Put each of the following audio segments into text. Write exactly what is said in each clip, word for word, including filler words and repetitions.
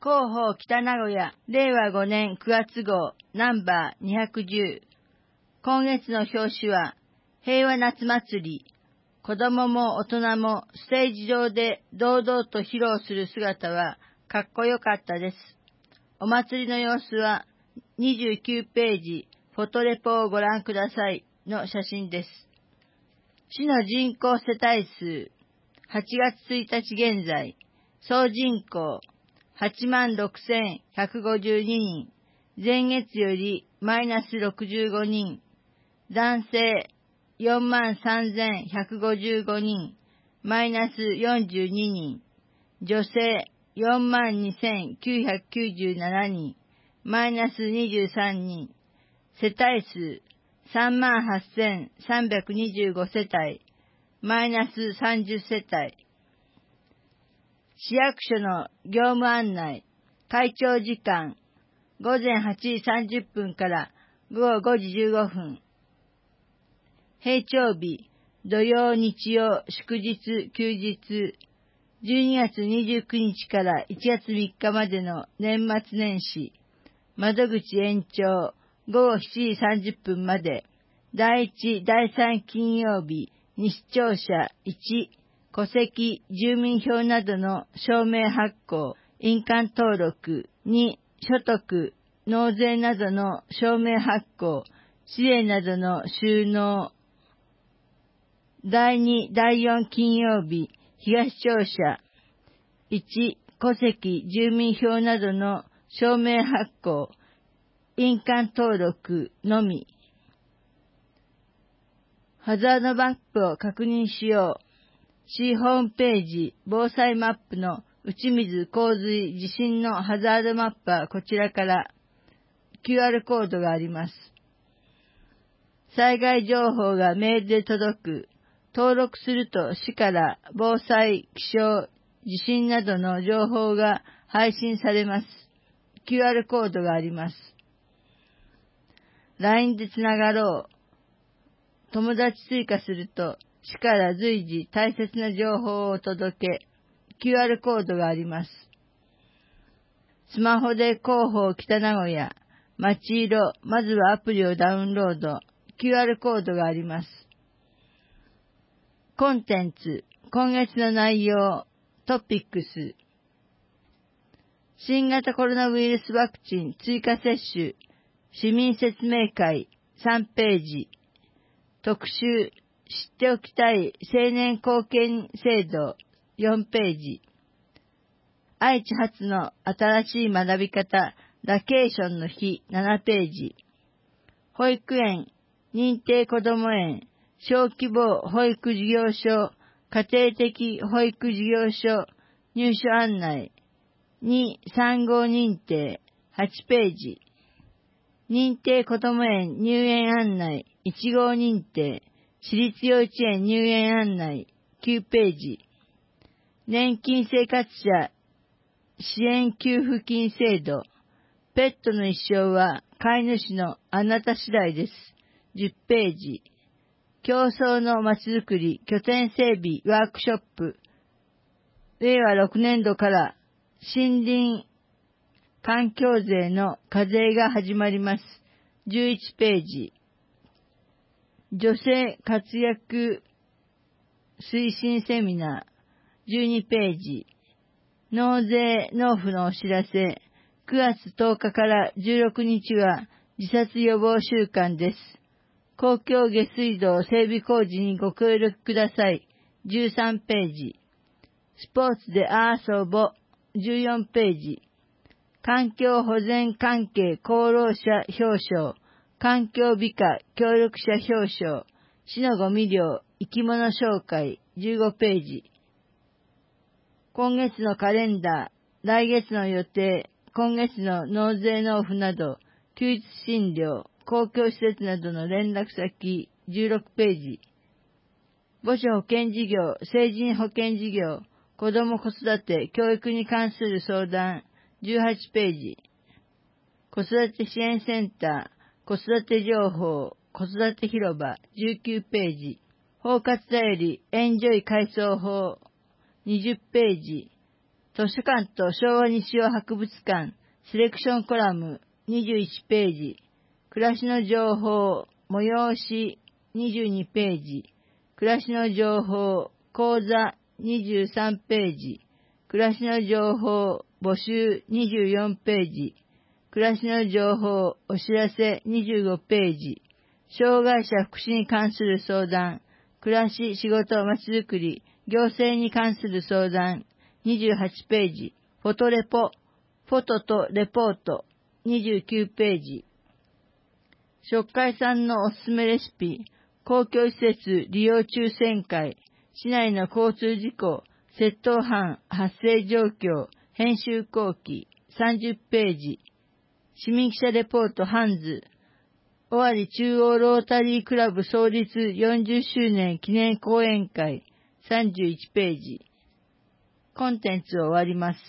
広報北名古屋、れいわごねんくがつ号、ナンバーにひゃくじゅう。今月の表紙は、平和夏祭り。子供も大人もステージ上で堂々と披露する姿はかっこよかったです。お祭りの様子はにじゅうきゅうページ、フォトレポをご覧くださいの写真です。市の人口世帯数、はちがつついたち現在、総人口はちまんろくせんひゃくごじゅうににん、前月よりマイナスろくじゅうごにん、男性よんまんさんぜんひゃくごじゅうごにん、マイナスよんじゅうににん、女性よんまんにせんきゅうひゃくきゅうじゅうななにん、マイナスにじゅうさんにん、世帯数さんまんはっせんさんびゃくにじゅうごせたい、マイナスさんじゅっせたい。市役所の業務案内、開庁時間、ごぜんはちじさんじゅっぷんからごごごじじゅうごふん。平庁日、土曜、日曜、祝日、休日、じゅうにがつにじゅうくにちからいちがつみっかまでの年末年始、窓口延長、ごごしちじさんじゅっぷんまで、だいいち、だいさん金曜日、西庁舎いち、戸籍、住民票などの証明発行、印鑑登録、に、所得、納税などの証明発行、紙幣などの収納、だいに、だいよん金曜日、東庁舎いち、戸籍、住民票などの証明発行、印鑑登録のみ。ハザードマップを確認しよう。市ホームページ、防災マップの打ち水、洪水、地震のハザードマップはこちらからキューアール コードがあります。災害情報がメールで届く。登録すると市から防災、気象、地震などの情報が配信されます。キューアール コードがあります。ライン でつながろう。友達追加すると市から随時大切な情報をお届け。キューアール コードがあります。スマホで広報北名古屋、街色、まずはアプリをダウンロード。キューアール コードがあります。コンテンツ、今月の内容、トピックス。新型コロナウイルスワクチン追加接種、市民説明会さんページ。特集、知っておきたい青年貢献制度よんページ。愛知発の新しい学び方、ラケーションの日ななページ。保育園、認定こども園、小規模保育事業所、家庭的保育事業所、入所案内、にさん号認定、はちページ。認定こども園入園案内、いち号認定、私立幼稚園入園案内、きゅうページ。年金生活者支援給付金制度、ペットの一生は飼い主のあなた次第です。じゅっページ。競争のまちづくり拠点整備ワークショップ。れいわろくねんどから森林環境税の課税が始まります。じゅういちページ。女性活躍推進セミナー。じゅうにページ。納税納付のお知らせ。くがつとおかからじゅうろくにちは自殺予防週間です。公共下水道整備工事にご協力ください。じゅうさんページ。スポーツで遊ぼ。じゅうよんページ。環境保全関係功労者表彰。環境美化協力者表彰。市のごみ量生き物紹介。じゅうごページ。今月のカレンダー、来月の予定、今月の納税納付など、休日診療、公共施設などの連絡先、じゅうろくページ。母子保健事業、成人保健事業、子ども子育て、教育に関する相談、じゅうはちページ。子育て支援センター、子育て情報、子育て広場、じゅうきゅうページ。包括だより、エンジョイ改装法、にじゅっページ。 図書館と昭和西尾博物館、セレクションコラムにじゅういちページ、暮らしの情報、催しにじゅうにページ、暮らしの情報、講座にじゅうさんページ、暮らしの情報、募集にじゅうよんページ、暮らしの情報、お知らせにじゅうごページ、障害者福祉に関する相談、暮らし、仕事、まちづくり、行政に関する相談、にじゅうはちページ、フォトレポ、フォトとレポート、にじゅうきゅうページ、食会さんのおすすめレシピ、公共施設利用抽選会、市内の交通事故、窃盗犯発生状況、編集後期、さんじゅうページ、市民記者レポートハンズ、尾張中央ロータリークラブ創立よんじゅっしゅうねん記念講演会、さんじゅういちページ、コンテンツを終わります。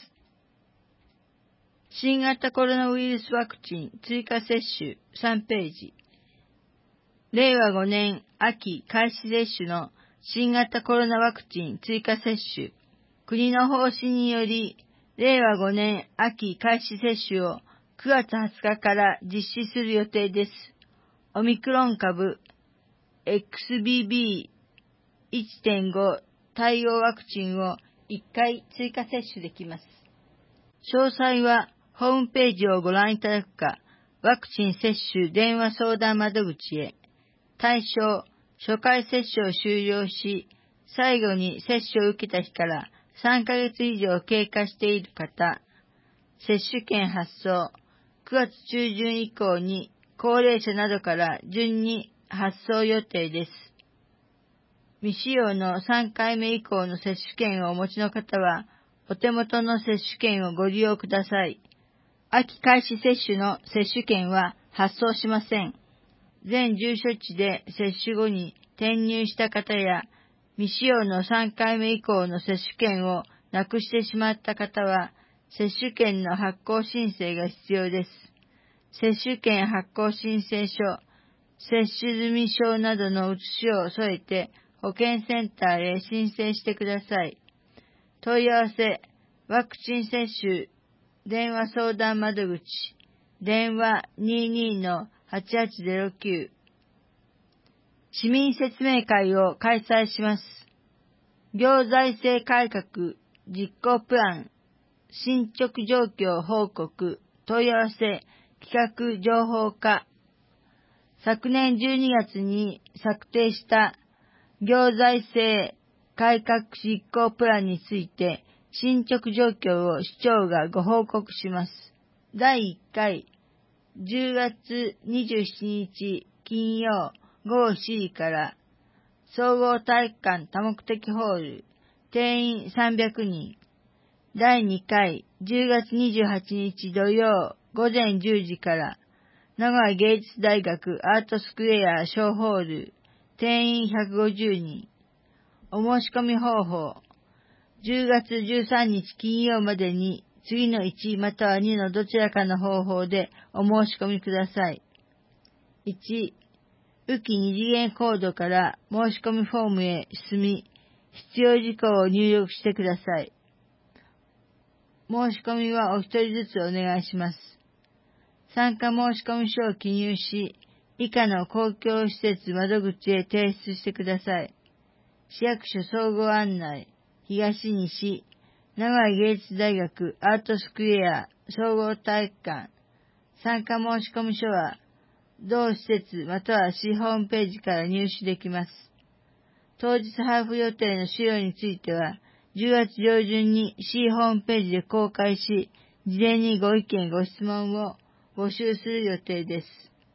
新型コロナウイルスワクチン追加接種さんページ。れいわごねん秋開始接種の新型コロナワクチン追加接種。国の方針により、れいわごねん秋開始接種をくがつはつかから実施する予定です。オミクロン株 エックスビービーいちてんご 対応ワクチンをいっかい追加接種できます。詳細はホームページをご覧いただくか、ワクチン接種電話相談窓口へ。対象、初回接種を終了し、最後に接種を受けた日からさんかげつ以上経過している方、接種券発送、くがつ中旬以降に高齢者などから順に発送予定です。未使用のさんかいめ以降の接種券をお持ちの方は、お手元の接種券をご利用ください。秋開始接種の接種券は発送しません。全住所地で接種後に転入した方や、未使用のさんかいめ以降の接種券をなくしてしまった方は、接種券の発行申請が必要です。接種券発行申請書、接種済証などの写しを添えて保健センターへ申請してください。問い合わせ、ワクチン接種電話相談窓口、電話 にじゅうに のはちはちゼロきゅう。市民説明会を開催します。行財政改革実行プラン、進捗状況報告、問い合わせ、企画情報課。昨年じゅうにがつに策定した行財政改革実行プランについて、進捗状況を市長がご報告します。だいいっかい、じゅうがつにじゅうしちにち金曜ごごしちじから、総合体育館多目的ホール、定員さんびゃくにん。だいにかい、じゅうがつにじゅうはちにち土曜ごぜんじゅうじから、名古屋芸術大学アートスクエア小ホール、定員ひゃくごじゅうにん。お申し込み方法、じゅうがつじゅうさんにち金曜までに次のいちまたはにのどちらかの方法でお申し込みください。いち、浮き二次元コードから申し込みフォームへ進み、必要事項を入力してください。申し込みはお一人ずつお願いします。参加申し込み書を記入し、以下の公共施設窓口へ提出してください。市役所総合案内、東西、名古屋芸術大学アートスクエア総合体育館。参加申し込み書は、同施設または市ホームページから入手できます。当日配布予定の資料については、じゅうがつ上旬に市ホームページで公開し、事前にご意見ご質問を募集する予定です。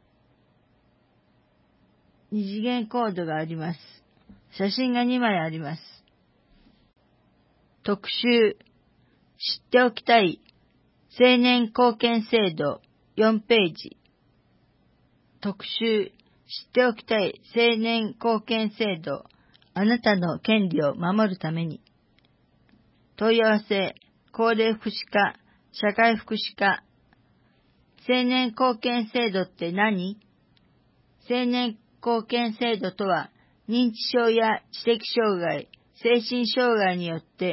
二次元コードがあります。写真がにまいあります。特集、知っておきたい青年貢献制度よんページ。特集、知っておきたい青年貢献制度、あなたの権利を守るために。問い合わせ、高齢福祉課、社会福祉課。青年貢献制度って何？青年貢献制度とは、認知症や知的障害、精神障害によって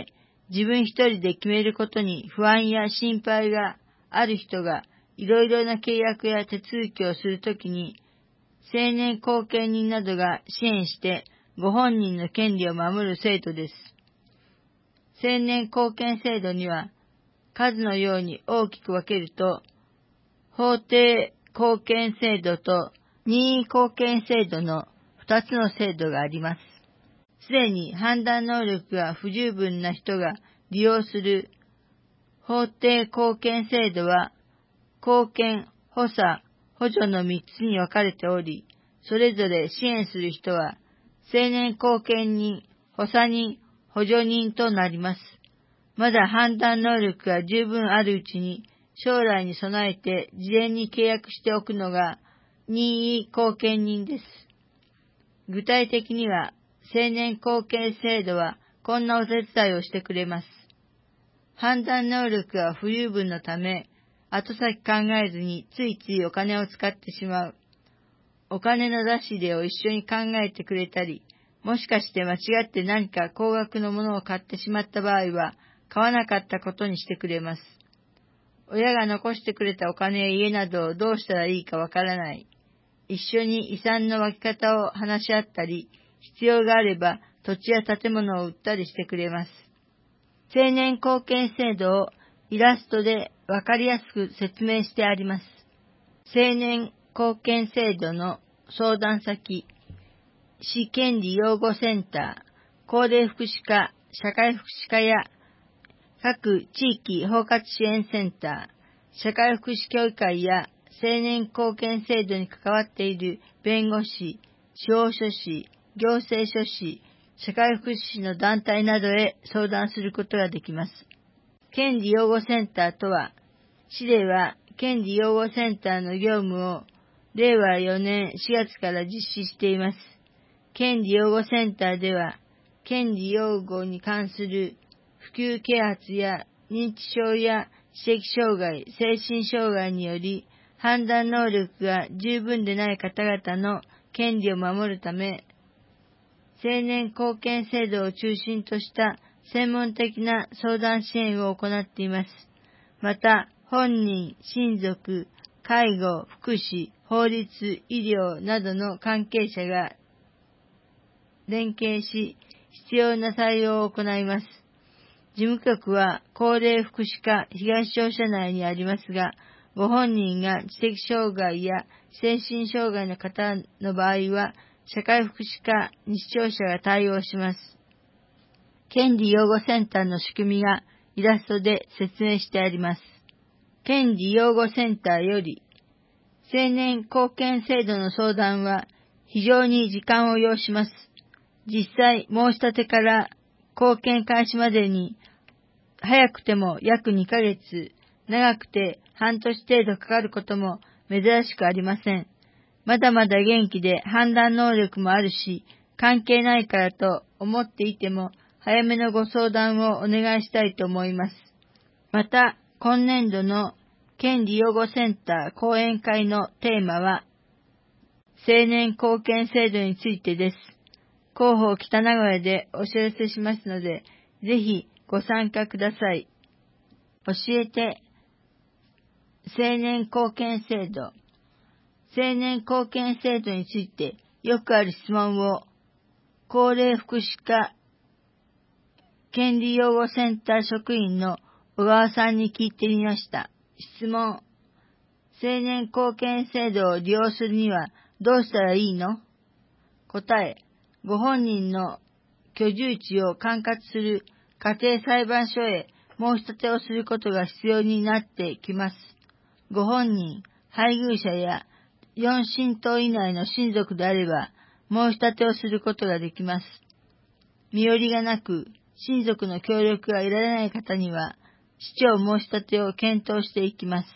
自分一人で決めることに不安や心配がある人がいろいろな契約や手続きをするときに、青年後見人などが支援してご本人の権利を守る制度です。青年後見制度には数のように大きく分けると、法定後見制度と任意後見制度の二つの制度があります。すでに判断能力が不十分な人が利用する法定後見制度は、後見、補佐、補助の三つに分かれており、それぞれ支援する人は、青年後見人、補佐人、補助人となります。まだ判断能力が十分あるうちに、将来に備えて事前に契約しておくのが任意後見人です。具体的には、青年後見制度はこんなお手伝いをしてくれます。判断能力が不十分のため、後先考えずについついお金を使ってしまう。お金の出し入れを一緒に考えてくれたり、もしかして間違って何か高額のものを買ってしまった場合は、買わなかったことにしてくれます。親が残してくれたお金や家などをどうしたらいいかわからない。一緒に遺産の分け方を話し合ったり、必要があれば土地や建物を売ったりしてくれます。青年後見制度をイラストでわかりやすく説明してあります。青年後見制度の相談先、市権利養護センター、高齢福祉課、社会福祉課や各地域包括支援センター、社会福祉協議会や青年後見制度に関わっている弁護士、司法書士、行政書士、社会福祉士の団体などへ相談することができます。権利養護センターとは、市では権利養護センターの業務をれいわよねんしがつから実施しています。権利養護センターでは、権利養護に関する普及啓発や認知症や知的障害、精神障害により判断能力が十分でない方々の権利を守るため、青年後見制度を中心とした専門的な相談支援を行っています。また、本人、親族、介護、福祉、法律、医療などの関係者が連携し、必要な対応を行います。事務局は高齢福祉課東庁舎内にありますが、ご本人が知的障害や精神障害の方の場合は、社会福祉課西庁舎が対応します。権利養護センターの仕組みがイラストで説明してあります。権利養護センターより、青年後見制度の相談は非常に時間を要します。実際申し立てから後見開始までに早くても約にかげつ、長くて半年程度かかることも珍しくありません。まだまだ元気で判断能力もあるし、関係ないからと思っていても早めのご相談をお願いしたいと思います。また、今年度の権利養護センター講演会のテーマは、青年後見制度についてです。広報北名古屋でお知らせしますので、ぜひご参加ください。教えて、青年後見制度。青年後見制度についてよくある質問を、高齢福祉課権利養護センター職員の小川さんに聞いてみました。質問。青年後見制度を利用するにはどうしたらいいの？答え。ご本人の居住地を管轄する家庭裁判所へ申し立てをすることが必要になってきます。ご本人、配偶者やよん親等以内の親族であれば申し立てをすることができます。身寄りがなく、親族の協力が得られない方には、市長申し立てを検討していきます。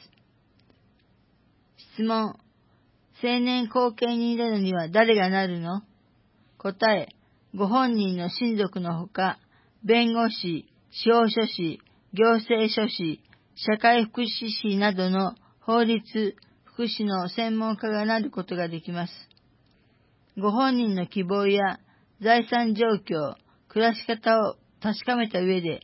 質問。青年後見人などには誰がなるの？答え。ご本人の親族のほか、弁護士、司法書士、行政書士、社会福祉士などの法律、福祉の専門家がなることができます。ご本人の希望や財産状況、暮らし方を確かめた上で、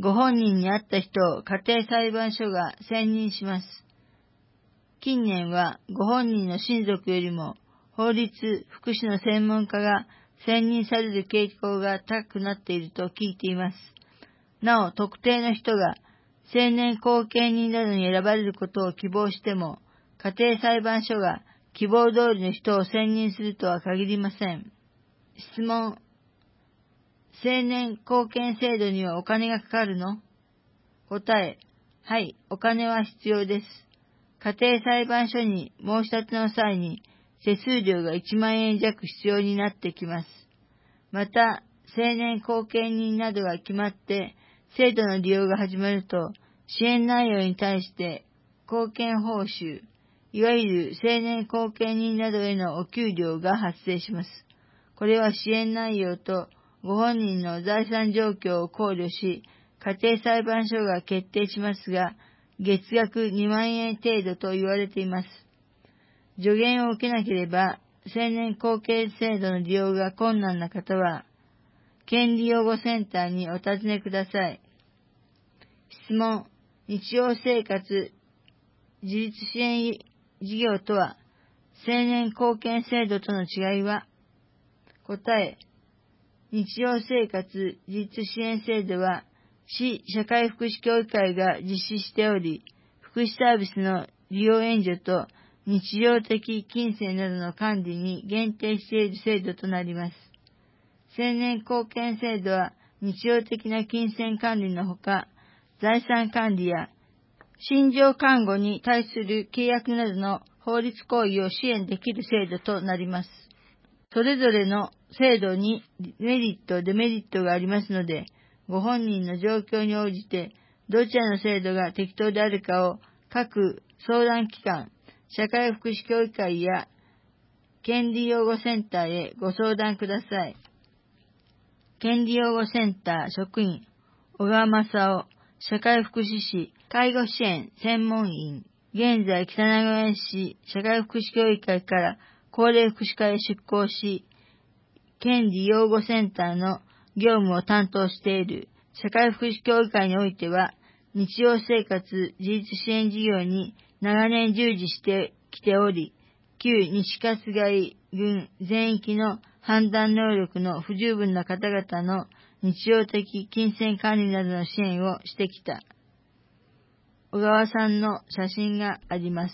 ご本人に会った人を家庭裁判所が選任します。近年はご本人の親族よりも法律・福祉の専門家が選任される傾向が高くなっていると聞いています。なお、特定の人が青年後見人などに選ばれることを希望しても、家庭裁判所が希望通りの人を選任するとは限りません。質問。青年後見制度にはお金がかかるの？答え。はい、お金は必要です。家庭裁判所に申し立ての際に手数料がいちまんえん弱必要になってきます。また、青年後見人などが決まって制度の利用が始まると、支援内容に対して後見報酬、いわゆる青年後見人などへのお給料が発生します。これは支援内容とご本人の財産状況を考慮し、家庭裁判所が決定しますが、月額にまんえん程度と言われています。助言を受けなければ、青年後見制度の利用が困難な方は、権利擁護センターにお尋ねください。質問。日常生活自立支援事業とは、青年後見制度との違いは？答え。日常生活自立支援制度は、市社会福祉協議会が実施しており、福祉サービスの利用援助と日常的金銭などの管理に限定している制度となります。青年後見制度は日常的な金銭管理のほか、財産管理や心情看護に対する契約などの法律行為を支援できる制度となります。それぞれの制度にメリット、デメリットがありますので、ご本人の状況に応じてどちらの制度が適当であるかを各相談機関、社会福祉協議会や権利擁護センターへご相談ください。権利擁護センター職員、小川正夫、社会福祉士、介護支援専門員、現在北名古屋市社会福祉協議会から高齢福祉課へ出向し、権利擁護センターの業務を担当している社会福祉協議会においては、日常生活自立支援事業に長年従事してきており、旧西春日井郡全域の判断能力の不十分な方々の日常的金銭管理などの支援をしてきた。小川さんの写真があります。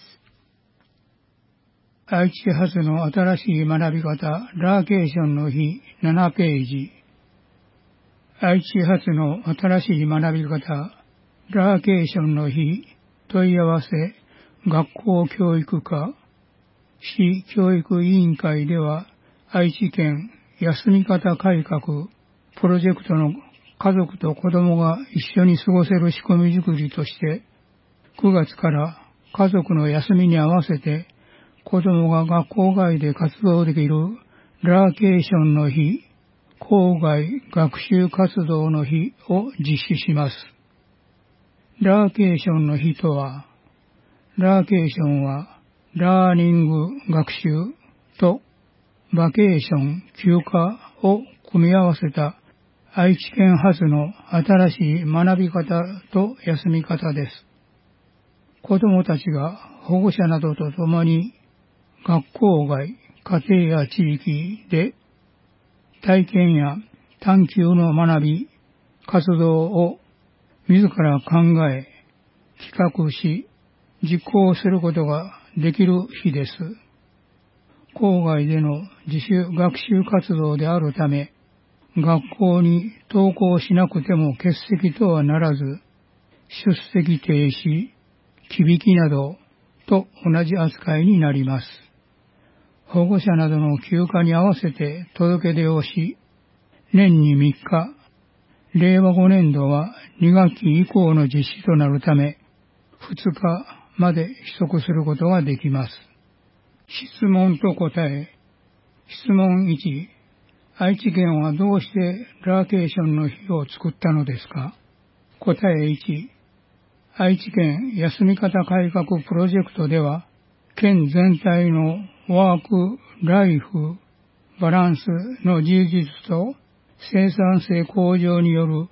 愛知発の新しい学び方、ラーケーションの日ななページ。愛知発の新しい学び方、ラーケーションの日、問い合わせ、学校教育課、市教育委員会では、愛知県休み方改革プロジェクトの家族と子供が一緒に過ごせる仕組みづくりとして、くがつから家族の休みに合わせて子供が学校外で活動できるラーケーションの日、校外学習活動の日を実施します。ラーケーションの日とは、ラーケーションはラーニング学習とバケーション休暇を組み合わせた愛知県発の新しい学び方と休み方です。子供たちが保護者などと共に学校外、家庭や地域で体験や探究の学び、活動を自ら考え、企画し、実行することができる日です。校外での自主学習活動であるため、学校に登校しなくても欠席とはならず、出席停止、忌引きなどと同じ扱いになります。保護者などの休暇に合わせて届け出をし、年にみっか、れいわごねんどはにがっき以降の実施となるため、ふつかまで取得することができます。質問と答え。質問いち、愛知県はどうしてラーケーションの日を作ったのですか？答えいち、愛知県休み方改革プロジェクトでは、県全体のワーク・ライフ・バランスの充実と生産性向上による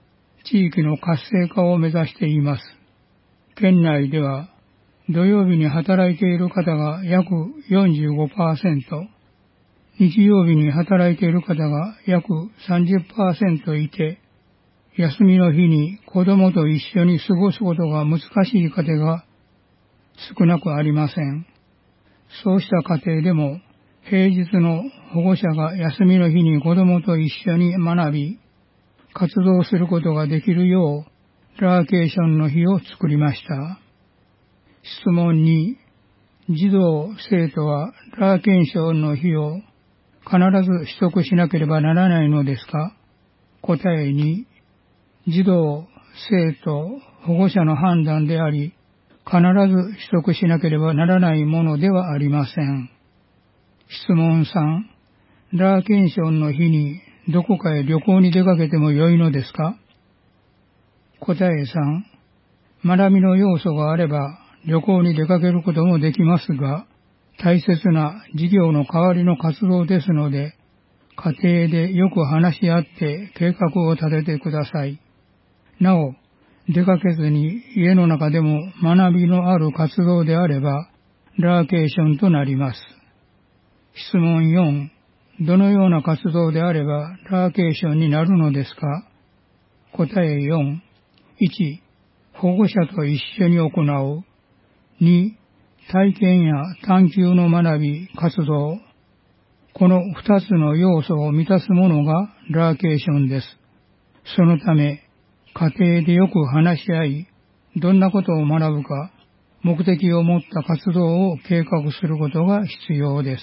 地域の活性化を目指しています。県内では土曜日に働いている方が約 よんじゅうごパーセント、日曜日に働いている方が約 さんじゅっパーセント いて、休みの日に子供と一緒に過ごすことが難しい家庭が少なくありません。そうした家庭でも平日の保護者が休みの日に子供と一緒に学び、活動することができるようラーケーションの日を作りました。質問に、児童・生徒はラーケーションの日を必ず取得しなければならないのですか？答えに、児童・生徒・保護者の判断であり、必ず取得しなければならないものではありません。質問さん、ラーケーションの日にどこかへ旅行に出かけてもよいのですか？答えさん、学びの要素があれば旅行に出かけることもできますが、大切な事業の代わりの活動ですので、家庭でよく話し合って計画を立ててください。なお、出かけずに家の中でも学びのある活動であれば、ラーケーションとなります。質問よん、どのような活動であればラーケーションになるのですか？答えよん、いち、保護者と一緒に行う。に、体験や探究の学び、活動。この二つの要素を満たすものがラーケーションです。そのため、家庭でよく話し合い、どんなことを学ぶか、目的を持った活動を計画することが必要です。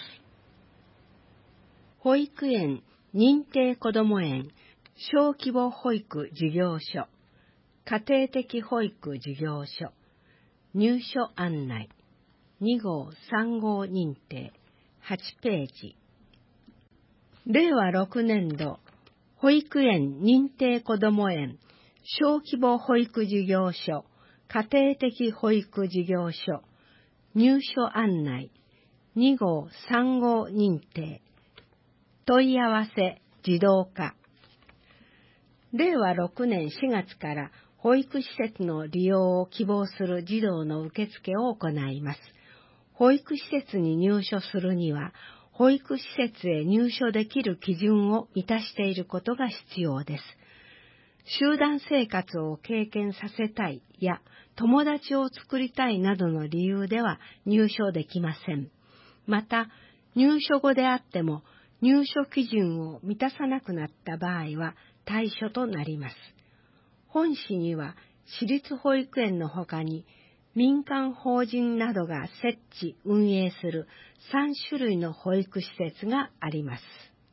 保育園、認定こども園、小規模保育事業所、家庭的保育事業所、入所案内、に号さん号認定、はちページ。れいわろくねんど、保育園認定こども園、小規模保育事業所、家庭的保育事業所、入所案内、に号さん号認定、問い合わせ自動化。れいわろくねんしがつから保育施設の利用を希望する児童の受付を行います。保育施設に入所するには、保育施設へ入所できる基準を満たしていることが必要です。集団生活を経験させたいや友達を作りたいなどの理由では入所できません。また、入所後であっても入所基準を満たさなくなった場合は退所となります。本市には私立保育園のほかに民間法人などが設置・運営するさんしゅるいの保育施設があります。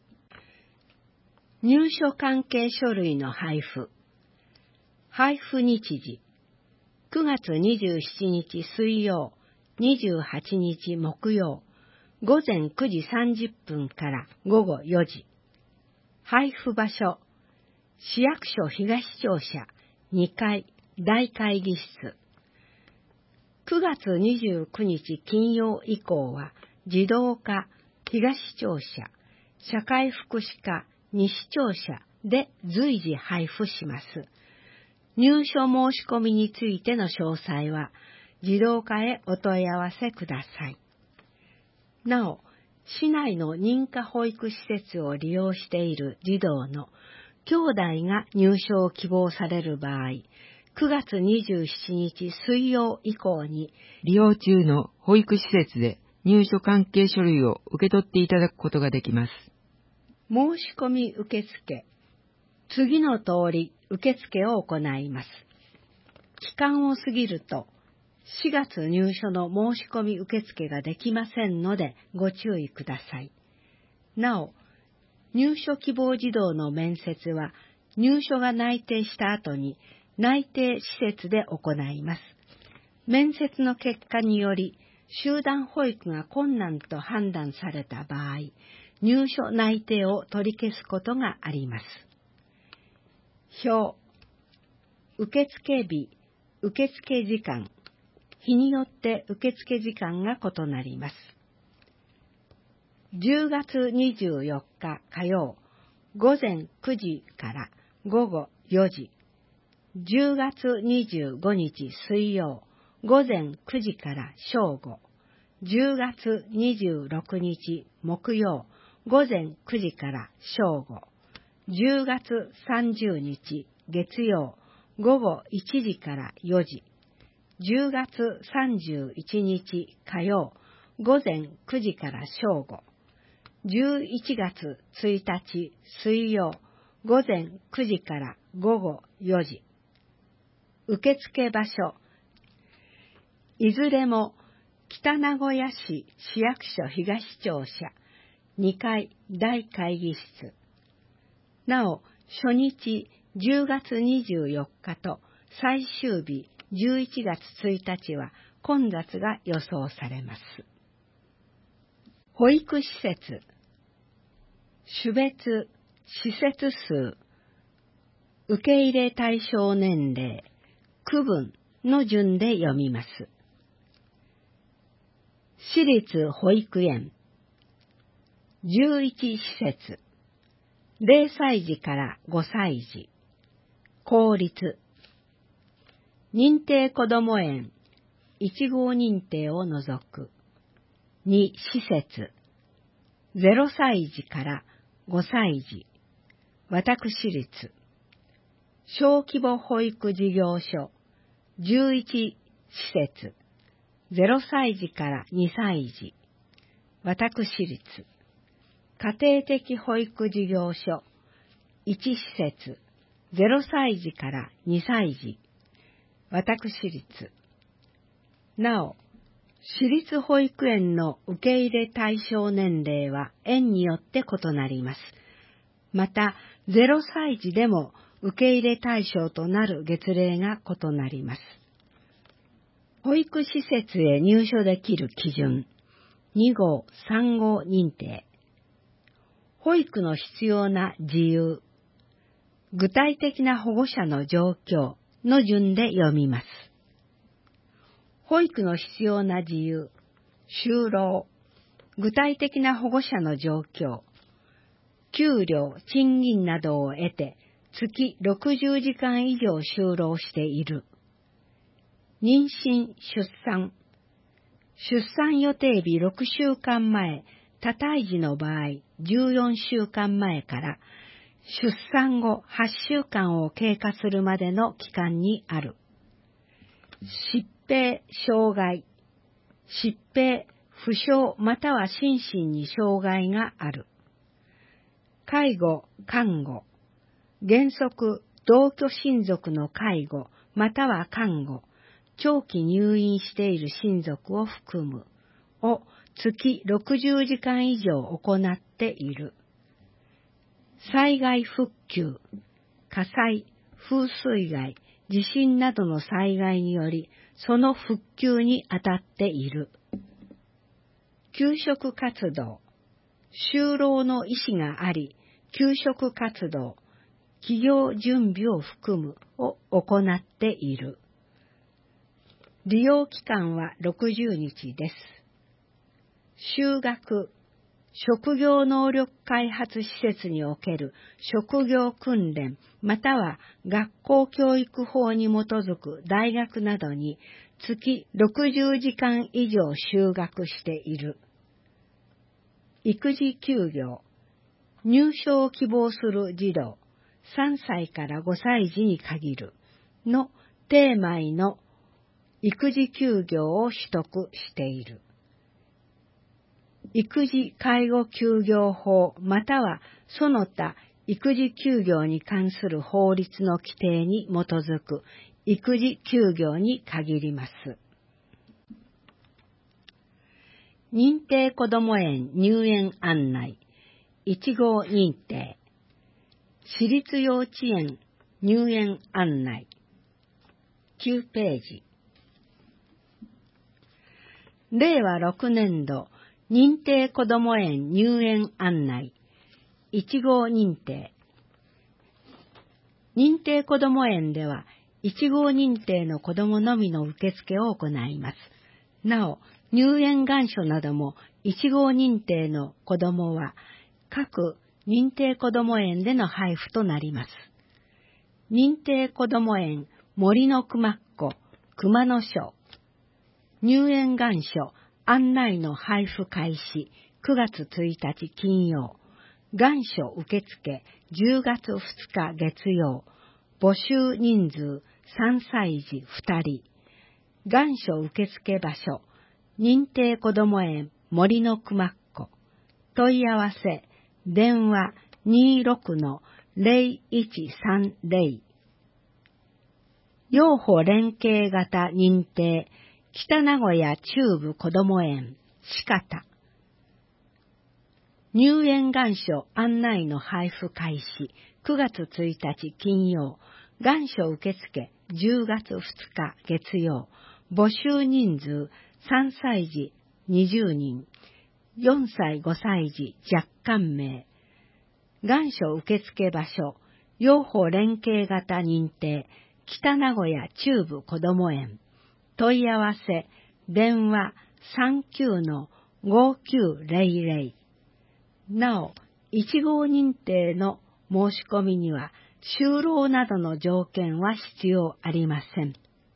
入所関係書類の配布。配布日時、くがつにじゅうしちにち水曜、にじゅうはちにち木曜、ごぜんくじさんじゅっぷんからごごよじ。配布場所、市役所東庁舎にかい大会議室。くがつにじゅうくにち金曜以降は、児童課東庁舎、社会福祉課西庁舎で随時配布します。入所申し込みについての詳細は、児童課へお問い合わせください。なお、市内の認可保育施設を利用している児童の兄弟が入所を希望される場合、くがつにじゅうしちにち水曜以降に利用中の保育施設で入所関係書類を受け取っていただくことができます。 申し込み受付。次の通り受付を行います。期間を過ぎるとしがつ入所の申し込み受付ができませんのでご注意ください。なお、入所希望児童の面接は入所が内定した後に内定施設で行います。面接の結果により集団保育が困難と判断された場合、入所内定を取り消すことがあります。表、受付日、受付時間、日によって受付時間が異なります。じゅうがつにじゅうよっか火曜、ごぜんくじからごごよじ、 じゅうがつにじゅうごにち水曜、午前くじから正午。じゅうがつにじゅうろくにち木曜、午前くじから正午。じゅうがつさんじゅうにち月曜、午後いちじからよじ。じゅうがつさんじゅういちにち火曜、午前くじから正午。じゅういちがつついたち水曜、午前くじから午後よじ。受付場所。いずれも北名古屋市市役所東庁舎にかい大会議室。なお、初日じゅうがつにじゅうよっかと最終日じゅういちがつついたちは混雑が予想されます。保育施設。種別、施設数、受け入れ対象年齢、区分の順で読みます。私立保育園、じゅういち施設、れいさいじからごさいじ、公立、認定こども園、いちごう認定を除く、に施設、ぜろさいじからごさいじ、私立、小規模保育事業所、じゅういち施設、ぜろさいじからにさいじ、私立、家庭的保育事業所、いち施設、ぜろさいじからにさいじ、私立。なお、私立保育園の受け入れ対象年齢は園によって異なります。また、ぜろさいじでも受け入れ対象となる月齢が異なります。保育施設へ入所できる基準。にごう、さんごう認定。保育の必要な自由。具体的な保護者の状況の順で読みます。保育の必要な自由。就労。具体的な保護者の状況。給料、賃金などを得て月ろくじゅうじかん以上就労している。妊娠、出産。出産予定日ろくしゅうかんまえ、多胎児の場合じゅうよんしゅうかんまえから出産後はっしゅうかんを経過するまでの期間にある。疾病、障害。疾病、負傷または心身に障害がある。介護、看護。原則、同居親族の介護または看護、長期入院している親族を含むを月ろくじゅうじかん以上行っている。災害復旧、火災、風水害、地震などの災害によりその復旧に当たっている。給食活動、就労の意思があり、給食活動、企業準備を含むを行っている。利用期間はろくじゅうにちです。就学、職業能力開発施設における職業訓練または学校教育法に基づく大学などに月ろくじゅうじかん以上就学している。育児休業、入所を希望する児童さんさいからごさいじに限るのテーマの育児休業を取得している。育児介護休業法またはその他育児休業に関する法律の規定に基づく育児休業に限ります。認定こども園入園案内いちごう認定私立幼稚園入園案内きゅうページ。れいわろくねんど認定こども園入園案内いちごう認定。認定こども園ではいちごう認定の子どものみの受付を行います。なお、入園願書などもいちごう認定の子どもは各認定こども園での配布となります。 認定こども園森の熊っ子熊野省。入園願書案内の配布開始くがつついたち金曜。願書受付じゅうがつふつか月曜。募集人数さんさいじふたり。願書受付場所認定こども園森の熊っ子。問い合わせ電話 にじゅうろくのゼロいちさんゼロ。養護連携型認定北名古屋中部こども園四方。入園願書案内の配布開始くがつついたち金曜。願書受付じゅうがつふつか月曜。募集人数さんさいじにじゅうにん。よんさいごさいじ若干名。願書受付場所養護連携型認定北名古屋中部こども園。問い合わせ電話 さんきゅうのごきゅうゼロゼロ。なお、いち号認定の申し込みには就労などの条件は必要ありません。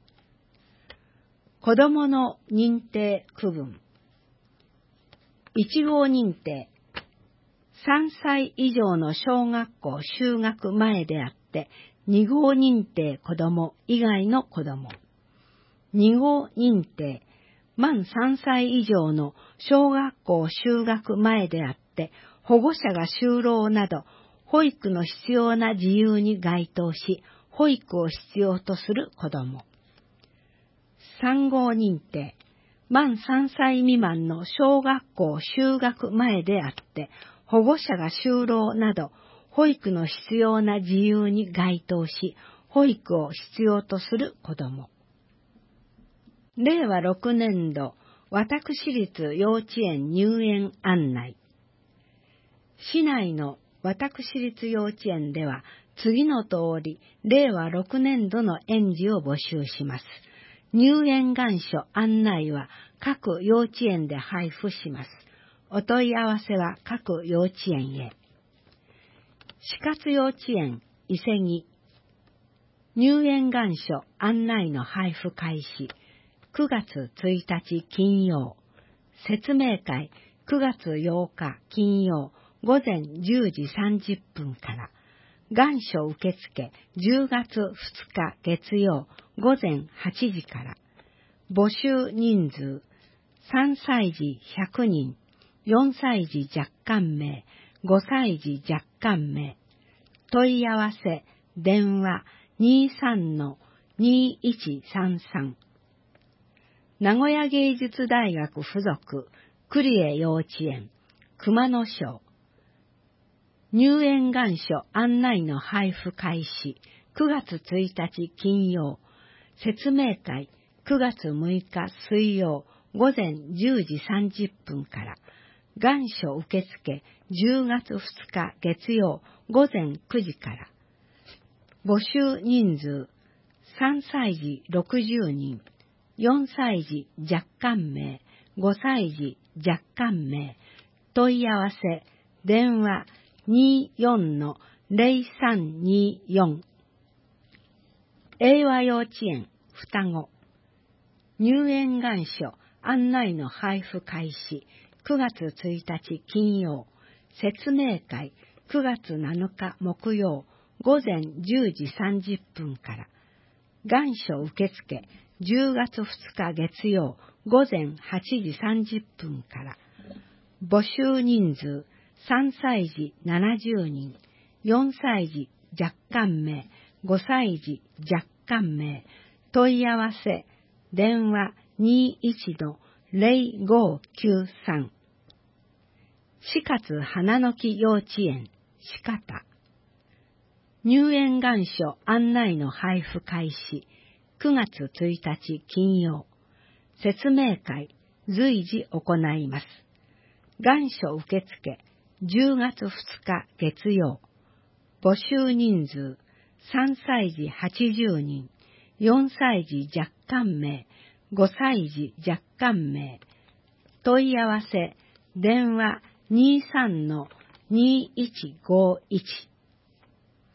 子どもの認定区分。いち号認定。さんさい以上の小学校就学前であって、に号認定子ども以外の子ども。に号認定。満さんさい以上の小学校就学前であって、保護者が就労など、保育の必要な事由に該当し、保育を必要とする子ども。さん号認定。満さんさい未満の小学校就学前であって、保護者が就労など、保育の必要な事由に該当し、保育を必要とする子ども。れいわろくねんど、私立幼稚園入園案内。市内の私立幼稚園では、次の通り、れいわろくねんどの園児を募集します。入園願書案内は各幼稚園で配布します。お問い合わせは各幼稚園へ。しかつ幼稚園伊勢木。入園願書案内の配布開始くがつついたち金曜。説明会くがつようか金曜ごぜんじゅうじさんじゅっぷんから。願書受付じゅうがつふつか月曜ごぜんはちじから。募集人数さんさいじひゃくにん、よんさいじ若干名、ごさいじ若干名。問い合わせ電話 にじゅうさんのにいちさんさん。名古屋芸術大学附属栗江幼稚園熊野省。入園願書案内の配布開始くがつついたち金曜。説明会くがつむいか水曜ごぜんじゅうじさんじゅっぷんから。願書受付じゅうがつふつか月曜ごぜんくじから。募集人数さんさいじろくじゅうにん、よんさいじ若干名、ごさいじ若干名。問い合わせ電話にじゅうよんのゼロさんによん。英和幼稚園双子。入園願書案内の配布開始くがつついたち金曜。説明会くがつなのか木曜ごぜんじゅうじさんじゅっぷんから。願書受付じゅうがつふつか月曜ごぜんはちじさんじゅっぷんから。募集人数さんさいじななじゅうにん、よんさいじ若干名、ごさいじ若干名。問い合わせ電話にじゅういちのゼロごきゅうさん。しかつ花の木幼稚園四方。入園願書案内の配布開始くがつついたち金曜。説明会随時行います。願書受付じゅうがつふつか月曜。募集人数さんさいじはちじゅうにん、よんさいじ若干名、ごさいじ若干名。問い合わせ電話にじゅうさんのにいちごいち。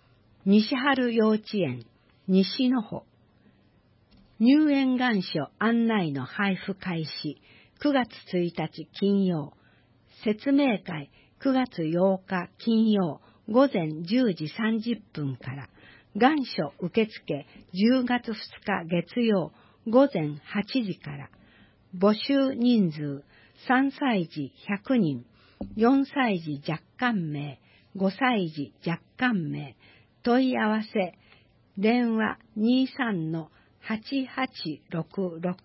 西春幼稚園西の穂。入園願書案内の配布開始くがつついたち金曜。説明会くがつようか金曜午前じゅうじさんじゅっぷんから。願書受付じゅうがつふつか月曜午前はちじから。募集人数さんさいじひゃくにん、よんさいじ若干名、ごさいじ若干名。問い合わせ電話 にさんのはちはちろくろく。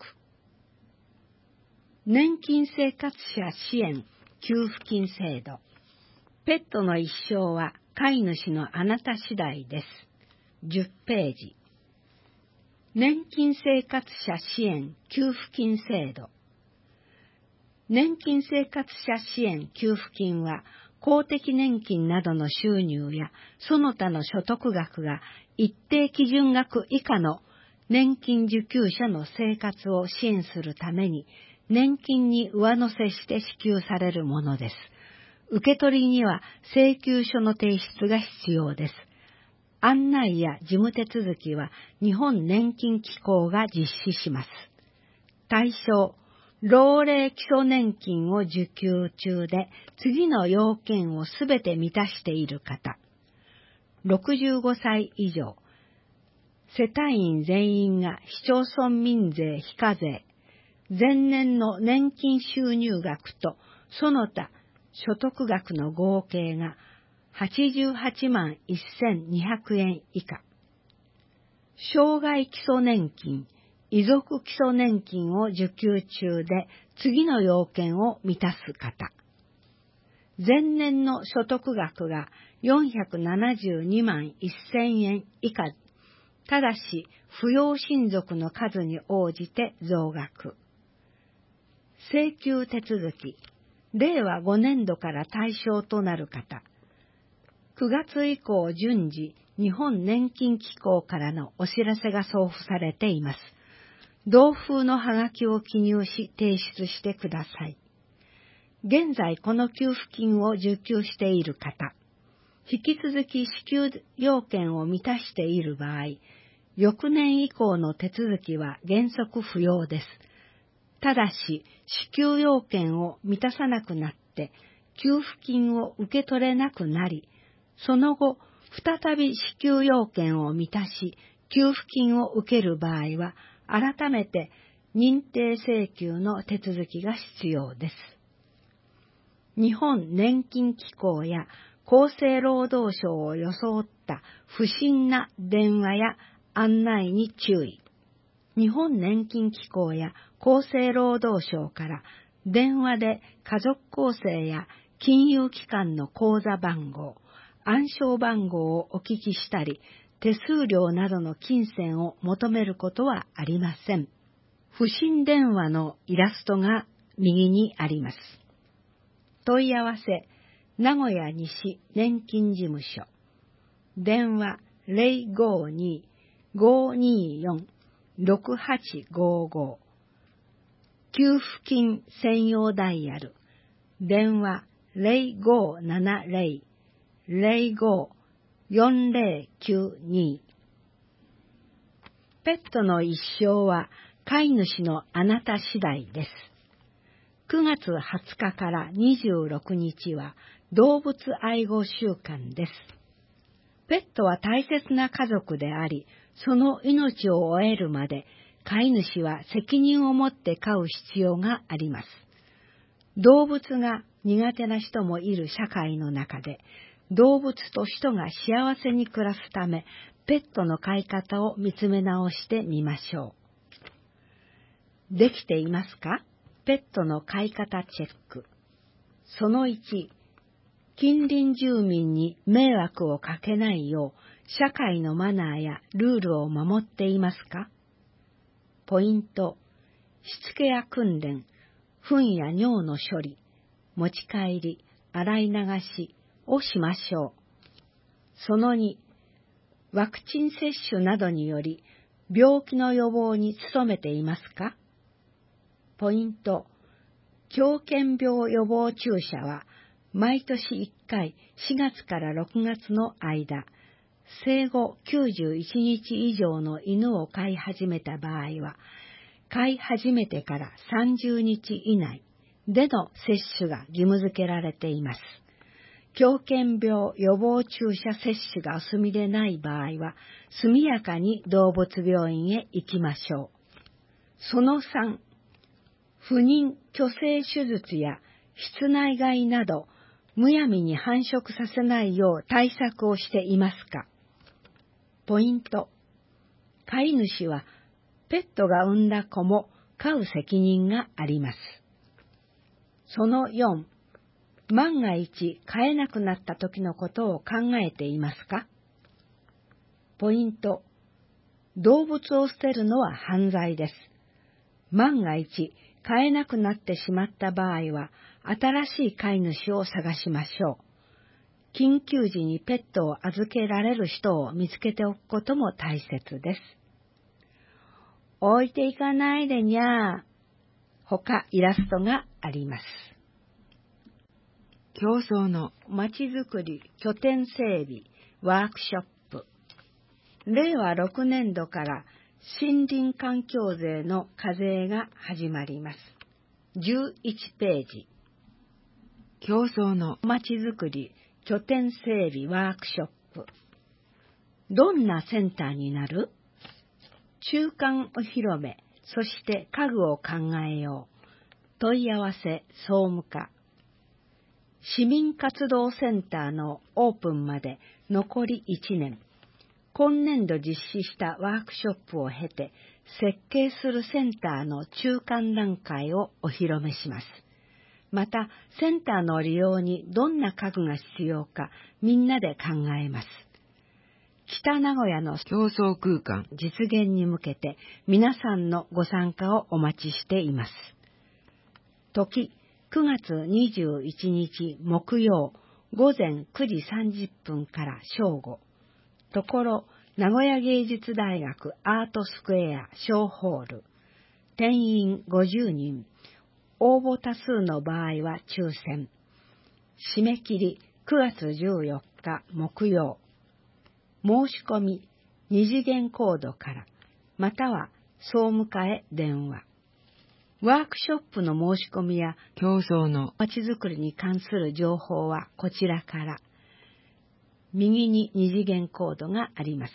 年金生活者支援給付金制度。ペットの一生は飼い主のあなた次第です。じゅっページ。年金生活者支援給付金制度。年金生活者支援給付金は、公的年金などの収入やその他の所得額が一定基準額以下の年金受給者の生活を支援するために、年金に上乗せして支給されるものです。受け取りには請求書の提出が必要です。案内や事務手続きは日本年金機構が実施します。対象、老齢基礎年金を受給中で次の要件をすべて満たしている方。ろくじゅうごさい以上。世帯員全員が市町村民税非課税。前年の年金収入額とその他所得額の合計がはちじゅうはちまんせんにひゃくえん以下。障害基礎年金、遺族基礎年金を受給中で次の要件を満たす方。前年の所得額がよんひゃくななじゅうにまんせんえん以下。ただし、扶養親族の数に応じて増額。請求手続き。れいわごねんどから対象となる方。くがつ以降順次、日本年金機構からのお知らせが送付されています。同封のハガキを記入し提出してください。現在この給付金を受給している方、引き続き支給要件を満たしている場合、翌年以降の手続きは原則不要です。ただし、支給要件を満たさなくなって、給付金を受け取れなくなり、その後、再び支給要件を満たし、給付金を受ける場合は、改めて認定請求の手続きが必要です。日本年金機構や厚生労働省を装った不審な電話や案内に注意。日本年金機構や厚生労働省から電話で家族構成や金融機関の口座番号、暗証番号をお聞きしたり、手数料などの金銭を求めることはありません。不審電話のイラストが右にあります。問い合わせ、名古屋西年金事務所。電話 ゼロごに ごによん ろくはちごご。給付金専用ダイヤル。電話 ゼロごななゼロ ゼロご よんゼロきゅうに。ペットの一生は飼い主のあなた次第です。くがつはつかからにじゅうろくにちは動物愛護週間です。ペットは大切な家族であり、その命を終えるまで飼い主は責任を持って飼う必要があります。動物が苦手な人もいる社会の中で、動物と人が幸せに暮らすため、ペットの飼い方を見つめ直してみましょう。できていますか？ペットの飼い方チェック。そのいち、近隣住民に迷惑をかけないよう、社会のマナーやルールを守っていますか？ポイント、しつけや訓練、糞や尿の処理、持ち帰り、洗い流しをしましょう。そのに、ワクチン接種などにより病気の予防に努めていますか？ポイント、狂犬病予防注射は毎年いっかいしがつからろくがつの間、 生後きゅうじゅういちにち以上の犬を飼い始めた場合は、飼い始めてからさんじゅうにち以内での接種が義務付けられています。狂犬病予防注射接種がお済みでない場合は、速やかに動物病院へ行きましょう。そのさん、不妊・去勢手術や室内飼いなど、むやみに繁殖させないよう対策をしていますか？ポイント。飼い主は、ペットが産んだ子も飼う責任があります。そのよん、万が一飼えなくなった時のことを考えていますか？ポイント。動物を捨てるのは犯罪です。万が一飼えなくなってしまった場合は、新しい飼い主を探しましょう。緊急時にペットを預けられる人を見つけておくことも大切です。置いていかないでにゃー。他イラストがあります。 競争のまちづくり拠点整備ワークショップ。れいわろくねんどから森林環境税の課税が始まります。じゅういちページ。 競争のまちづくり拠点整備ワークショップ。どんなセンターになる？中間お披露目、そして家具を考えよう。問い合わせ総務課。市民活動センターのオープンまで残りいちねん。今年度実施したワークショップを経て、設計するセンターの中間段階をお披露目します。また、センターの利用にどんな家具が必要か、みんなで考えます。北名古屋の競争空間実現に向けて、皆さんのご参加をお待ちしています。時、くがつにじゅういちにち木曜、ごぜんくじさんじゅっぷんから正午。ところ、名古屋芸術大学アートスクエア小ホール。定員ごじゅうにん。応募多数の場合は抽選。締め切りくがつじゅうよっか木曜。申し込み二次元コードから、または総務課へ電話。ワークショップの申し込みや競争のまちづくりに関する情報はこちらから。右に二次元コードがあります。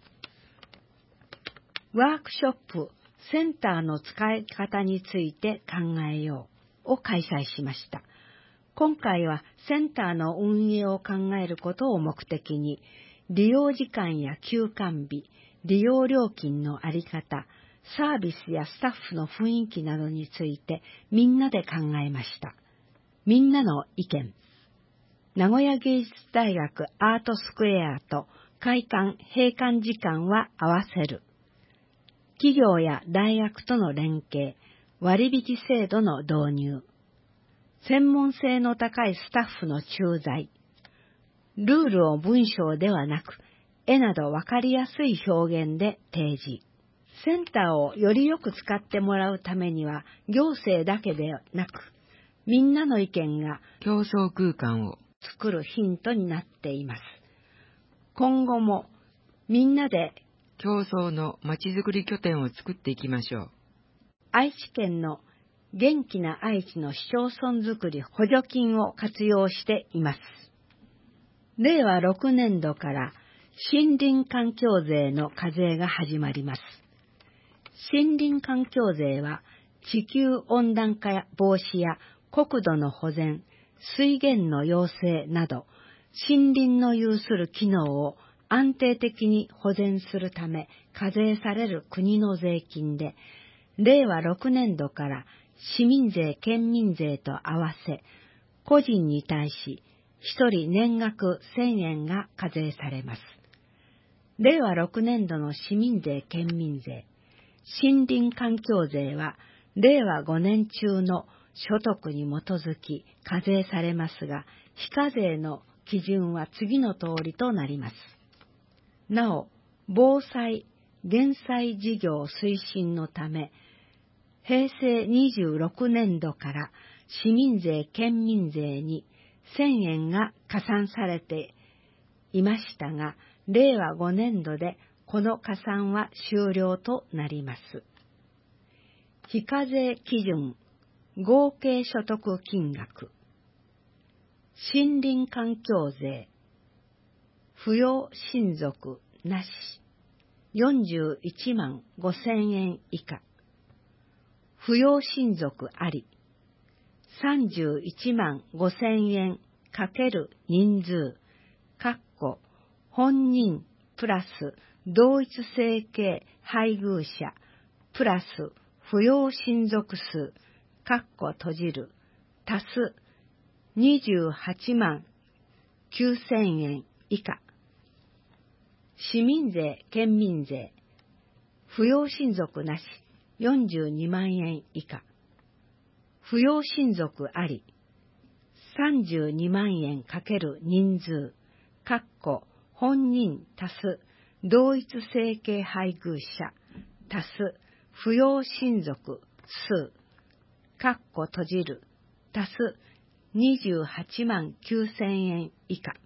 ワークショップセンターの使い方について考えようを開催しました。今回はセンターの運営を考えることを目的に、利用時間や休館日、利用料金のあり方、サービスやスタッフの雰囲気などについてみんなで考えました。みんなの意見。名古屋芸術大学アートスクエアと開館・閉館時間は合わせる。企業や大学との連携、割引制度の導入。専門性の高いスタッフの駐在。ルールを文章ではなく、絵などわかりやすい表現で提示。センターをよりよく使ってもらうためには、行政だけでなく、みんなの意見が競争空間を作るヒントになっています。今後もみんなで競争のまちづくり拠点を作っていきましょう。 愛知県の元気な愛知の市町村づくり補助金を活用しています。れいわろくねんどから森林環境税の課税が始まります。森林環境税は地球温暖化防止や国土の保全、水源の養成など森林の有する機能を安定的に保全するため課税される国の税金で、れいわろくねんどから市民税・県民税と合わせ、個人に対しひとり年額せんえんが課税されます。れいわろくねんどの市民税・県民税、森林環境税はれいわごねん中の所得に基づき課税されますが、非課税の基準は次の通りとなります。なお、防災・減災事業推進のため、へいせいにじゅうろくねんどから市民税・県民税にせんえんが加算されていましたが、 れいわごねんどでこの加算は終了となります。非課税基準、合計所得金額、森林環境税、扶養親族なし、よんじゅういちまんごせんえん以下、扶養親族あり、さんじゅういちまんごせんえんかける人数、かっこ本人プラス同一生計配偶者プラス扶養親族数、かっこ閉じる、足すにじゅうはちまんきゅうせんえん以下、市民税、県民税、扶養親族なしよんじゅうにまんえん以下、扶養親族ありさんじゅうにまんえんかける人数、かっこ本人足す同一生計配偶者足す扶養親族数、かっこ閉じる、足すにじゅうはちまんきゅうせんえん以下。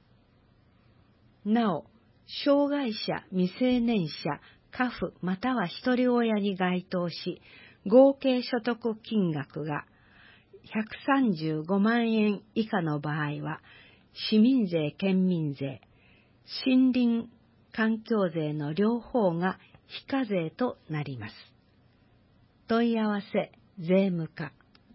なお、障害者、未成年者、家父または一人親に該当し、合計所得金額がひゃくさんじゅうごまんえん以下の場合は、市民税、県民税、森林環境税の両方が非課税となります。問い合わせ、税務課。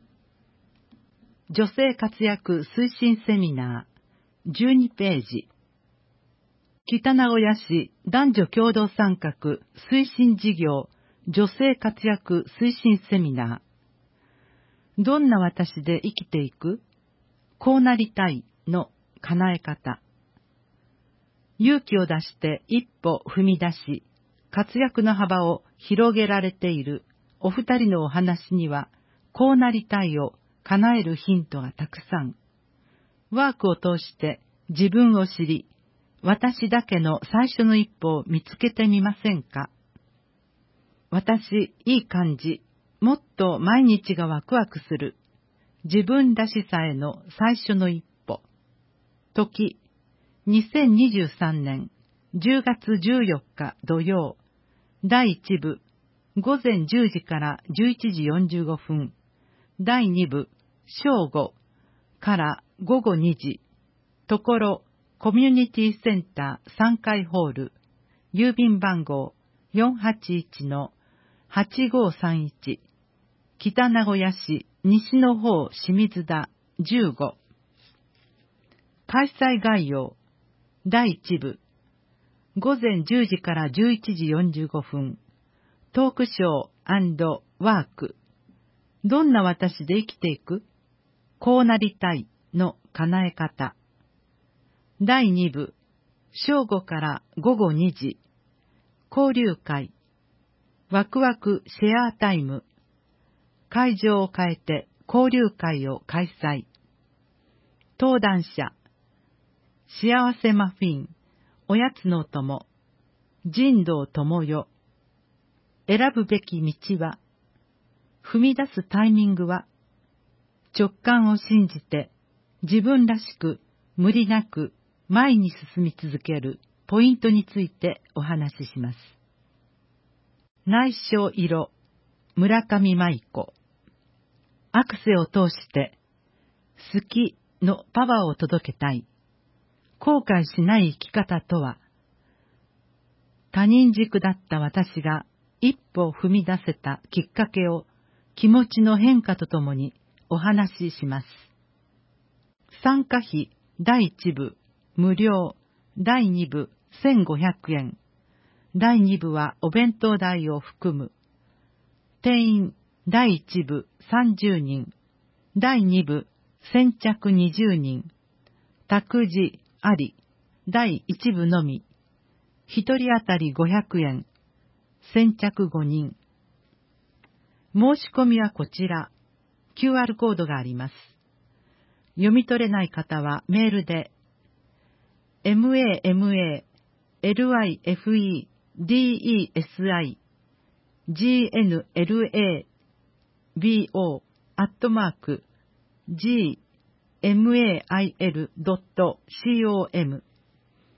女性活躍推進セミナーじゅうにページ。北名古屋市男女共同参画推進事業女性活躍推進セミナー。どんな私で生きていく？こうなりたいの叶え方。勇気を出して一歩踏み出し、活躍の幅を広げられているお二人のお話には、こうなりたいを叶えるヒントがたくさん。ワークを通して自分を知り、私だけの最初の一歩を見つけてみませんか？私、いい感じ。もっと毎日がワクワクする。自分らしさへの最初の一歩。時、にせんにじゅうさんねんじゅうがつじゅうよっか土曜、だいいち部、ごぜんじゅうじからじゅういちじよんじゅうごふん、だいに部、正午からごごにじ、ところ、コミュニティセンターさんかいホール、郵便番号 よんはちいちのはちごさんいち、北名古屋市西の方清水田じゅうご。開催概要、だいいち部、ごぜんじゅうじからじゅういちじよんじゅうごふん、トークショー&ワーク。どんな私で生きていく？こうなりたいの叶え方。だいに部、正午からごごにじ、交流会、ワクワクシェアタイム、会場を変えて交流会を開催。登壇者、幸せマフィン、おやつの友、人道友よ。選ぶべき道は、踏み出すタイミングは、直感を信じて自分らしく無理なく前に進み続けるポイントについてお話しします。内緒色、村上舞子。アクセを通して好きのパワーを届けたい。後悔しない生き方とは。他人軸だった私が一歩踏み出せたきっかけを気持ちの変化とともにお話しします。参加費だいいち部無料、だいに部せんごひゃくえん、だいに部はお弁当代を含む。定員だいいち部さんじゅうにん、だいに部先着にじゅうにん、託児あり、だいいち部のみ、ひとり当たりごひゃくえん、先着ごにん。申し込みはこちら、キューアール コードがあります。読み取れない方はメールで、ママ、ルイフイディーイーエスアイ、ジーエヌエルエービーオー アットマーク、ジーエムエーアイエルドットコム、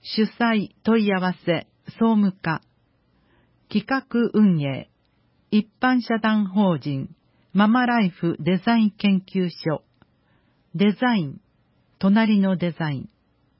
主催問い合わせ総務課、企画運営、一般社団法人ママライフデザイン研究所、デザイン、隣のデザイン。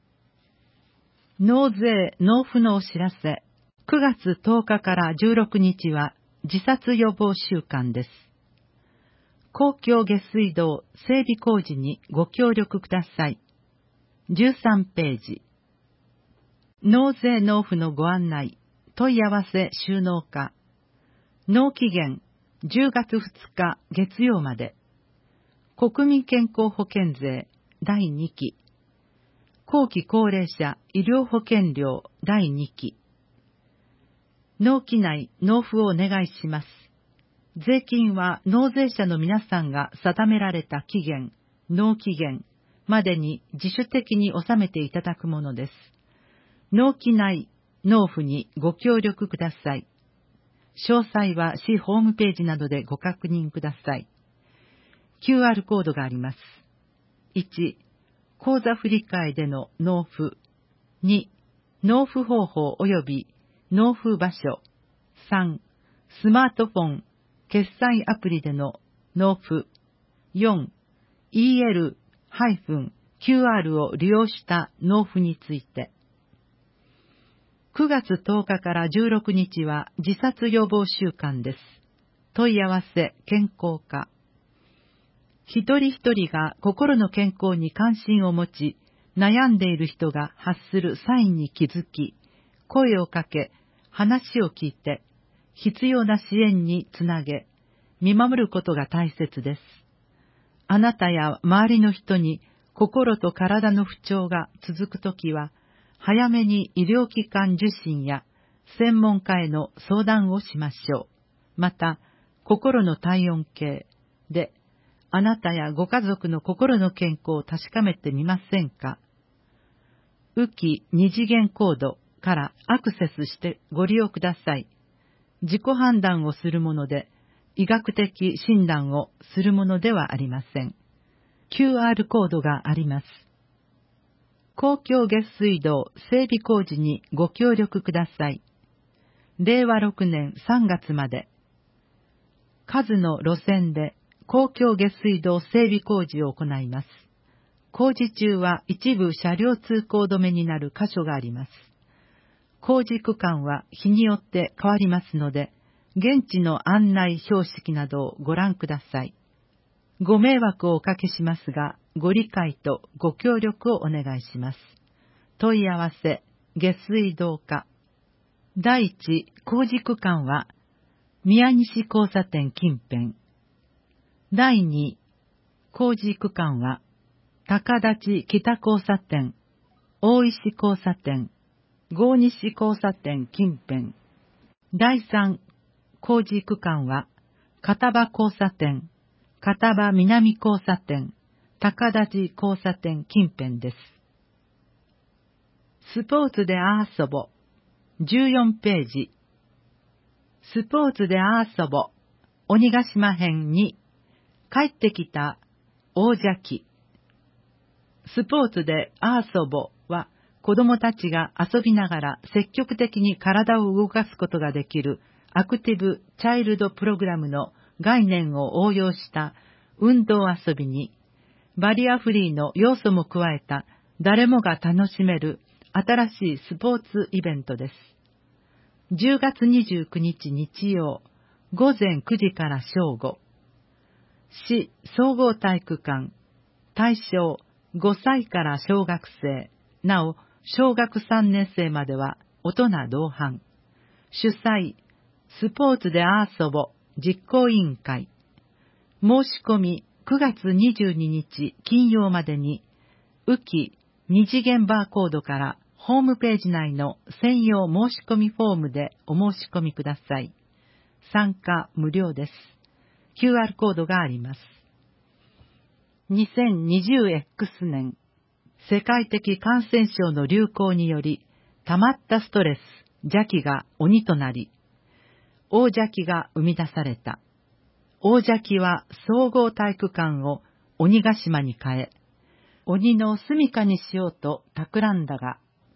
納税納付のお知らせ。くがつとおかからじゅうろくにちは自殺予防週間です。公共下水道整備工事にご協力ください。じゅうさんページ。納税納付のご案内、問い合わせ収納課。納期限じゅうがつふつか月曜まで。国民健康保険税だいにき。後期高齢者医療保険料だいにき。納期内納付をお願いします。税金は納税者の皆さんが定められた期限、納期限までに自主的に納めていただくものです。納期内納付にご協力ください。詳細は市ホームページなどでご確認ください。キューアール コードがあります。いち、口座振替での納付。に、納付方法及び納付場所。さん、スマートフォン、決済アプリでの納付。よん、イーエル キューアール を利用した納付について。くがつとおかからじゅうろくにちは自殺予防週間です。問い合わせ健康課。一人一人が心の健康に関心を持ち、悩んでいる人が発するサインに気づき、声をかけ、話を聞いて、必要な支援につなげ、見守ることが大切です。あなたや周りの人に心と体の不調が続くときは、早めに医療機関受診や専門家への相談をしましょう。また、心の体温計で、あなたやご家族の心の健康を確かめてみませんか。浮き二次元コードからアクセスしてご利用ください。自己判断をするもので、医学的診断をするものではありません。キューアール コードがあります。公共下水道整備工事にご協力ください。れいわろくねんさんがつまで。数の路線で公共下水道整備工事を行います。工事中は一部車両通行止めになる箇所があります。工事区間は日によって変わりますので、現地の案内標識などをご覧ください。ご迷惑をおかけしますが、ご理解とご協力をお願いします。問い合わせ、下水道課。だいいち工事区間は、宮西交差点近辺。だいに工事区間は、高立北交差点、大石交差点、郷西交差点近辺。だいさん工事区間は、片場交差点、片場南交差点、高立交差点近辺です。スポーツで遊ぼ。じゅうよんページ。スポーツで遊ぼ。鬼ヶ島編に、帰ってきた大邪気。スポーツで遊ぼは、子供たちが遊びながら積極的に体を動かすことができるアクティブチャイルドプログラムの概念を応用した運動遊びに、バリアフリーの要素も加えた誰もが楽しめる新しいスポーツイベントです。じゅうがつにじゅうくにち日曜、ごぜんくじから正午。市総合体育館、対象ごさいから小学生、なお小学さんねん生までは大人同伴。主催、スポーツで遊ぼ実行委員会。申し込みくがつにじゅうににち金曜までに、浮き二次元バーコードからホームページ内の専用申し込みフォームでお申し込みください。参加無料です。キューアール コードがあります。にせんにじゅうエックス 年、世界的感染症の流行により、溜まったストレス、邪気が鬼となり、大邪気が生み出された。大邪気は総合体育館を鬼ヶ島に変え、鬼の住処にしようと企んだが、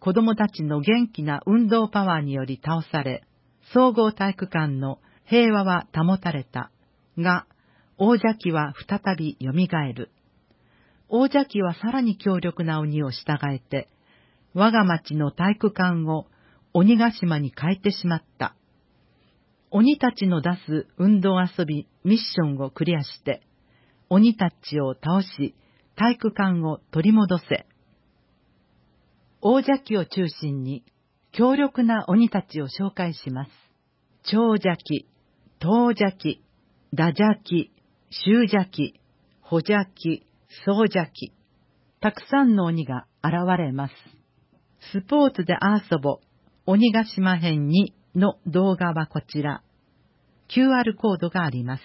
子供たちの元気な運動パワーにより倒され、総合体育館の平和は保たれた。が、王邪気は再び蘇る。王邪気はさらに強力な鬼を従えて、我が町の体育館を鬼ヶ島に変えてしまった。鬼たちの出す運動遊びミッションをクリアして、鬼たちを倒し、体育館を取り戻せ。王邪気を中心に、強力な鬼たちを紹介します。長邪気、東邪気、打邪気、周邪気、補邪気、総邪気。たくさんの鬼が現れます。スポーツで遊ぼ、鬼ヶ島編にの動画はこちら。キューアール コードがあります。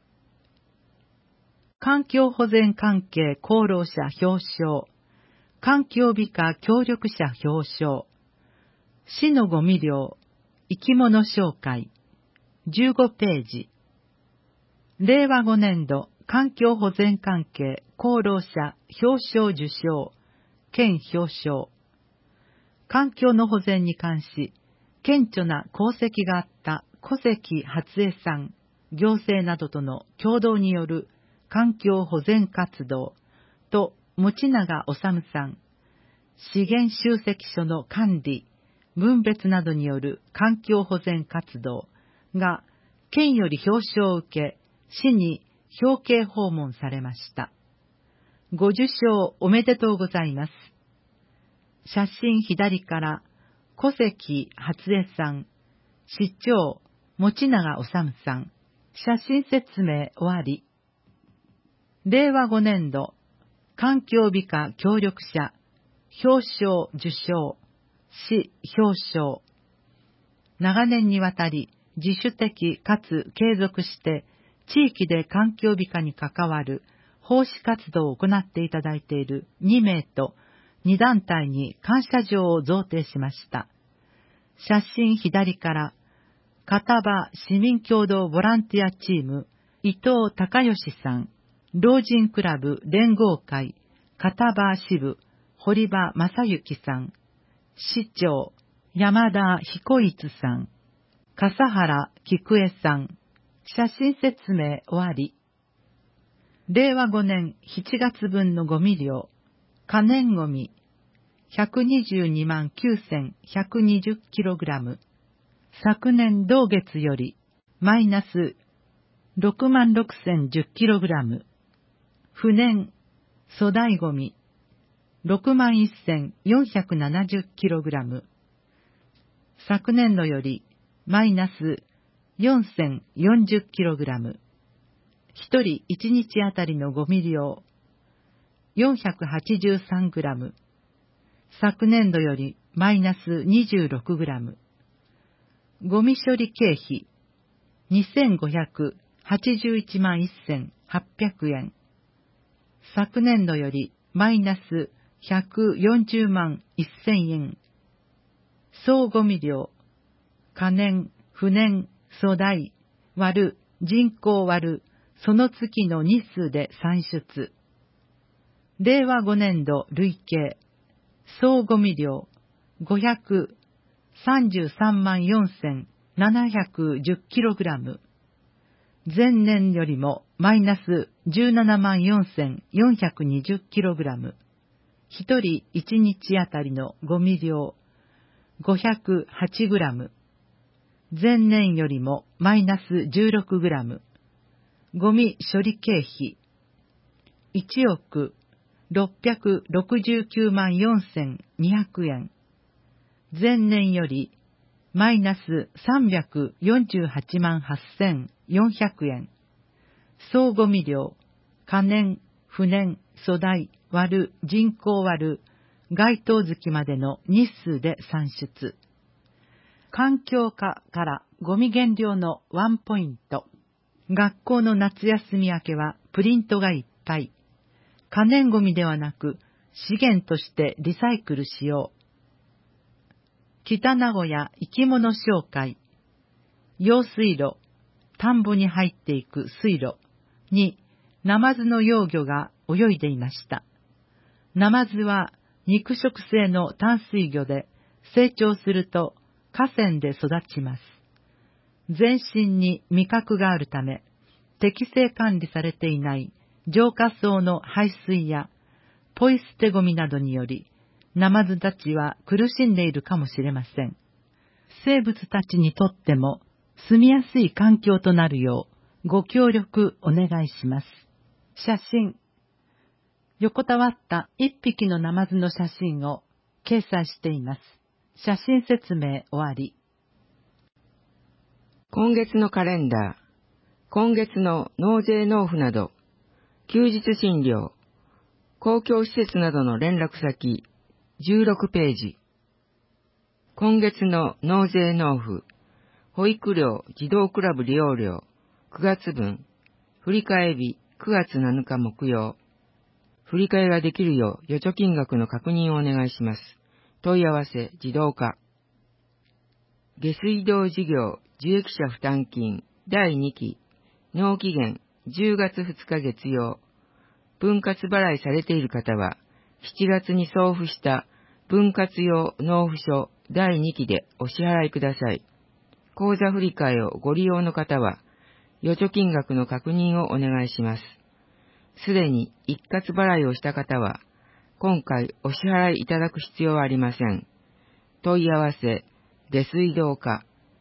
環境保全関係功労者表彰。環境美化協力者表彰。市のご味料、生き物紹介。じゅうごページ。れいわごねんど環境保全関係功労者表彰受賞。県表彰。環境の保全に関し、顕著な功績があった小関初江さん、行政などとの共同による環境保全活動と持永治さん、資源集積所の管理、分別などによる環境保全活動が県より表彰を受け、市に表敬訪問されました。ご受賞おめでとうございます。写真左から小関初江さん、市長持永治さん、写真説明終わり。れいわごねんど環境美化協力者表彰受賞、市表彰。長年にわたり自主的かつ継続して地域で環境美化に関わる奉仕活動を行っていただいているにめいとに団体に感謝状を贈呈しました。写真左から、片場市民共同ボランティアチーム、伊藤隆義さん、老人クラブ連合会、片場支部、堀場正幸さん、市長、山田彦一さん、笠原菊江さん、写真説明終わり。れいわごねんしちがつぶんのゴミ量、可燃ゴミ、ひゃくにじゅうにまんきゅうせんひゃくにじゅうキログラム。昨年同月より、マイナスろくまんろくせんじゅうキログラム。不燃、粗大ゴミ、ろくまんせんよんひゃくななじゅうキログラム。昨年度より、マイナスよんせんよんじゅうキログラム。一人一日あたりのゴミ量、よんひゃくはちじゅうさんグラム。昨年度よりマイナスにじゅうろくグラム。ゴミ処理経費、にせんごひゃくはちじゅういちまんせんはっぴゃくえん。昨年度よりマイナスひゃくよんじゅうまんせんえん。総ゴミ量、可燃、不燃、粗大、割る、人口割る、その月の日数で算出。れいわごねんど累計、総ゴミ量、ごひゃくさんじゅうさんまんよんせんななひゃくじゅうキログラム。前年よりもマイナスじゅうななまんよんせんよんひゃくにじゅうキログラム。一人一日あたりのゴミ量、ごひゃくはちグラム。前年よりもマイナスじゅうろくグラム。ゴミ処理経費、いちおくろっぴゃくろくじゅうきゅうまんよんせんにひゃくえん。前年よりマイナスさんびゃくよんじゅうはちまんはっせんよんひゃくえん。総ゴミ量、可燃、不燃、粗大、割る、人口割る、該当月までの日数で算出。環境課からゴミ減量のワンポイント。学校の夏休み明けはプリントがいっぱい。可燃ゴミではなく資源としてリサイクルしよう。北名古屋生き物紹介。用水路、田んぼに入っていく水路にナマズの幼魚が泳いでいました。ナマズは肉食性の淡水魚で成長すると河川で育ちます。全身に味覚があるため、適正管理されていない浄化槽の排水やポイ捨てゴミなどにより、ナマズたちは苦しんでいるかもしれません。生物たちにとっても住みやすい環境となるようご協力お願いします。写真。横たわった一匹のナマズの写真を掲載しています。写真説明終わり。 今月のカレンダー、今月の納税納付など、休日診療、公共施設などの連絡先、じゅうろくページ。今月の納税納付、保育料児童クラブ利用料、くがつぶん、振替日くがつなのか木曜。振り替えができるよう預貯金額の確認をお願いします。問い合わせ自動化。下水道事業受益者負担金だいにき、納期限じゅうがつふつか月曜。分割払いされている方は、しちがつに送付した分割用納付書だいにきでお支払いください。口座振替をご利用の方は、預貯金額の確認をお願いします。すでに一括払いをした方は、今回お支払いいただく必要はありません。問い合わせ、下水道課。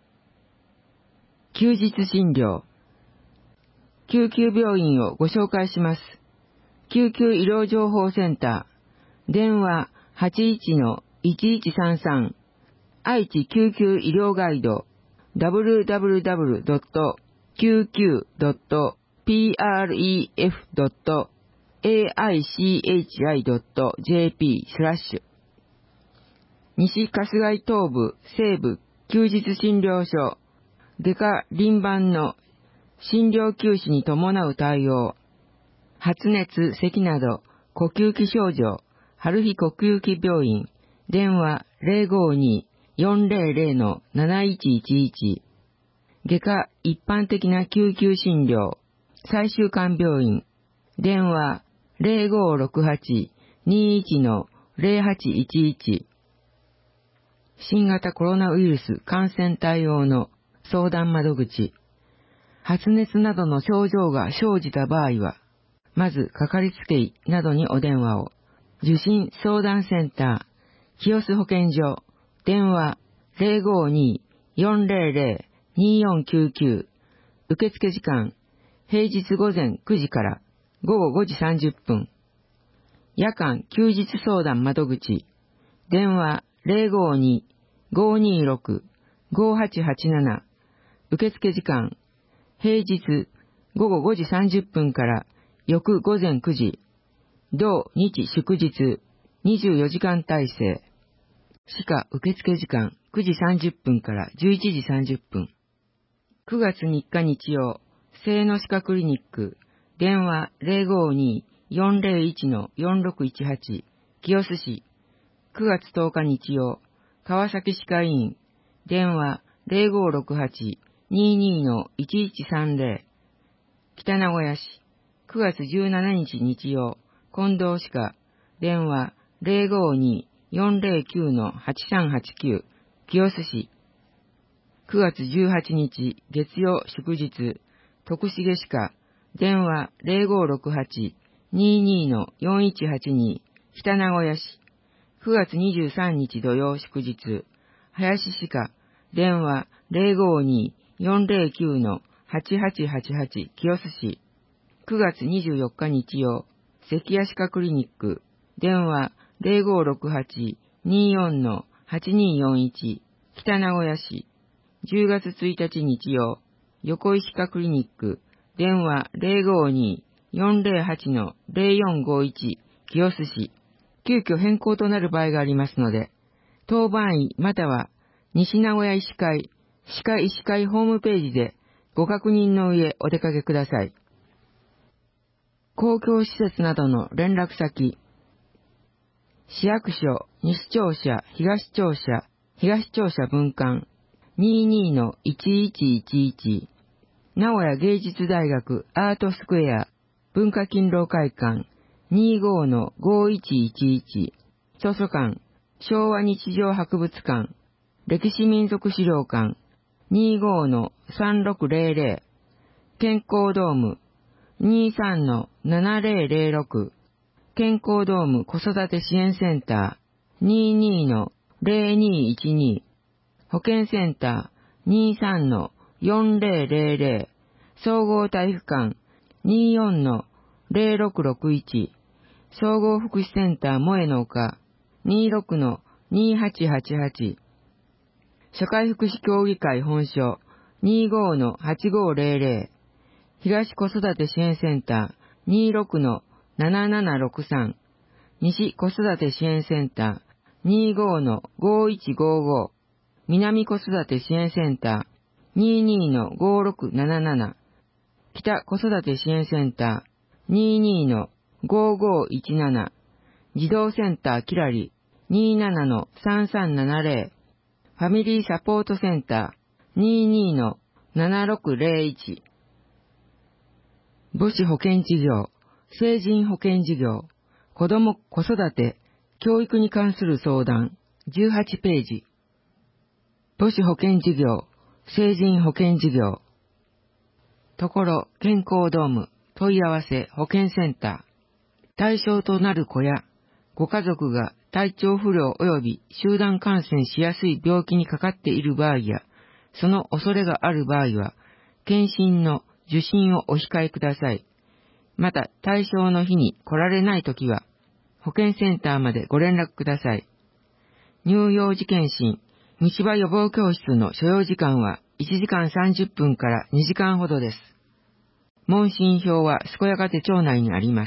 休日診療。救急病院をご紹介します。救急医療情報センター。電話 はちいちのいちいちさんさん。愛知救急医療ガイド。ダブリューダブリューダブリュードットきゅうきゅうドットプレフドットエーアイシーエイチアイドットジェーピー スラッシュ。西春日井東部西部休日診療所。外科輪番の診療休止に伴う対応。発熱、咳など呼吸器症状。春日呼吸器病院。電話 ゼロごに よんゼロゼロ のなないちいちいち。外科一般的な救急診療。最終館病院。電話 ゼロごろくはち にいち のゼロはちいちいち。新型コロナウイルス感染対応の相談窓口。発熱などの症状が生じた場合は、まずかかりつけ医などにお電話を。受診相談センター、清須保健所。電話 ゼロごに よんゼロゼロ によんきゅうきゅう。受付時間、平日午前くじから午後ごじさんじゅっぷん。夜間休日相談窓口。電話 ゼロごに ごにろく ごはちはちなな。受付時間、平日午後ごじさんじゅっぷんから翌午前くじ。同日祝日にじゅうよじかん体制。歯科受付時間くじさんじゅっぷんからじゅういちじさんじゅっぷん。くがつみっか日曜、清野歯科クリニック。電話 ゼロごに よんゼロいち のよんろくいちはち。清須市。くがつとおか日曜、川崎歯科医院。電話 ゼロごろくはち にに のいちいちさんゼロ。北名古屋市。くがつじゅうしちにち日曜、近藤歯科。電話 ゼロごに よんゼロきゅう のはちさんはちきゅう。清須市。くがつじゅうはちにち月曜祝日、徳重歯科。電話 ゼロごろくはち にに のよんいちはちに。北名古屋市。くがつにじゅうさんにち土曜祝日、林歯科。電話 ゼロごに よんゼロきゅう のはちはちはちはち。清須市。くがつにじゅうよっか日曜、関谷歯科クリニック。電話 ゼロごろくはち によん のはちによんいち。北名古屋市。じゅうがつついたち日曜、横井歯科クリニック。電話 ゼロごに よんゼロはち のゼロよんごいち。清須市。急遽変更となる場合がありますので、当番医または西名古屋医師会、歯科医師会ホームページでご確認の上お出かけください。公共施設などの連絡先。市役所、西庁舎、東庁舎、東庁舎分館、にじゅうにのいちいちいちいち。名古屋芸術大学アートスクエア、文化勤労会館、にじゅうごのごいちいちいち。図書館、 昭和日常博物館、歴史民族資料館 にじゅうごのさんろくぜろぜろ、健康ドーム にじゅうさんのななぜろぜろろく、健康ドーム子育て支援センター にじゅうにのぜろにいちに、保健センター にじゅうさんのよんぜろぜろぜろ、総合体育館 にじゅうよんのぜろろくろくいち、総合福祉センター萌えの丘 にじゅうろくのにはちはちはち、社会福祉協議会本所 にじゅうごのはちごぜろぜろ、東子育て支援センター にじゅうろくのななななろくさん、西子育て支援センター にじゅうごのごいちごご、南子育て支援センター にじゅうにのごろくなななな、北子育て支援センター にじゅうにのごごいちなな、児童センターキラリ にじゅうななのさんさんななぜろ、ファミリーサポートセンター にじゅうにのななろくぜろいち、母子保健事業、成人保健事業、子ども子育て、教育に関する相談、じゅうはちページ。母子保健事業、成人保健事業。ところ、健康ドーム、問い合わせ、保健センター。対象となる子や、ご家族が体調不良及び集団感染しやすい病気にかかっている場合や、その恐れがある場合は、検診の受診をお控えください。また、対象の日に来られないときは、保健センターまでご連絡ください。乳幼児検診、虫歯予防教室の所要時間はいちじかんさんじゅっぷんからにじかんほどです。問診票は健やか手帳内にあります。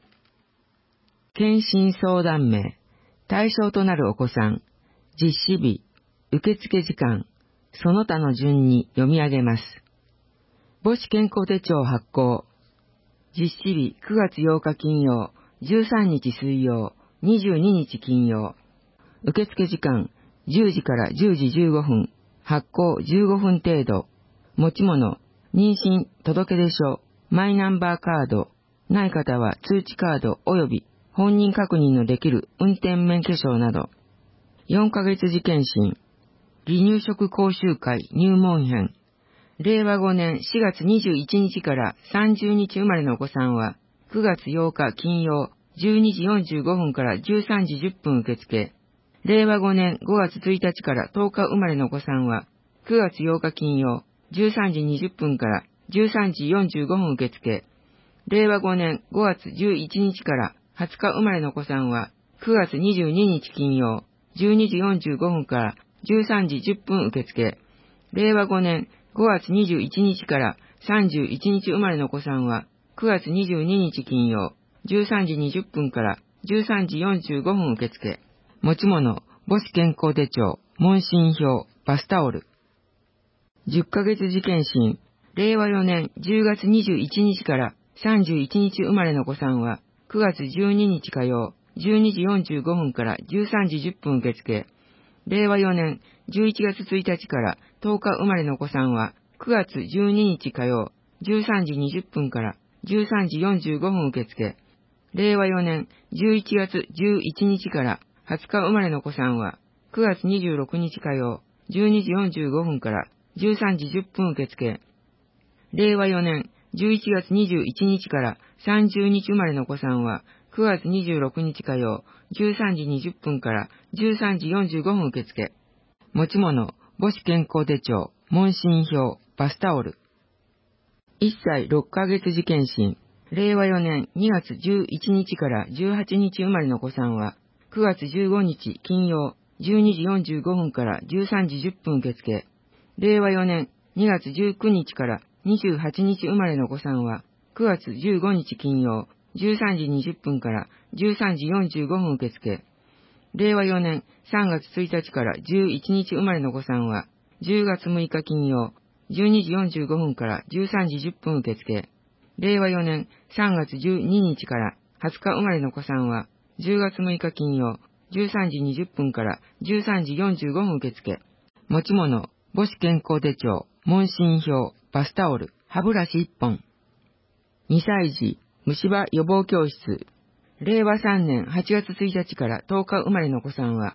検診相談名、対象となるお子さん、実施日、受付時間、その他の順に読み上げます。母子健康手帳発行。実施日くがつようか金曜、じゅうさんにち水曜、にじゅうににち金曜。受付時間じゅうじからじゅうじじゅうごふん、発行じゅうごふん程度。持ち物、妊娠届出書、マイナンバーカード、ない方は通知カード及び本人確認のできる運転免許証など。よんかげつ時検診、離乳食講習会入門編。れいわごねんしがつにじゅういちにちからさんじゅうにち生まれのお子さんは、くがつようか金曜じゅうにじよんじゅうごふんからじゅうさんじじゅっぷん受付。れいわごねんごがつついたちからとおか生まれのお子さんは、くがつようか金曜じゅうさんじにじゅっぷんからじゅうさんじよんじゅうごふん受付。れいわごねんごがつじゅういちにちからはつか生まれのお子さんは、くがつにじゅうににち金曜じゅうにじよんじゅうごふんからじゅうさんじじゅっぷん受付。れいわごねんごがつにじゅういちにちからさんじゅういちにち生まれのお子さんは、くがつにじゅうににち金曜じゅうさんじにじゅっぷんからじゅうさんじよんじゅうごふん受付。持ち物、母子健康手帳、問診票、バスタオル。じゅっかげつ時検診、れいわよねんじゅうがつにじゅういちにちからさんじゅういちにち生まれのお子さんは、くがつじゅうににち火曜じゅうにじよんじゅうごふんからじゅうさんじじゅっぷん受付。れいわよねんじゅういちがつついたちからとおか生まれのお子さんは、くがつじゅうににち火曜じゅうさんじにじゅっぷんからじゅうさんじよんじゅうごふん受付。れいわよねんじゅういちがつじゅういちにちからはつか生まれのお子さんは、くがつにじゅうろくにち火曜じゅうにじよんじゅうごふんからじゅうさんじじゅっぷん受付。れいわよねんじゅういちがつにじゅういちにちからさんじゅうにち生まれのお子さんは、くがつにじゅうろくにち火曜じゅうさんじにじゅっぷんからじゅうさんじよんじゅうごふん受付。持ち物、母子健康手帳、問診票、バスタオル。いっさいろっかげつ時検診、れいわよねんにがつじゅういちにちからじゅうはちにち生まれのお子さんは、くがつじゅうごにち金曜じゅうにじよんじゅうごふんからじゅうさんじじゅっぷん受付。れいわよねんにがつじゅうくにちからにじゅうはちにち生まれのお子さんは、くがつじゅうごにち金曜じゅうさんじにじゅっぷんからじゅうさんじよんじゅうごふん受付。れいわよねんさんがつついたちからじゅういちにち生まれのお子さんは、じゅうがつむいか金曜じゅうにじよんじゅうごふんからじゅうさんじじゅっぷん受付。れいわよねんさんがつじゅうににちからはつか生まれのお子さんは、じゅうがつむいか金曜じゅうさんじにじゅっぷんからじゅうさんじよんじゅうごふん受付。持ち物、母子健康手帳、問診票、バスタオル、歯ブラシいっぽん。にさい児、虫歯予防教室。れいわさんねんはちがつついたちからとおか生まれのお子さんは、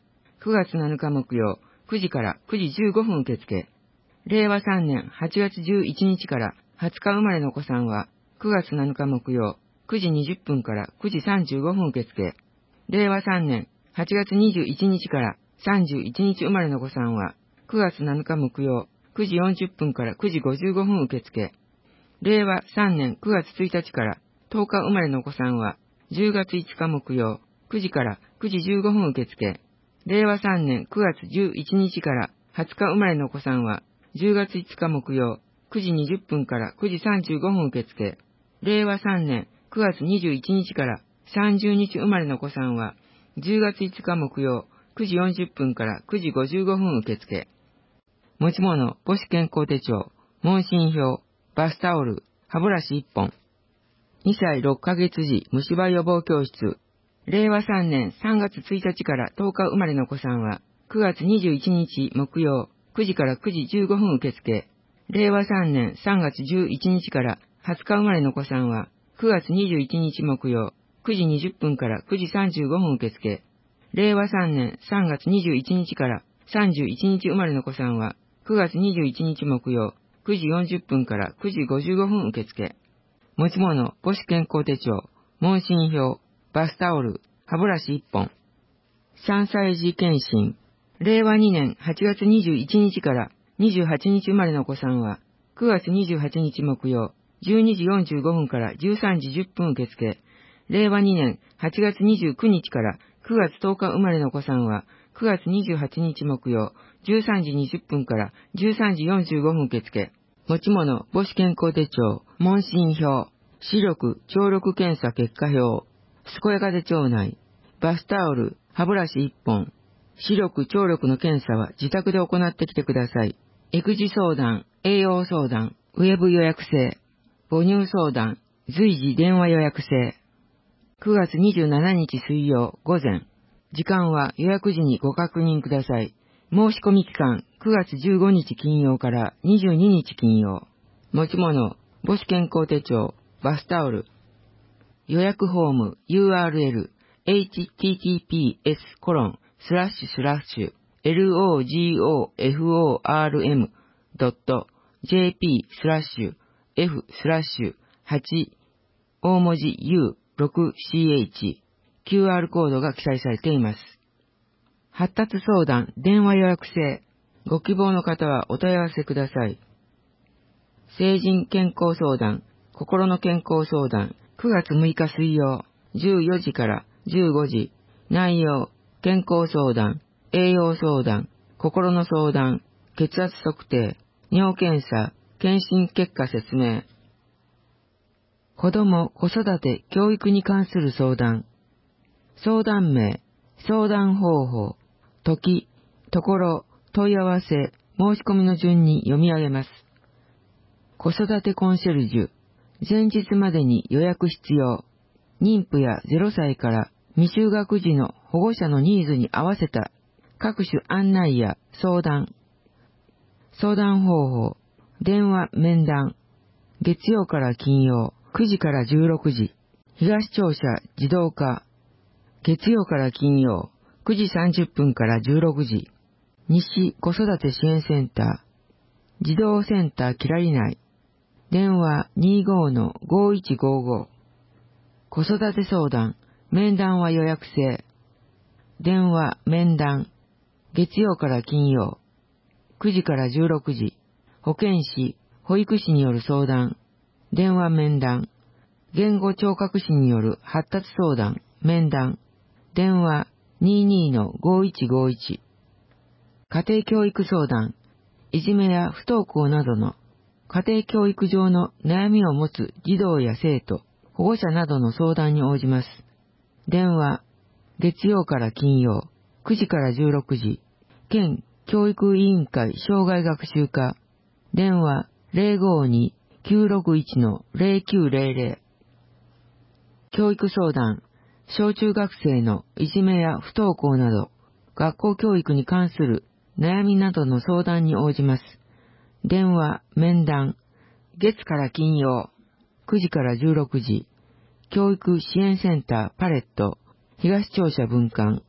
くがつなのか木曜くじからくじじゅうごふん受付。れいわさんねんはちがつじゅういちにちからはつか生まれのお子さんはくがつなのか木曜くじにじゅっぷんからくじさんじゅうごふん受付。れいわさんねんはちがつにじゅういちにちからさんじゅういちにち生まれのお子さんはくがつなのか木曜くじよんじゅっぷんからくじごじゅうごふん受付。れいわさんねんくがつついたちからとおか生まれのお子さんはじゅうがついつか木曜くじからくじじゅうごふん受付。れいわさんねんくがつじゅういちにちからはつか生まれのお子さんはじゅうがついつか木曜くじにじゅっぷんからくじさんじゅうごふん受付。れいわさんねんくがつにじゅういちにちからさんじゅうにち生まれのお子さんはじゅうがついつか木曜くじよんじゅっぷんからくじごじゅうごふん受付。持ち物、母子健康手帳、問診票、バスタオル、歯ブラシいっぽん。にさいろっかげつ時虫歯予防教室。れいわさんねんさんがつついたちからとおか生まれのお子さんはくがつにじゅういちにち木曜くじからくじじゅうごふん受付。れいわさんねんさんがつじゅういちにちからはつか生まれのお子さんはくがつにじゅういちにち木曜くじにじゅっぷんからくじさんじゅうごふん受付。れいわさんねんさんがつにじゅういちにちからさんじゅういちにち生まれのお子さんはくがつにじゅういちにち木曜くじよんじゅっぷんからくじごじゅうごふん受付。持ち物、母子健康手帳、問診票、バスタオル、歯ブラシいっぽん。さんさい児検診。れいわにねんはちがつにじゅういちにちからにじゅうはちにち生まれのお子さんはくがつにじゅうはちにち木曜じゅうにじよんじゅうごふんからじゅうさんじじゅっぷん受付。れいわにねんはちがつにじゅうくにちからくがつとおか生まれのお子さんはくがつにじゅうはちにち木曜じゅうさんじにじゅっぷんからじゅうさんじよんじゅうごふん受付。持ち物、母子健康手帳、問診票、視力、聴力検査結果表、健やかで腸内、バスタオル、歯ブラシいっぽん。視力、聴力の検査は自宅で行ってきてください。育児相談、栄養相談、ウェブ予約制、母乳相談、随時電話予約制。くがつにじゅうしちにち水曜午前。時間は予約時にご確認ください。申し込み期間くがつじゅうごにち金曜からにじゅうににち金曜。持ち物、母子健康手帳、バスタオル。予約フォーム ユーアールエル エイチティーティーピーエスコロンスラッシュスラッシュ エルオージーオーエフオーアールエムドットジェーピースラッシュ F スラッシュはち大文字 ユーろくシーエイチ キューアール コードが記載されています。発達相談電話予約制。ご希望の方はお問い合わせください。成人健康相談、心の健康相談、くがつむいか水曜、じゅうよじからじゅうごじ。内容、健康相談、栄養相談、心の相談、血圧測定、尿検査、検診結果説明。子ども・子育て・教育に関する相談。相談名、相談方法、時、ところ、問い合わせ、申し込みの順に読み上げます。子育てコンシェルジュ、前日までに予約必要。妊婦やゼロさいから未就学児の保護者のニーズに合わせた各種案内や相談。相談方法、電話面談。月曜から金曜、くじからじゅうろくじ。東庁舎自動化。月曜から金曜、くじさんじゅっぷんからじゅうろくじ。西子育て支援センター。児童センターきらり内。電話 にじゅうごのごいちごご。子育て相談、面談は予約制。電話、面談。月曜から金曜。くじからじゅうろくじ。保健師、保育士による相談。電話面談。言語聴覚士による発達相談、面談。電話 にじゅうにのごいちごいち。家庭教育相談。いじめや不登校などの家庭教育上の悩みを持つ児童や生徒、保護者などの相談に応じます。電話、月曜から金曜、くじからじゅうろくじ、県教育委員会障害学習課、電話 ゼロごにきゅうろくいちのゼロきゅうゼロゼロ。教育相談、小中学生のいじめや不登校など、学校教育に関する悩みなどの相談に応じます。電話、面談、月から金曜、くじからじゅうろくじ、教育支援センターパレット、東庁舎分館、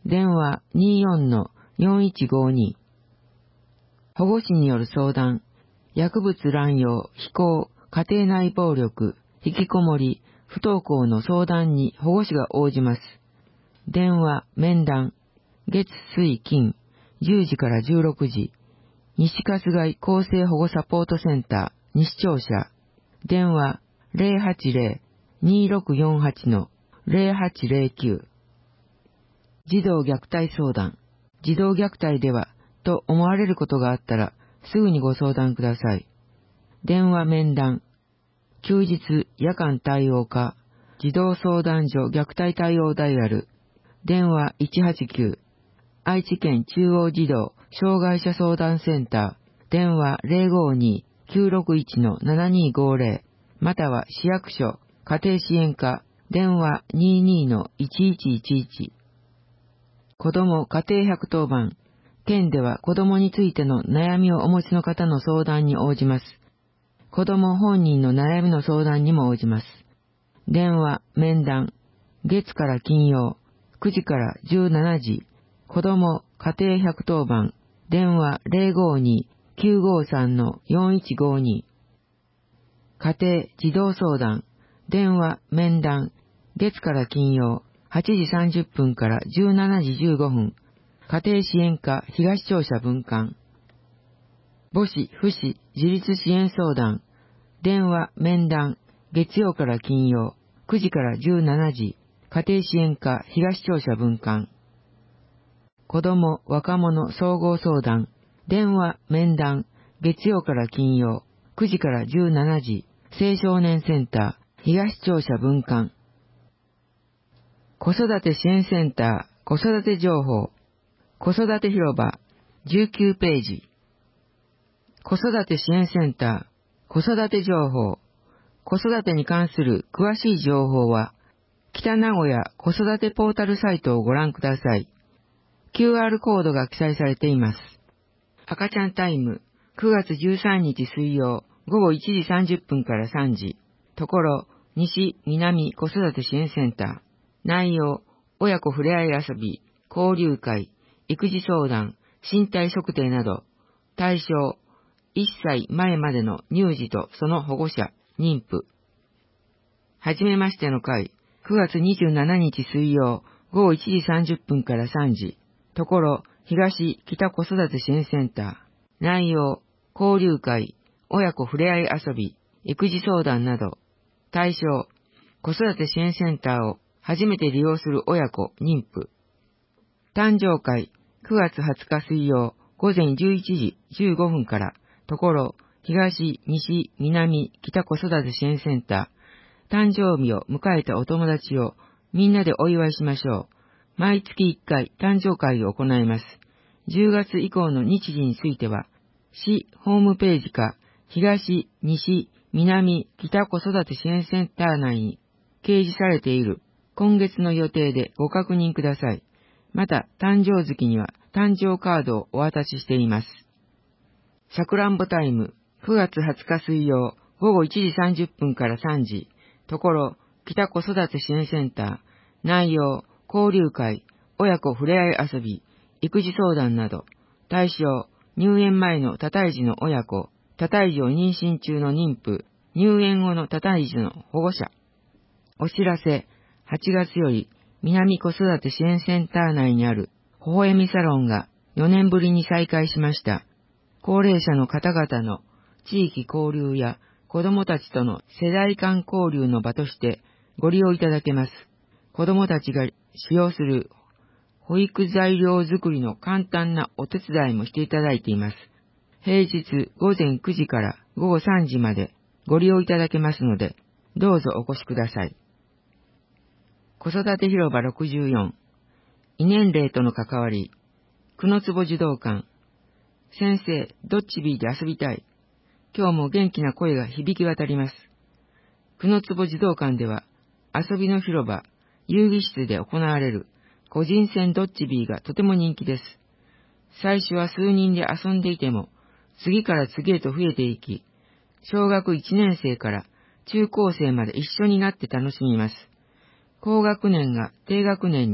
電話 にーよんのよんいちごに。保護司による相談、薬物乱用、非行、家庭内暴力、引きこもり、不登校の相談に保護司が応じます。電話、面談、月、水、金、じゅうじからじゅうろくじ。西春日井厚生保護サポートセンター、西庁舎。電話、ゼロはちゼロ にーろくよんはち のゼロはちゼロきゅう。児童虐待相談。児童虐待では、と思われることがあったら、すぐにご相談ください。電話面談。休日、夜間対応課、児童相談所虐待対応ダイヤル。電話いちはちきゅう。愛知県中央児童障害者相談センター。電話 ゼロごに きゅうろくいち のななにごゼロ。または市役所、家庭支援課。電話 にーにーのいちいちいちいち。子ども家庭ひゃくとおばん。県では子どもについての悩みをお持ちの方の相談に応じます。子ども本人の悩みの相談にも応じます。電話、面談。月から金曜、くじからじゅうしちじ。子ども家庭ひゃくとおばん。電話 ゼロごに きゅうごさんのよんいちごに。家庭児童相談。電話、面談。月から金曜、はちじさんじゅっぷんからじゅうしちじじゅうごふん。家庭支援課東庁舎分館。母子、父子、自立支援相談。電話、面談。月曜から金曜、くじからじゅうしちじ。家庭支援課東庁舎分館。子ども、若者総合相談。電話、面談。月曜から金曜、くじからじゅうしちじ。青少年センター東庁舎分館。子育て支援センター子育て情報。子育て広場じゅうきゅうページ。子育て支援センター子育て情報。子育てに関する詳しい情報は、北名古屋子育てポータルサイトをご覧ください。キューアール コードが記載されています。赤ちゃんタイムくがつじゅうさんにち水曜ごごいちじさんじゅっぷんからさんじ。ところ西南子育て支援センター。内容、親子ふれあい遊び、交流会、育児相談、身体測定など。対象、いっさいまえまでの乳児とその保護者、妊婦。はじめましての会、くがつにじゅうしちにち水曜ごごいちじさんじゅっぷんからさんじ。ところ東北子育て支援センター。内容、交流会、親子ふれあい遊び、育児相談など。対象、子育て支援センターを初めて利用する親子、妊婦。誕生会、くがつはつか水曜、ごぜんじゅういちじじゅうごふんから、ところ、東、西、南、北子育て支援センター。誕生日を迎えたお友達をみんなでお祝いしましょう。毎月いっかい誕生会を行います。じゅうがつ以降の日時については、市ホームページか、東、西、南、北子育て支援センター内に掲示されている今月の予定でご確認ください。また、誕生月には誕生カードをお渡ししています。さくらんぼタイム、くがつはつか水曜、ごごいちじさんじゅっぷんからさんじ。ところ、北子育て支援センター。内容、交流会、親子ふれあい遊び、育児相談など。対象、入園前の多胎児の親子、多胎児を妊娠中の妊婦、入園後の多胎児の保護者。お知らせ、はちがつより南子育て支援センター内にある微笑みサロンがよねんぶりに再開しました。高齢者の方々の地域交流や子どもたちとの世代間交流の場としてご利用いただけます。子どもたちが使用する保育材料作りの簡単なお手伝いもしていただいています。平日ごぜんくじからごごさんじまでご利用いただけますので、どうぞお越しください。子育て広場ろくじゅうよん、異年齢との関わり、くのつぼ児童館。先生、どっちビーで遊びたい。今日も元気な声が響き渡ります。くのつぼ児童館では、遊びの広場、遊戯室で行われる個人戦ドッジビーがとても人気です。最初は数人で遊んでいても、次から次へと増えていき、小学いちねん生から中高生まで一緒になって楽しみます。高学年が低学年に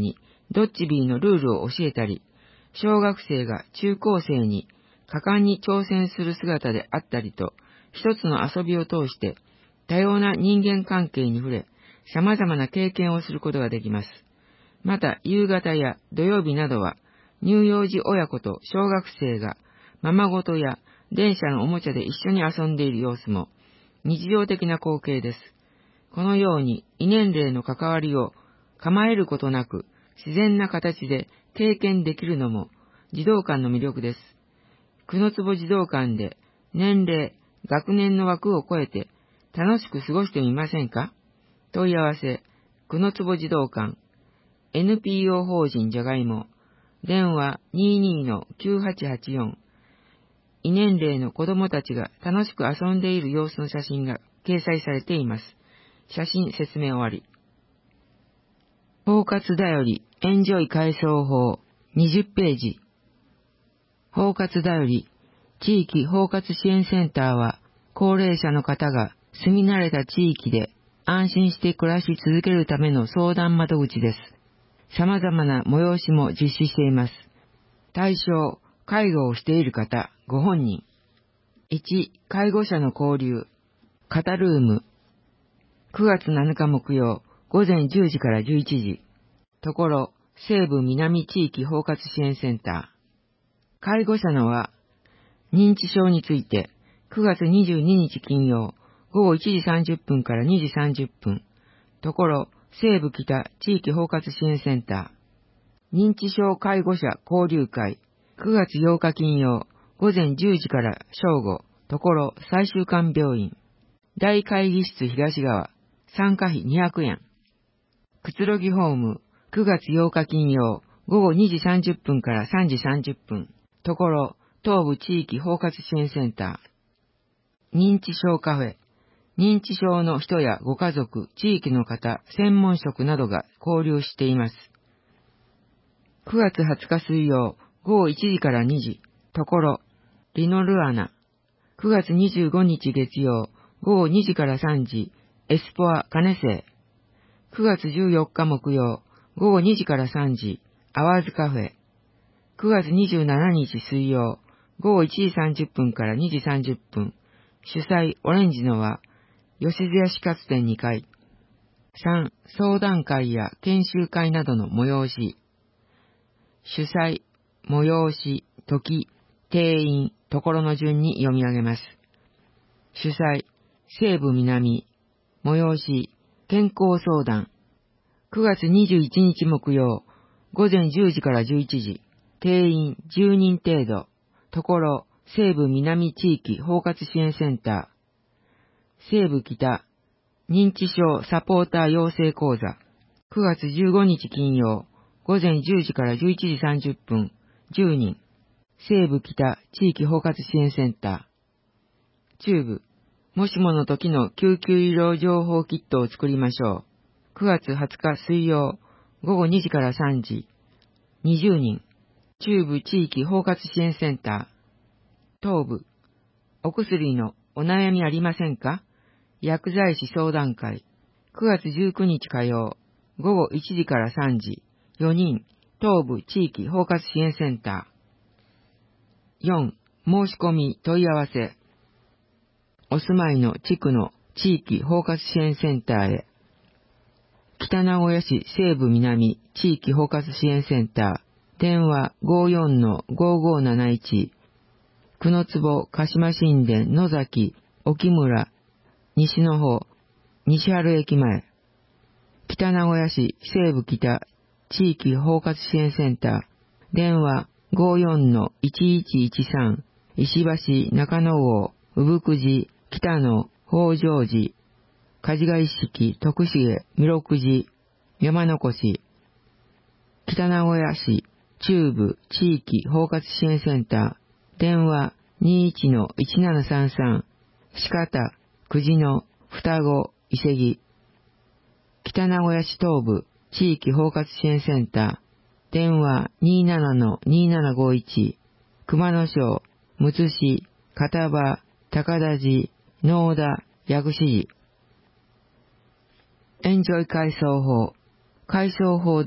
ドッジビーのルールを教えたり、小学生が中高生に果敢に挑戦する姿であったりと、一つの遊びを通して多様な人間関係に触れ、様々な経験をすることができます。また、夕方や土曜日などは、乳幼児親子と小学生が、ままごとや電車のおもちゃで一緒に遊んでいる様子も、日常的な光景です。このように、異年齢の関わりを構えることなく、自然な形で経験できるのも、児童館の魅力です。久坪児童館で、年齢、学年の枠を超えて、楽しく過ごしてみませんか？問い合わせ、久坪児童館、エヌピーオー 法人じゃがいも、電話 にじゅうにのきゅうはちはちよん。異年齢の子供たちが楽しく遊んでいる様子の写真が掲載されています。写真説明終わり。包括だより、エンジョイ改装法、にじゅっページ。包括だより、地域包括支援センターは、高齢者の方が住み慣れた地域で安心して暮らし続けるための相談窓口です。様々な催しも実施しています。対象、介護をしている方、ご本人。いち、介護者の交流。カタルーム。くがつなのか木曜、午前じゅうじからじゅういちじ。ところ、西部南地域包括支援センター。介護者のは、認知症について、くがつにじゅうににち金曜、ごごいちじさんじゅっぷんからにじさんじゅっぷん。ところ、西部北地域包括支援センター。認知症介護者交流会。くがつようか金曜、午前じゅうじから正午。ところ、最終館病院。大会議室東側。参加費にひゃくえん。くつろぎホーム。くがつようか金曜、ごごにじさんじゅっぷんからさんじさんじゅっぷん。ところ、東部地域包括支援センター。認知症カフェ。認知症の人やご家族、地域の方、専門職などが交流しています。くがつはつか水曜、ごごいちじからにじ。ところ、リノルアナ。くがつにじゅうごにち月曜、ごごにじからさんじ。エスポア金瀬。くがつじゅうよっか木曜、ごごにじからさんじ。アワーズカフェ。くがつにじゅうしちにち水曜、ごごいちじさんじゅっぷんからにじさんじゅっぷん。主催、オレンジの輪。吉津屋始活店にかい。さん、相談会や研修会などの催し。主催、催し、時、定員、ところの順に読み上げます。主催、西部南、催し、健康相談。くがつにじゅういちにち木曜、ごぜんじゅうじからじゅういちじ。定員じゅうにん程度。ところ、西部南地域包括支援センター。西部北、認知症サポーター養成講座。くがつじゅうごにち金曜、ごぜんじゅうじからじゅういちじさんじゅっぷん、じゅうにん。西部北地域包括支援センター。中部、もしもの時の救急医療情報キットを作りましょう。くがつはつか水曜、ごごにじからさんじ。にじゅうにん。中部地域包括支援センター。東部、お薬のお悩みありませんか？薬剤師相談会。くがつじゅうくにち火曜、ごごいちじからさんじ。よにん、東部地域包括支援センター。よん、申し込み問い合わせ。お住まいの地区の地域包括支援センターへ。北名古屋市西部南地域包括支援センター。電話 ごじゅうよんのごーごーなないち。久坪鹿島神殿野崎沖村西の方西春駅前。北名古屋市西部北地域包括支援センター。電話 ごじゅうよんのいちいちいちさん。石橋中野郷産久寺北野北条寺梶ヶ石徳重弥勒寺山残し。北名古屋市中部地域包括支援センター。電話 にじゅういちのいちななさんさん。鹿田久慈の双子伊勢木。北名古屋市東部地域包括支援センター。電話 にじゅうななのにななごいち。熊野町むつ市片場高田寺能田薬師寺。エンジョイ改装法。改装法で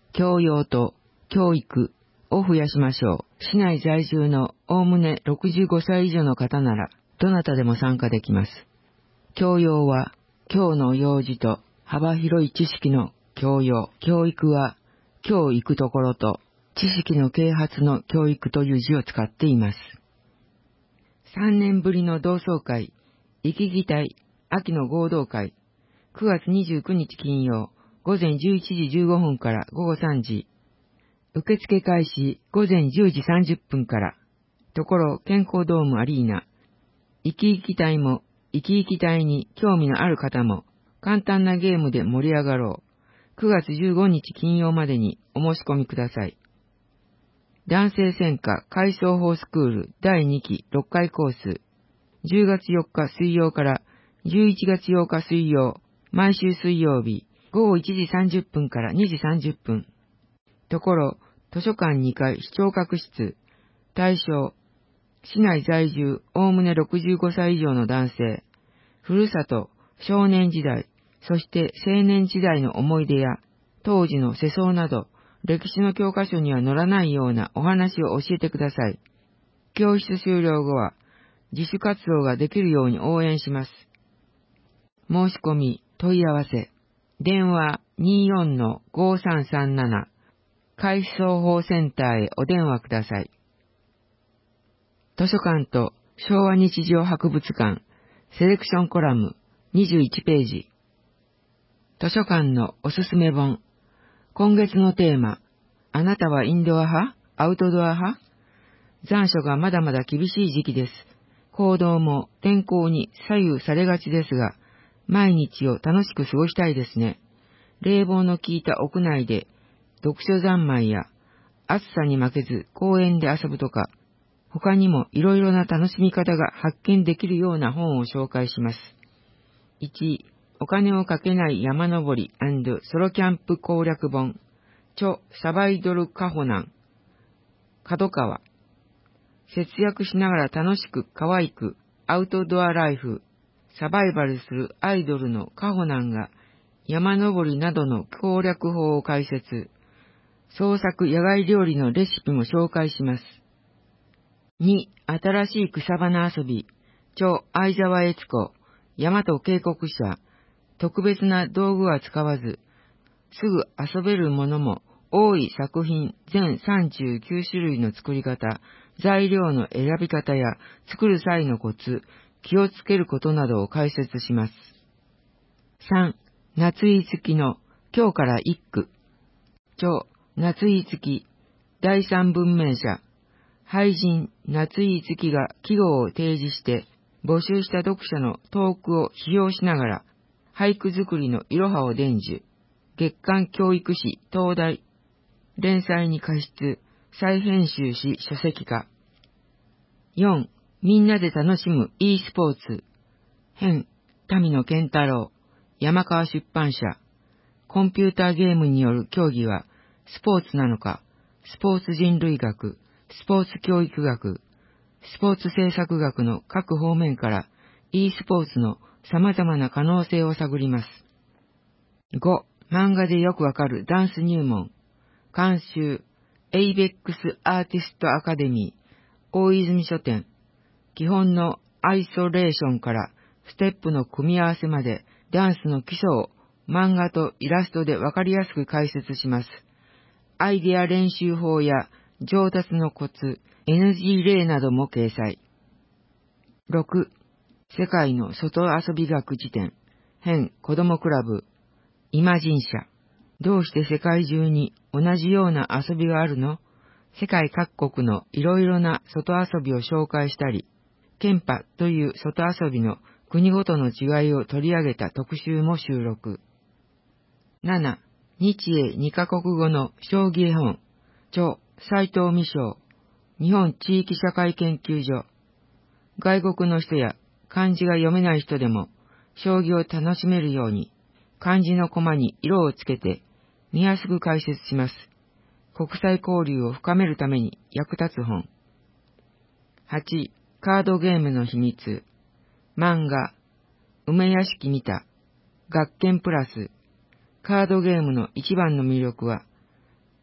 教養と教育を増やしましょう。市内在住のおおむねろくじゅうごさい以上の方なら、どなたでも参加できます。教養は、教の用事と幅広い知識の教養。教育は、教行くところと知識の啓発の教育という字を使っています。さんねんぶりの同窓会、生きぎたい秋の合同会、くがつにじゅうくにち金曜、午前じゅういちじじゅうごふんからごごさんじ。受付開始午前じゅうじさんじゅっぷんから。ところ健康ドームアリーナ。生き生き隊も生き生き隊に興味のある方も簡単なゲームで盛り上がろう。くがつじゅうごにち金曜までにお申し込みください。男性専科海藻法スクールだいにきろっかいコース。じゅうがつよっか水曜からじゅういちがつようか水曜、毎週水曜日、ごごいちじさんじゅっぷんからにじさんじゅっぷん。ところ、図書館にかい視聴覚室。対象、市内在住おおむねろくじゅうごさい以上の男性。ふるさと、少年時代、そして青年時代の思い出や、当時の世相など、歴史の教科書には載らないようなお話を教えてください。教室終了後は、自主活動ができるように応援します。申し込み、問い合わせ。電話 にじゅうよんのごさんさんなな。海藻法センターへお電話ください。図書館と昭和日常博物館、セレクションコラムにじゅういちページ。図書館のおすすめ本。今月のテーマ、あなたはインドア派？アウトドア派？残暑がまだまだ厳しい時期です。行動も天候に左右されがちですが、毎日を楽しく過ごしたいですね。冷房の効いた屋内で、読書三昧や、暑さに負けず公園で遊ぶとか、他にもいろいろな楽しみ方が発見できるような本を紹介します。いち、お金をかけない山登り&ソロキャンプ攻略本、著サバイドルカホナン、角川。節約しながら楽しく可愛くアウトドアライフ、サバイバルするアイドルのカホナンが山登りなどの攻略法を解説、創作野外料理のレシピも紹介します。に、新しい草花遊び、著相沢悦子、大和渓谷社、特別な道具は使わず、すぐ遊べるものも多い作品全さんじゅうきゅうしゅるいの作り方、材料の選び方や作る際のコツ、気をつけることなどを解説します。さん、夏井月の今日から一句。著夏井月、第三文明社、俳人夏井月が季語を提示して募集した読者のトークを批評しながら俳句作りのいろはを伝授。月刊教育誌東大。連載に加筆、再編集し書籍化。よん、みんなで楽しむ e スポーツ。編、民野健太郎、山川出版社。コンピューターゲームによる競技はスポーツなのか、スポーツ人類学、スポーツ教育学、スポーツ政策学の各方面から e スポーツの様々な可能性を探ります。ご、漫画でよくわかるダンス入門。監修、エイベックスアーティストアカデミー、大泉書店。基本のアイソレーションからステップの組み合わせまでダンスの基礎を漫画とイラストでわかりやすく解説します。アイデア練習法や上達のコツ、エヌジー 例なども掲載。ろく、世界の外遊び学辞典。編子供クラブ。イマジン社。どうして世界中に同じような遊びがあるの？世界各国のいろいろな外遊びを紹介したり、ケンパという外遊びの国ごとの違いを取り上げた特集も収録。なな、日英にカ国語の将棋絵本。著斉藤美章、日本地域社会研究所。外国の人や漢字が読めない人でも将棋を楽しめるように漢字のコマに色をつけて見やすく解説します。国際交流を深めるために役立つ本。はち、カードゲームの秘密。漫画、梅屋敷見た、学研プラス。カードゲームの一番の魅力は、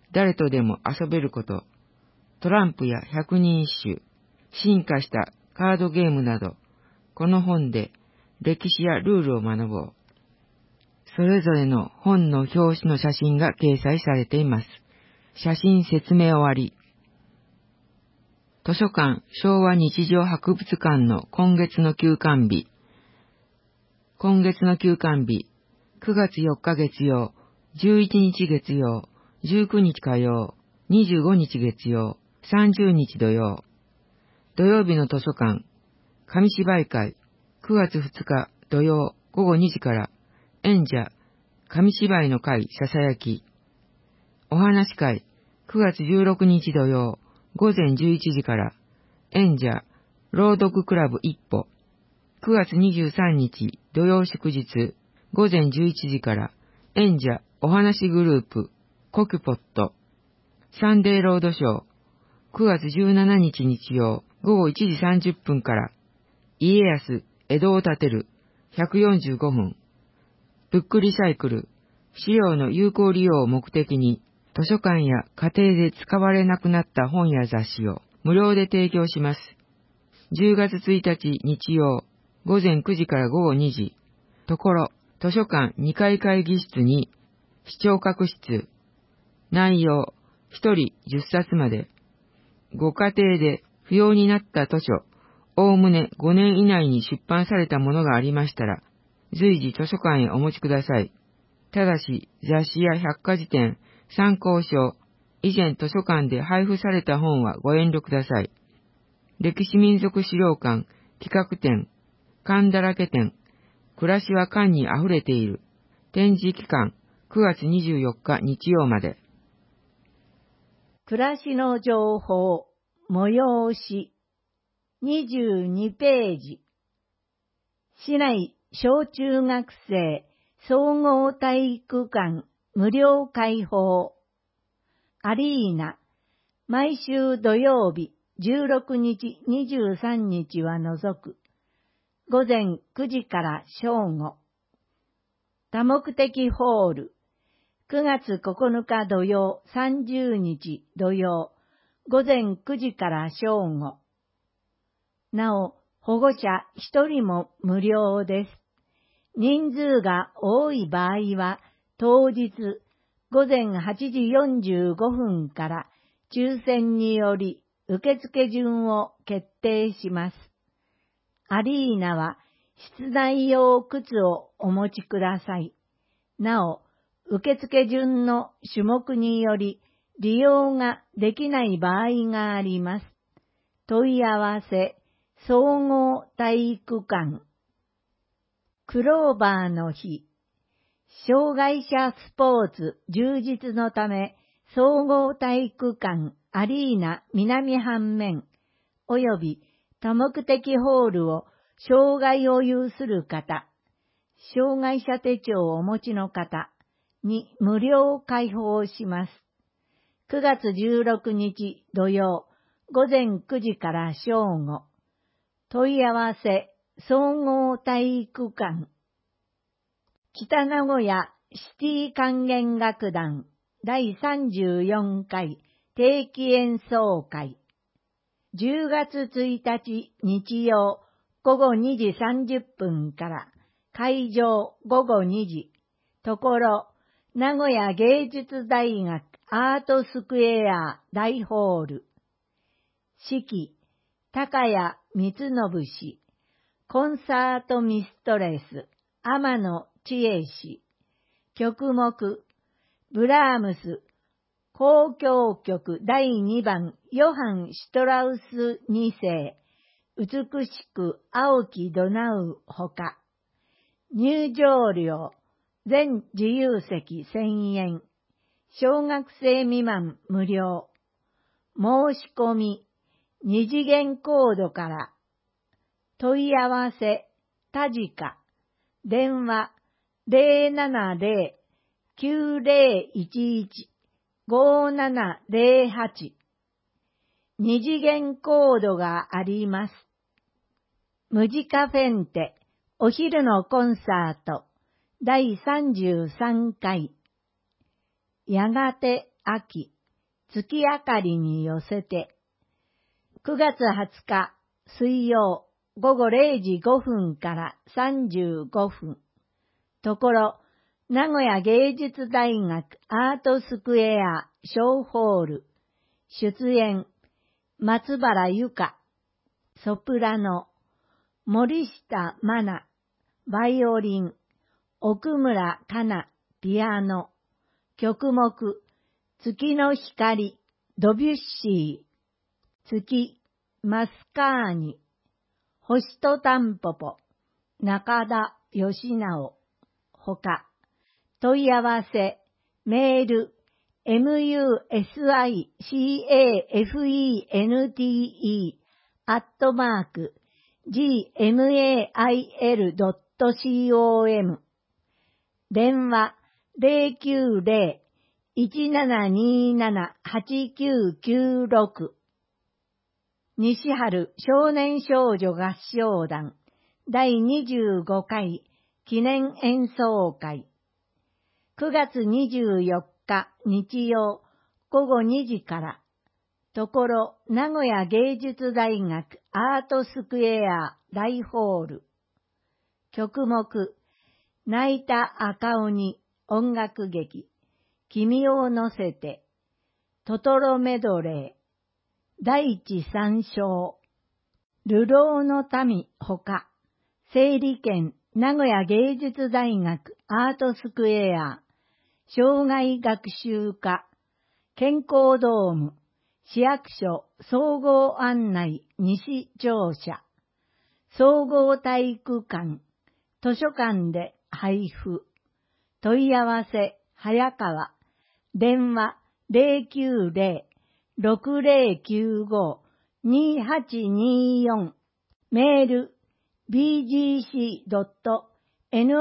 誰とでも遊べること、トランプや百人一首、進化したカードゲームなど、この本で歴史やルールを学ぼう。それぞれの本の表紙の写真が掲載されています。写真説明終わり。図書館昭和日常博物館の今月の休館日。今月の休館日、くがつよっか月曜、じゅういちにち月曜、じゅうくにち火曜、にじゅうごにち月曜、さんじゅうにち土曜。土曜日の図書館、紙芝居会、くがつふつか土曜ごごにじから演者、紙芝居の会ささやき。お話会、くがつじゅうろくにち土曜ごぜんじゅういちじから演者、朗読クラブ一歩。くがつにじゅうさんにち土曜祝日ごぜんじゅういちじから演者、お話グループコキュポット。サンデーロードショー、くがつじゅうしちにち日曜ごごいちじさんじゅっぷんから家康、江戸を建てるひゃくよんじゅうごふん。ブックリサイクル、資料の有効利用を目的に図書館や家庭で使われなくなった本や雑誌を無料で提供します。じゅうがつついたち日曜ごぜんくじからごごにじ、ところ図書館にかい会議室に視聴覚室。内容ひとりじゅっさつまで。ご家庭で不要になった図書、おおむねごねん以内に出版されたものがありましたら、随時図書館へお持ちください。ただし、雑誌や百科事典、参考書、以前図書館で配布された本はご遠慮ください。歴史民族資料館、企画展、缶だらけ展、暮らしは缶に溢れている。展示期間、くがつにじゅうよっか日曜まで。 暮らしの情報、催し、にじゅうにページ。市内小中学生総合体育館無料開放。アリーナ、毎週土曜日じゅうろくにち、にじゅうさんにちは除く。ごぜんくじから正午。多目的ホール、くがつここのか土曜、さんじゅうにち土曜、ごぜんくじから正午。なお、保護者ひとりも無料です。人数が多い場合は、当日ごぜんはちじよんじゅうごふんから抽選により受付順を決定します。アリーナは室内用靴をお持ちください。なお、受付順の種目により利用ができない場合があります。問い合わせ、総合体育館。クローバーの日。障害者スポーツ充実のため、総合体育館アリーナ南半面、および多目的ホールを障害を有する方、障害者手帳をお持ちの方に無料開放します。くがつじゅうろくにち土曜、ごぜんくじから正午。問い合わせ、総合体育館。北名古屋シティ管弦楽団だいさんじゅうよんかい定期演奏会。じゅうがつついたち日曜ごごにじさんじゅっぷんから会場ごごにじ。ところ、名古屋芸術大学アートスクエア大ホール。指揮、高谷光信氏。コンサートミストレス、天野千恵氏。曲目、ブラームス、交響曲だいにばん、ヨハン・シュトラウスにせい、美しく青きドナウほか。入場料、全自由席せんえん。小学生未満無料。申し込み、二次元コードから。問い合わせ、たじか。電話、ゼロななゼロ きゅうゼロいちいち ごななゼロはち。二次元コードがあります。ムジカフェンテ、お昼のコンサート、だいさんじゅうさんかい。やがて秋、 月明かりに寄せて、くがつはつか水曜ごごれいじごふんからさんじゅうごふん、ところ、名古屋芸術大学アートスクエア小ホール、出演、松原由香、ソプラノ、森下真奈、バイオリン、奥村かな、ピアノ、曲目、月の光、ドビュッシー、月、マスカーニ、星とタンポポ、中田義直、ほか、問い合わせ、メール、musicafente アットマーク、gmail.com 電話 ゼロきゅうゼロ いちななになな はちきゅうきゅうろく 西春少年少女合唱団だいにじゅうごかい記念演奏会くがつにじゅうよっか日曜ごごにじからところ名古屋芸術大学アートスクエア大ホール曲目泣いた赤鬼音楽劇君を乗せてトトロメドレー第一三章流浪の民ほか整理券名古屋芸術大学アートスクエア障害学習課健康ドーム市役所総合案内西庁舎総合体育館図書館で配布問い合わせ早川電話 ゼロきゅうゼロ ろくゼロきゅうご にはちによん メール ビージーシードットニシ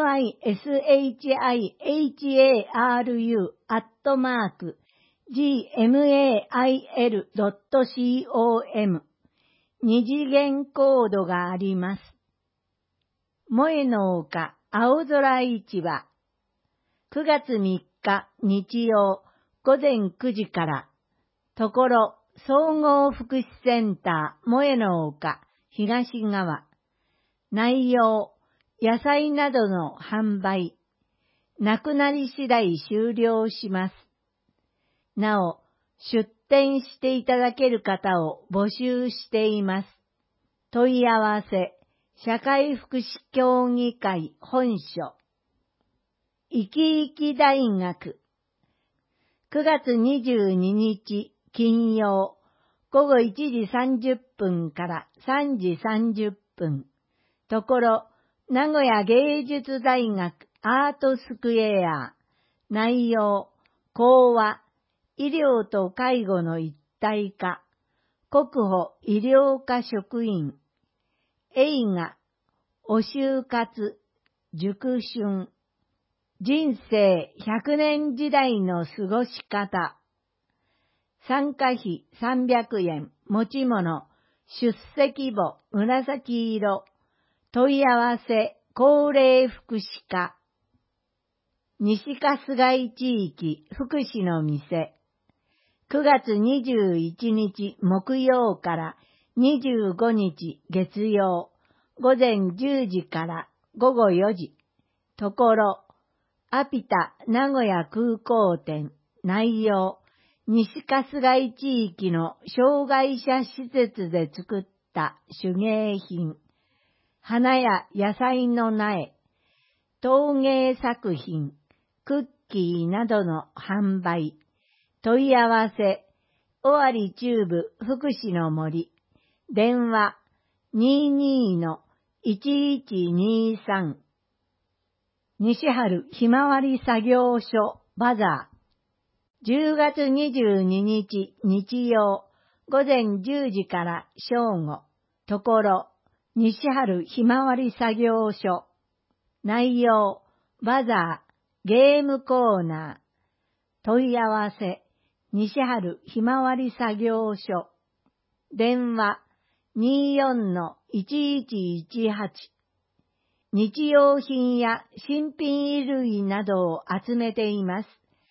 ハル アットマーク ジーエムエーアイエルドットコム 二次元コードがあります。萌えの丘青空市場くがつみっか日曜ごぜんくじからところ総合福祉センター萌えの丘東側内容野菜などの販売なくなり次第終了します。なお出店していただける方を募集しています。問い合わせ社会福祉協議会本所いきいき大学くがつにじゅうににち金曜ごごいちじさんじゅっぷんからさんじさんじゅっぷんところ名古屋芸術大学アートスクエア内容講話医療と介護の一体化国保医療科職員映画お就活熟春人生ひゃくねん時代の過ごし方参加費さんびゃくえん持ち物出席簿紫色問い合わせ高齢福祉課西春日井地域福祉の店くがつにじゅういちにち木曜からにじゅうごにち月曜ごぜんじゅうじからごごよじところアピタ名古屋空港店内容西春日井地域の障害者施設で作った手芸品花や野菜の苗陶芸作品クッキーなどの販売問い合わせ尾張中部福祉の森電話 にじゅうにのいちいちにさん 西春ひまわり作業所バザーじゅうがつにじゅうににち日曜ごぜんじゅうじから正午ところ西春ひまわり作業所内容バザーゲームコーナー問い合わせ西春ひまわり作業所電話 にじゅうよんのいちいちいちはち 日用品や新品衣類などを集めています。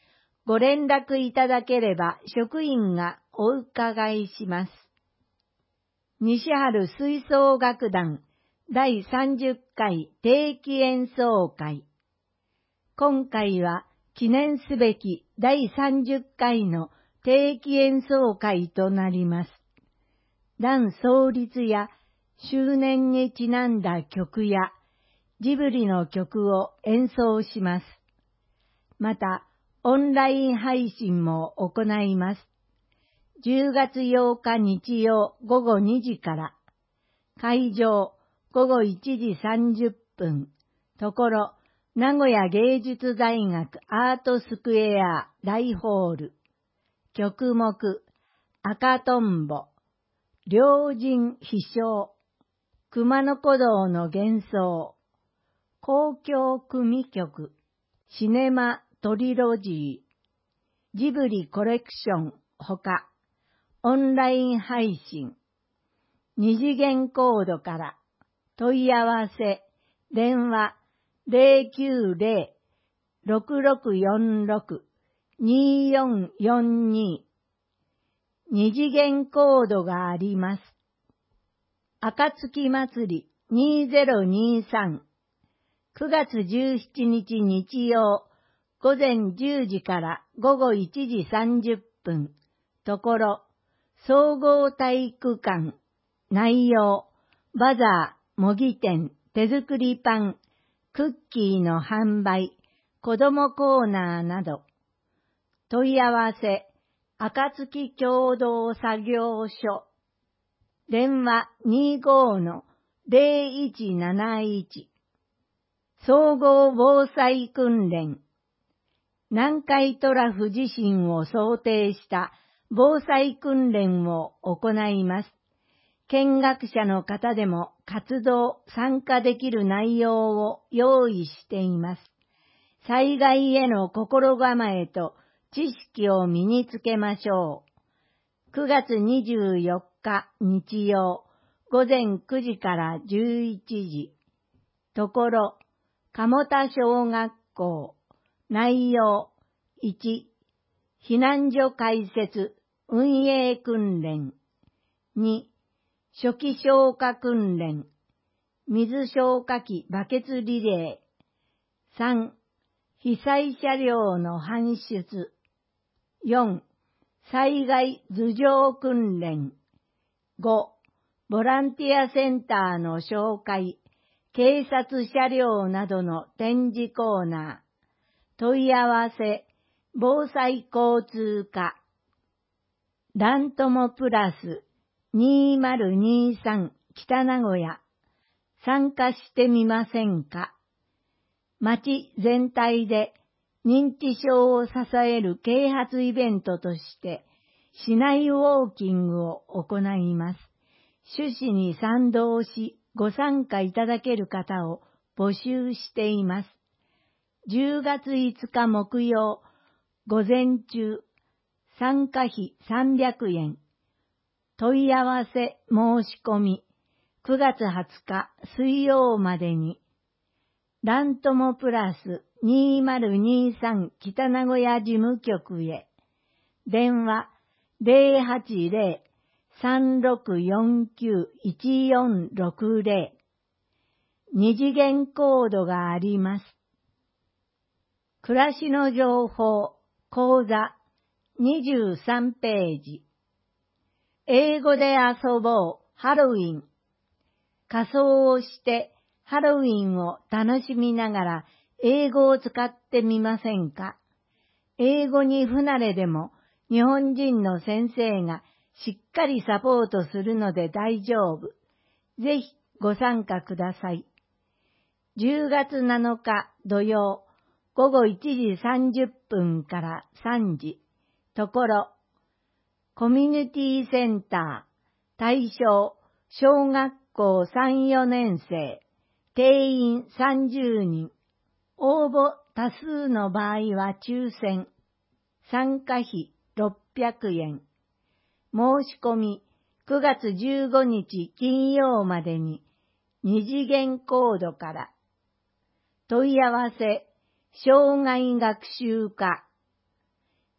ご連絡いただければ職員がお伺いします。西春吹奏楽団だいさんじゅっかい定期演奏会。今回は記念すべきだいさんじゅっかいの定期演奏会となります。団創立や周年にちなんだ曲やジブリの曲を演奏します。また、オンライン配信も行います。じゅうがつようか日曜ごごにじから、会場ごごいちじさんじゅっぷん、ところ、名古屋芸術大学アートスクエア大ホール、曲目、赤とんぼ、両人飛翔、熊野古道の幻想、交響組曲、シネマトリロジー、ジブリコレクションほか、オンライン配信、二次元コードから問い合わせ、電話 ゼロきゅうゼロ ろくろくよんろく にーよんよんに。二次元コードがあります。暁祭りにせんにじゅうさん、くがつじゅうしちにち日曜、午前じゅうじからごごいちじさんじゅっぷん、ところ、総合体育館、内容、バザー、模擬店、手作りパン、クッキーの販売、子どもコーナーなど、問い合わせ、暁共同作業所、電話 にじゅうごのゼロいちなないち、総合防災訓練、南海トラフ地震を想定した防災訓練を行います。見学者の方でも活動、参加できる内容を用意しています。災害への心構えと知識を身につけましょう。くがつにじゅうよっか日曜、午前くじからじゅういちじ。ところ、鴨田小学校。内容いち、避難所開設、運営訓練。に、初期消火訓練。水消火器バケツリレー。さん、被災車両の搬出。よん、災害頭上訓練。ご、ボランティアセンターの紹介、警察車両などの展示コーナー。問い合わせ、防災交通課。ラントモプラスにせんにじゅうさん北名古屋。参加してみませんか？町全体で認知症を支える啓発イベントとして、市内ウォーキングを行います。趣旨に賛同し、ご参加いただける方を募集しています。じゅうがついつか木曜、午前中、参加費さんびゃくえん。問い合わせ申し込み、くがつはつか水曜までに、ラントモプラスにせんにじゅうさん北名古屋事務局へ、電話ゼロはちゼロ さんろくよんきゅう いちよんろくゼロ。二次元コードがあります。暮らしの情報、講座にじゅうさんページ。英語で遊ぼう、ハロウィン。仮装をしてハロウィンを楽しみながら英語を使ってみませんか？英語に不慣れでも日本人の先生がしっかりサポートするので大丈夫。ぜひご参加ください。じゅうがつなのか土曜、ごごいちじさんじゅっぷんからさんじ。ところ、コミュニティセンター、対象、小学校さん、よねんせい、定員さんじゅうにん。応募多数の場合は抽選。参加費ろっぴゃくえん。申し込みくがつじゅうごにち金曜までに二次元コードから。問い合わせ、障害学習課。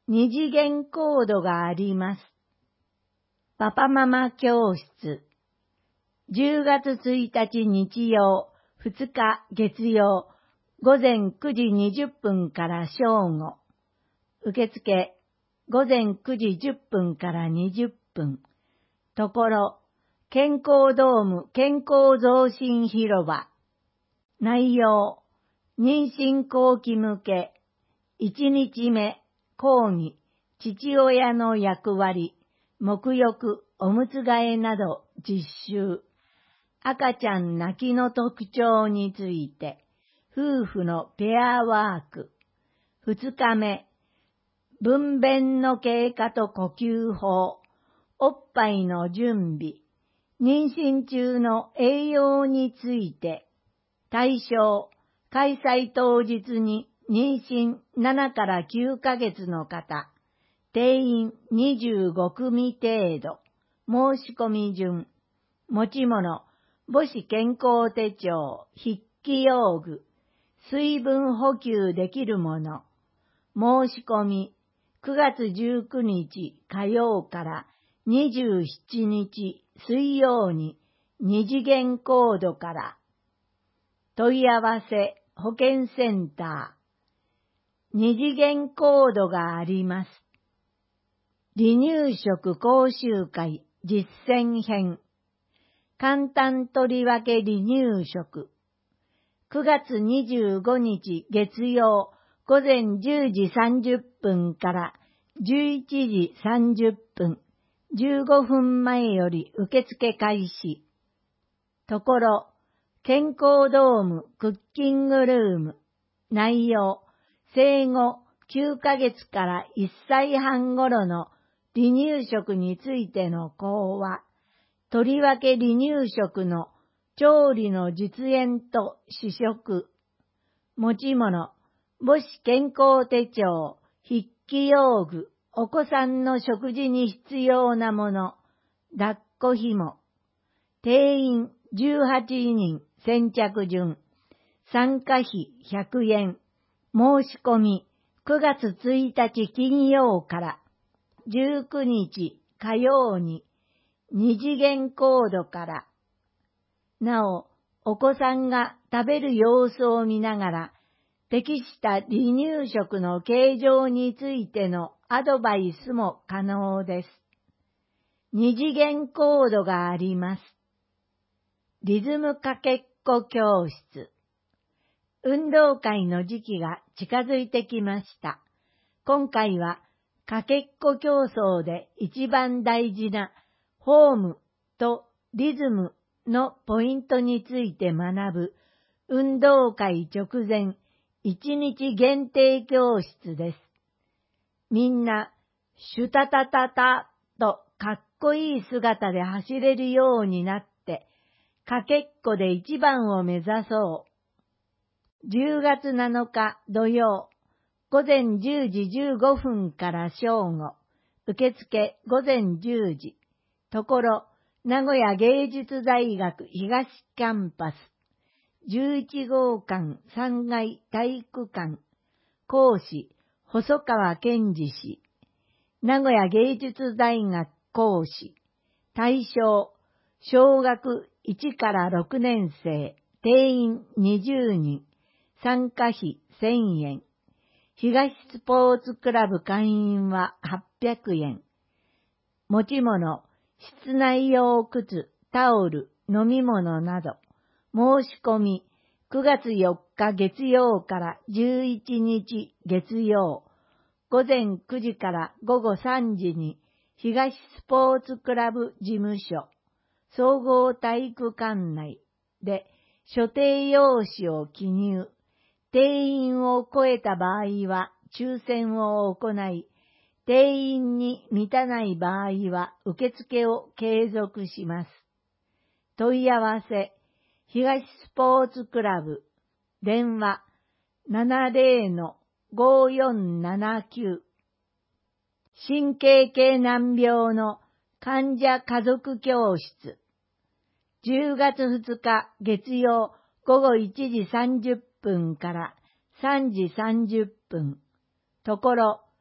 二次元コードがあります。パパママ教室。じゅうがつついたち日曜、ふつか月曜、午前くじにじゅっぷんから正午。受付、午前くじじゅっぷんからにじゅっぷん。ところ、健康ドーム健康増進広場。内容、妊娠後期向け、いちにちめ、講義、父親の役割、沐浴、おむつ替えなど実習。赤ちゃん泣きの特徴について、夫婦のペアワーク。二日目、分娩の経過と呼吸法、おっぱいの準備、妊娠中の栄養について、対象、開催当日に妊娠ななからきゅうかげつの方、定員にじゅうごくみ程度、申し込み順、持ち物、母子健康手帳、筆記用具、水分補給できるもの、申し込み、くがつじゅうくにち火曜からにじゅうしちにち水曜に二次元コードから。問い合わせ保健センター。二次元コードがあります。離乳食講習会実践編。簡単とりわけ離乳食。くがつにじゅうごにち月曜午前じゅうじさんじゅっぷんからじゅういちじさんじゅっぷん、じゅうごふんまえより受付開始。ところ、健康ドームクッキングルーム。内容、生後きゅうかげつからいっさいはん頃の離乳食についての講話。とりわけ離乳食の調理の実演と試食。持ち物、母子健康手帳、筆記用具、お子さんの食事に必要なもの、抱っこ紐。定員じゅうはちにん先着順。参加費ひゃくえん。申し込みくがつついたち金曜からじゅうくにち火曜に二次元コードから。なお、お子さんが食べる様子を見ながら、適した離乳食の形状についてのアドバイスも可能です。二次元コードがあります。リズムかけっこ教室。運動会の時期が近づいてきました。今回はかけっこ競争で一番大事なフォームとリズムのポイントについて学ぶ運動会直前いちにち限定教室です。みんなシュタタタタとかっこいい姿で走れるようになってかけっこで一番を目指そう。じゅうがつなのか土曜、午前じゅうじじゅうごふんから正午、受付午前じゅうじ、ところ、名古屋芸術大学東キャンパス、じゅういちごうかんさんがい体育館、講師、細川健二氏、名古屋芸術大学講師、対象、小学いちからろくねん生、定員にじゅうにん、参加費せんえん。東スポーツクラブ会員ははっぴゃくえん。持ち物、室内用靴、タオル、飲み物など。申し込み、くがつよっか月曜からじゅういちにち月曜、午前くじからごごさんじに東スポーツクラブ事務所、総合体育館内で所定用紙を記入。定員を超えた場合は抽選を行い、定員に満たない場合は受付を継続します。問い合わせ、東スポーツクラブ、電話 ななぜろ ごよんななきゅう。神経系難病の患者家族教室。じゅうがつふつか月曜午後いちじさんじゅっぷんからさんじさんじゅっぷん。ところ、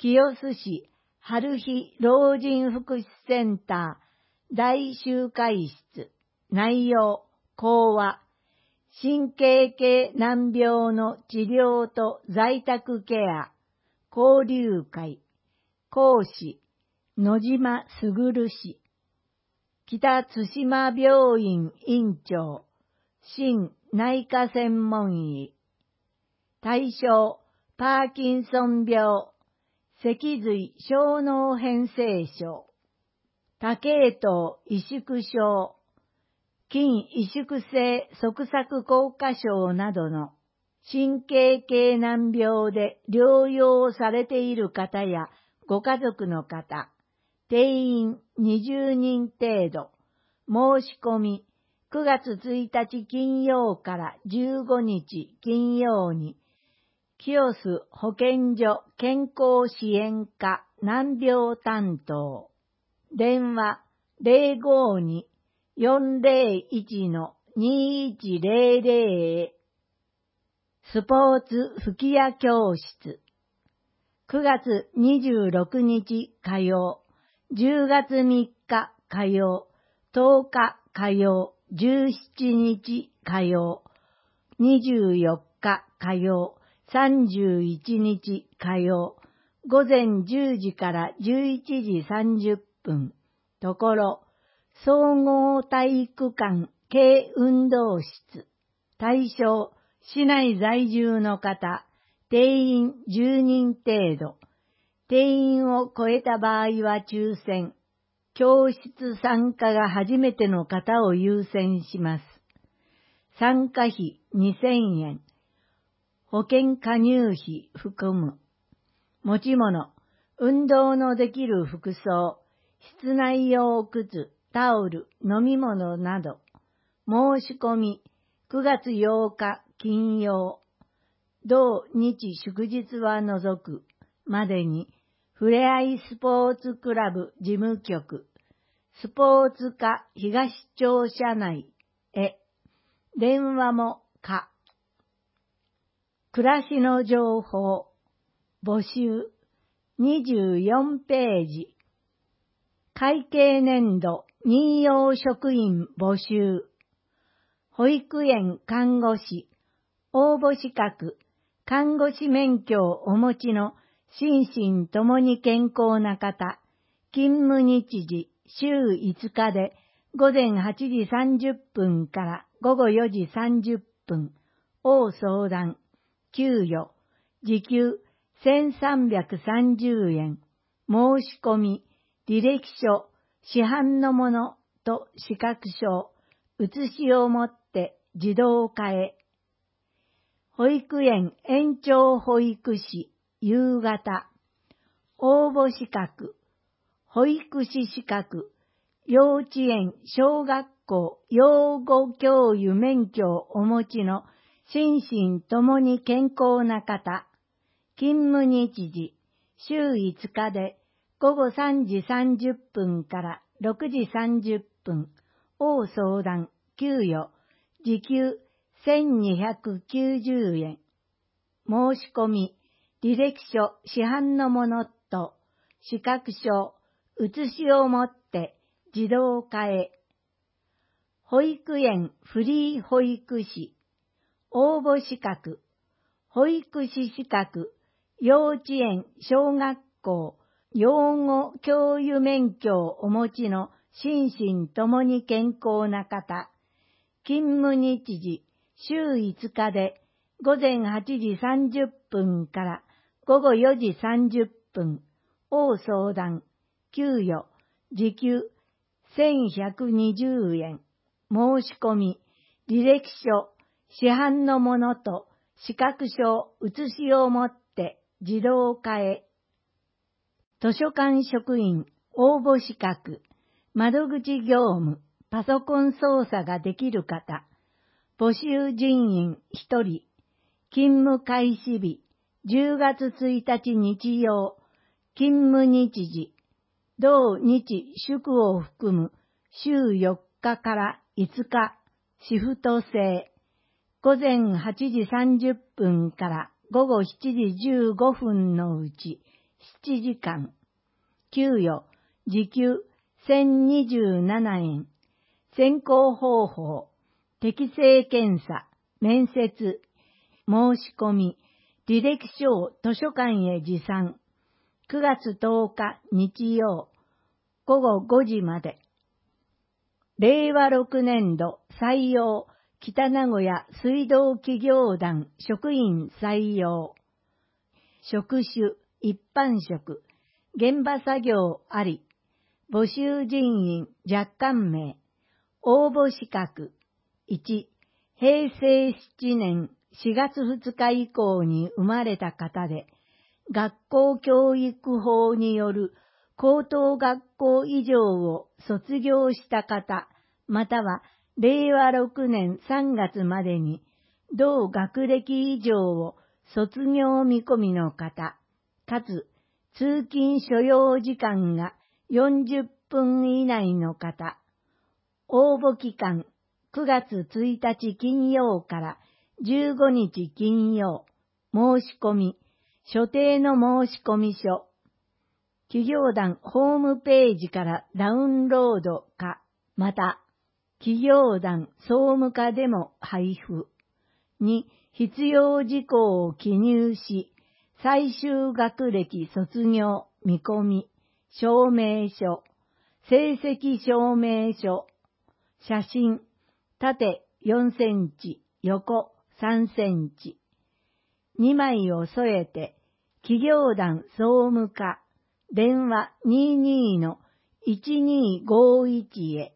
清須市春日老人福祉センター大集会室。内容、講話、神経系難病の治療と在宅ケア、交流会。講師、野島卓氏。北津島病院院長、新内科専門医。対象、パーキンソン病、脊髄小脳変性症、多系統萎縮症、筋萎縮性側索硬化症などの神経系難病で療養されている方やご家族の方、定員にじゅうにん程度、申し込みくがつついたち金曜からじゅうごにち金曜に、清須保健所健康支援課難病担当。電話 ゼロごに よんゼロいち にいちゼロゼロ。スポーツ吹き矢教室。くがつにじゅうろくにち火曜、じゅうがつみっか火曜、とおか火曜、じゅうしちにち火曜、にじゅうよっか火曜、さんじゅういちにち火曜、ごぜんじゅうじからじゅういちじさんじゅっぷん、ところ、総合体育館軽運動室。対象、市内在住の方、定員じゅうにん程度。定員を超えた場合は抽選。教室参加が初めての方を優先します。参加費にせんえん。保険加入費含む。持ち物、運動のできる服装、室内用靴、タオル、飲み物など。申し込み、くがつようか金曜。同日祝日は除くまでに、ふれあいスポーツクラブ事務局、スポーツ課東庁舎内へ、電話も可。暮らしの情報、募集、にじゅうよんページ。会計年度任用職員募集。保育園看護師、応募資格、看護師免許をお持ちの心身ともに健康な方、勤務日時週いつかでごぜんはちじさんじゅっぷんからごごよじさんじゅっぷんを相談、給与、時給せんさんびゃくさんじゅうえん、申し込み、履歴書、市販のものと資格証、写しを持って自動化へ。保育園延長保育士、夕方、応募資格、保育士資格、幼稚園、小学校、養護教諭免許をお持ちの心身ともに健康な方、勤務日時、週いつかでごごさんじさんじゅっぷんからろくじさんじゅっぷんを相談、給与、時給せんにひゃくきゅうじゅうえん。申し込み、履歴書、市販のものと資格証、写しを持って自動化へ。保育園フリー保育士、応募資格、保育士資格、幼稚園、小学校、養護教諭免許をお持ちの心身ともに健康な方、勤務日時、週いつかでごぜんはちじさんじゅっぷんからごごよじさんじゅっぷんを相談、給与、時給せんひゃくにじゅうえん、申し込み、履歴書、市販のものと資格証、写しを持って自動化へ。図書館職員、応募資格、窓口業務、パソコン操作ができる方、募集人員ひとり、勤務開始日、じゅうがつついたち日曜、勤務日時、同日祝を含む週よっかからいつか、シフト制、ごぜんはちじさんじゅっぷんからごごしちじじゅうごふんのうち、 ななじかん。給与、時給せんにじゅうななえん。選考方法、適正検査、面接、申し込み、履歴書を図書館へ持参。くがつとおか日曜、ごごごじまで。れいわろくねんど採用、北名古屋水道企業団職員採用。職種、一般職、現場作業あり。募集人員若干名。応募資格。いち、へいせいななねんしがつふつか以降に生まれた方で、学校教育法による高等学校以上を卒業した方、またはれいわろくねんさんがつまでに同学歴以上を卒業見込みの方、かつ通勤所要時間がよんじゅっぷん以内の方。応募期間くがつついたち金曜からじゅうごにち金曜。申し込み、所定の申込書。企業団ホームページからダウンロードか、また、企業団総務課でも配布。に、必要事項を記入し、最終学歴卒業見込み、証明書、成績証明書、写真、縦よんセンチ、横さんセンチ。にまいを添えて、企業団総務課、電話 にじゅうに の いちにーごいち へ。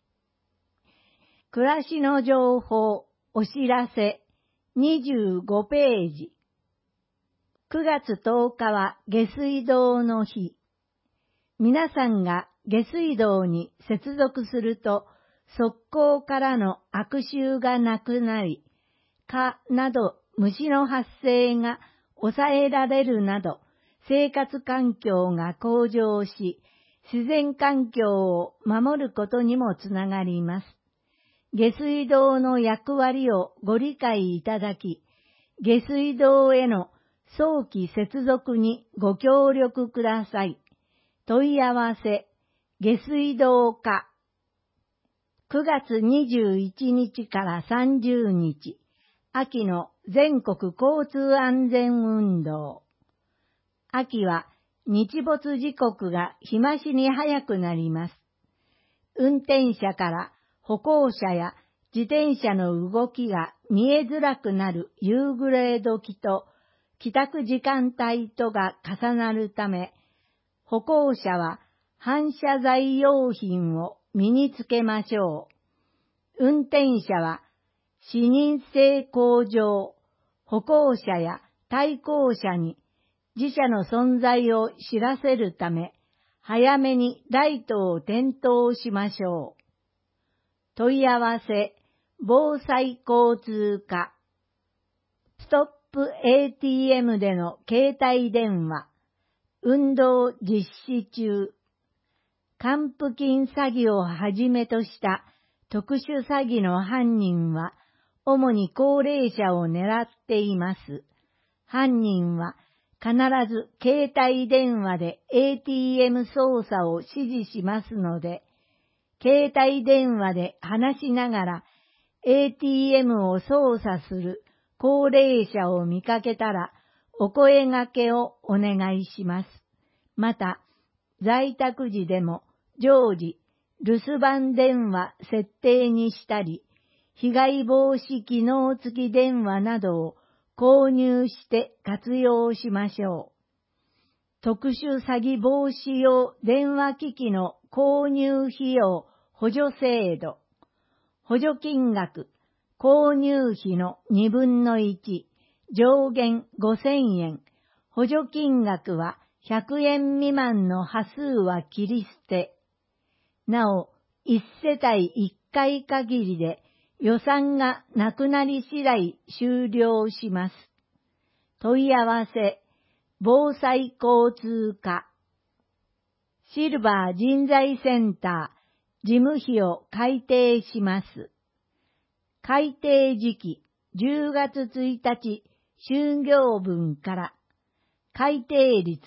暮らしの情報、お知らせ、にじゅうごページ。くがつとおかは下水道の日。皆さんが下水道に接続すると、側溝からの悪臭がなくなり、蚊など虫の発生が抑えられるなど、生活環境が向上し、自然環境を守ることにもつながります。下水道の役割をご理解いただき、下水道への早期接続にご協力ください。問い合わせ、下水道課。くがつにじゅういちにちからさんじゅうにち、秋の全国交通安全運動。秋は日没時刻が日増しに早くなります。運転者から歩行者や自転車の動きが見えづらくなる夕暮れ時と帰宅時間帯とが重なるため、歩行者は反射材用品を身につけましょう。運転者は視認性向上、歩行者や対向車に自車の存在を知らせるため、早めにライトを点灯しましょう。問い合わせ、防災交通課。ストップ エーティーエム での携帯電話。運動実施中。還付金詐欺をはじめとした特殊詐欺の犯人は、主に高齢者を狙っています。犯人は必ず携帯電話で エーティーエム 操作を指示しますので、携帯電話で話しながら エーティーエム を操作する高齢者を見かけたらお声掛けをお願いします。また、在宅時でも常時留守番電話設定にしたり、被害防止機能付き電話などを購入して活用しましょう。特殊詐欺防止用電話機器の購入費用補助制度。補助金額、購入費のにぶんのいち、上限ごせんえん。補助金額はひゃくえん未満の端数は切り捨て。なお、いち世帯いっかい限りで予算がなくなり次第終了します。問い合わせ、防災交通課。シルバー人材センター、事務費を改定します。改定時期、じゅうがつついたち、就業分から、改定率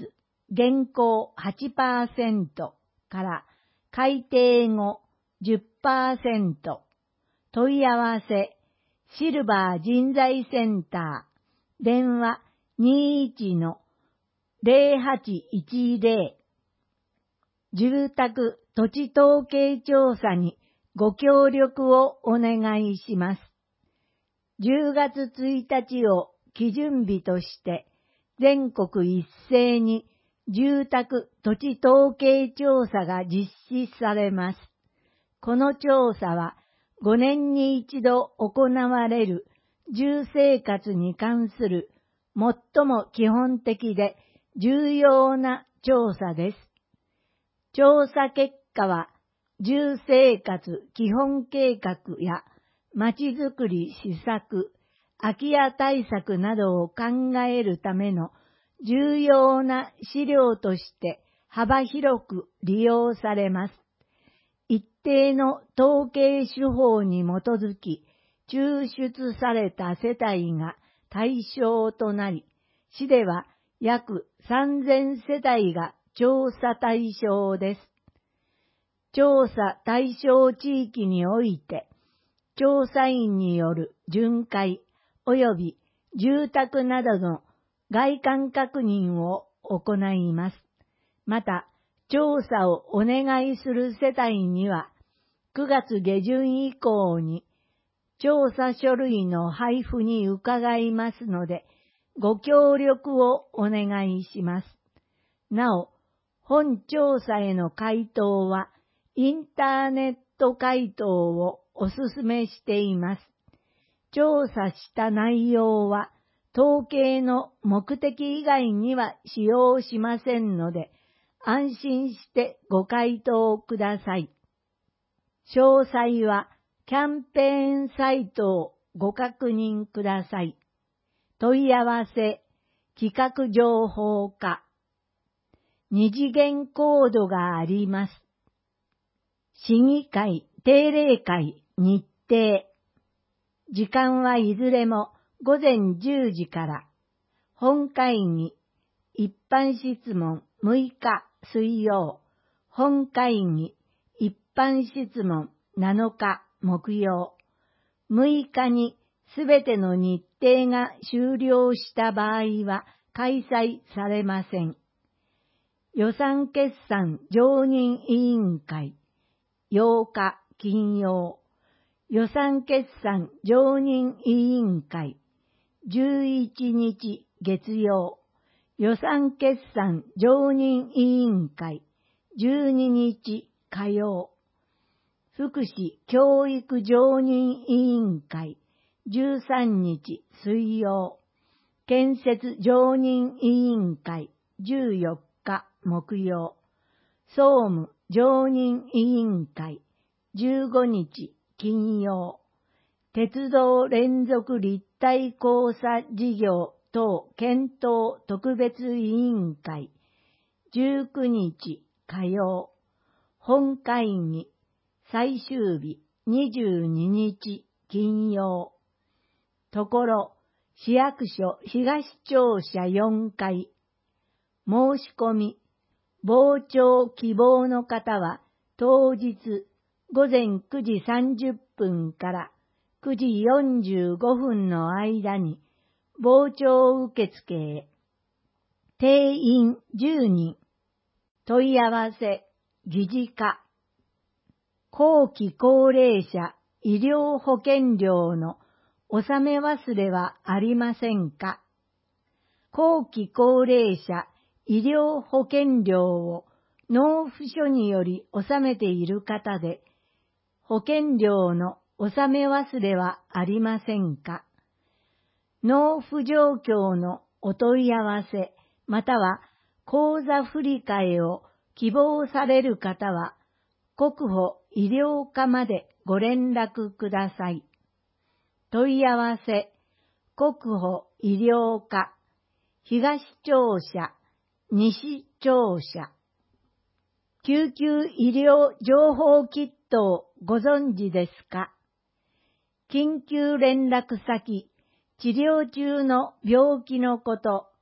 現行 はちパーセント から改定後 じゅっパーセント。問い合わせ、シルバー人材センター、電話 にいちのゼロはちいちゼロ。住宅土地統計調査にご協力をお願いします。じゅうがつついたちを基準日として全国一斉に住宅土地統計調査が実施されます。この調査はごねんに一度行われる住生活に関する最も基本的で重要な調査です。調査結果は住生活基本計画やまちづくり施策、空き家対策などを考えるための重要な資料として幅広く利用されます。一定の統計手法に基づき抽出された世帯が対象となり、市では約さんぜんせたいが調査対象です。調査対象地域において、調査員による巡回及び住宅などの外観確認を行います。また、調査をお願いする世帯には、くがつげじゅん以降に調査書類の配布に伺いますので、ご協力をお願いします。なお、本調査への回答は、インターネット回答をお勧めしています。調査した内容は、統計の目的以外には使用しませんので、安心してご回答ください。詳細はキャンペーンサイトをご確認ください。問い合わせ、企画情報課。二次元コードがあります。市議会定例会日程。時間はいずれもごぜんじゅうじから。本会議、一般質問むいか水曜。本会議、一般質問なのか木曜。むいかにすべての日程が終了した場合は開催されません。予算決算常任委員会、ようか金曜。予算決算常任委員会、じゅういちにち月曜。予算決算常任委員会、じゅうににち火曜。福祉教育常任委員会、じゅうさんにち水曜。建設常任委員会、じゅうよっか木曜。総務常任委員会、じゅうごにち金曜。鉄道連続立体交差事業等検討特別委員会、じゅうくにち火曜。本会議、最終日にじゅうににち金曜。ところ、市役所東庁舎よんかい。申し込み、傍聴希望の方は当日ごぜんくじさんじゅっぷんからくじよんじゅうごふんの間に傍聴受付へ。定員じゅうにん。問い合わせ、議事課。後期高齢者医療保険料の納め忘れはありませんか？後期高齢者医療保険料を納付書により納めている方で、保険料の納め忘れはありませんか？納付状況のお問い合わせ、または口座振替を希望される方は、国保医療課までご連絡ください。問い合わせ、国保医療課、東庁舎、西庁舎。救急医療情報キットをご存知ですか？緊急連絡先、治療中の病気のこと、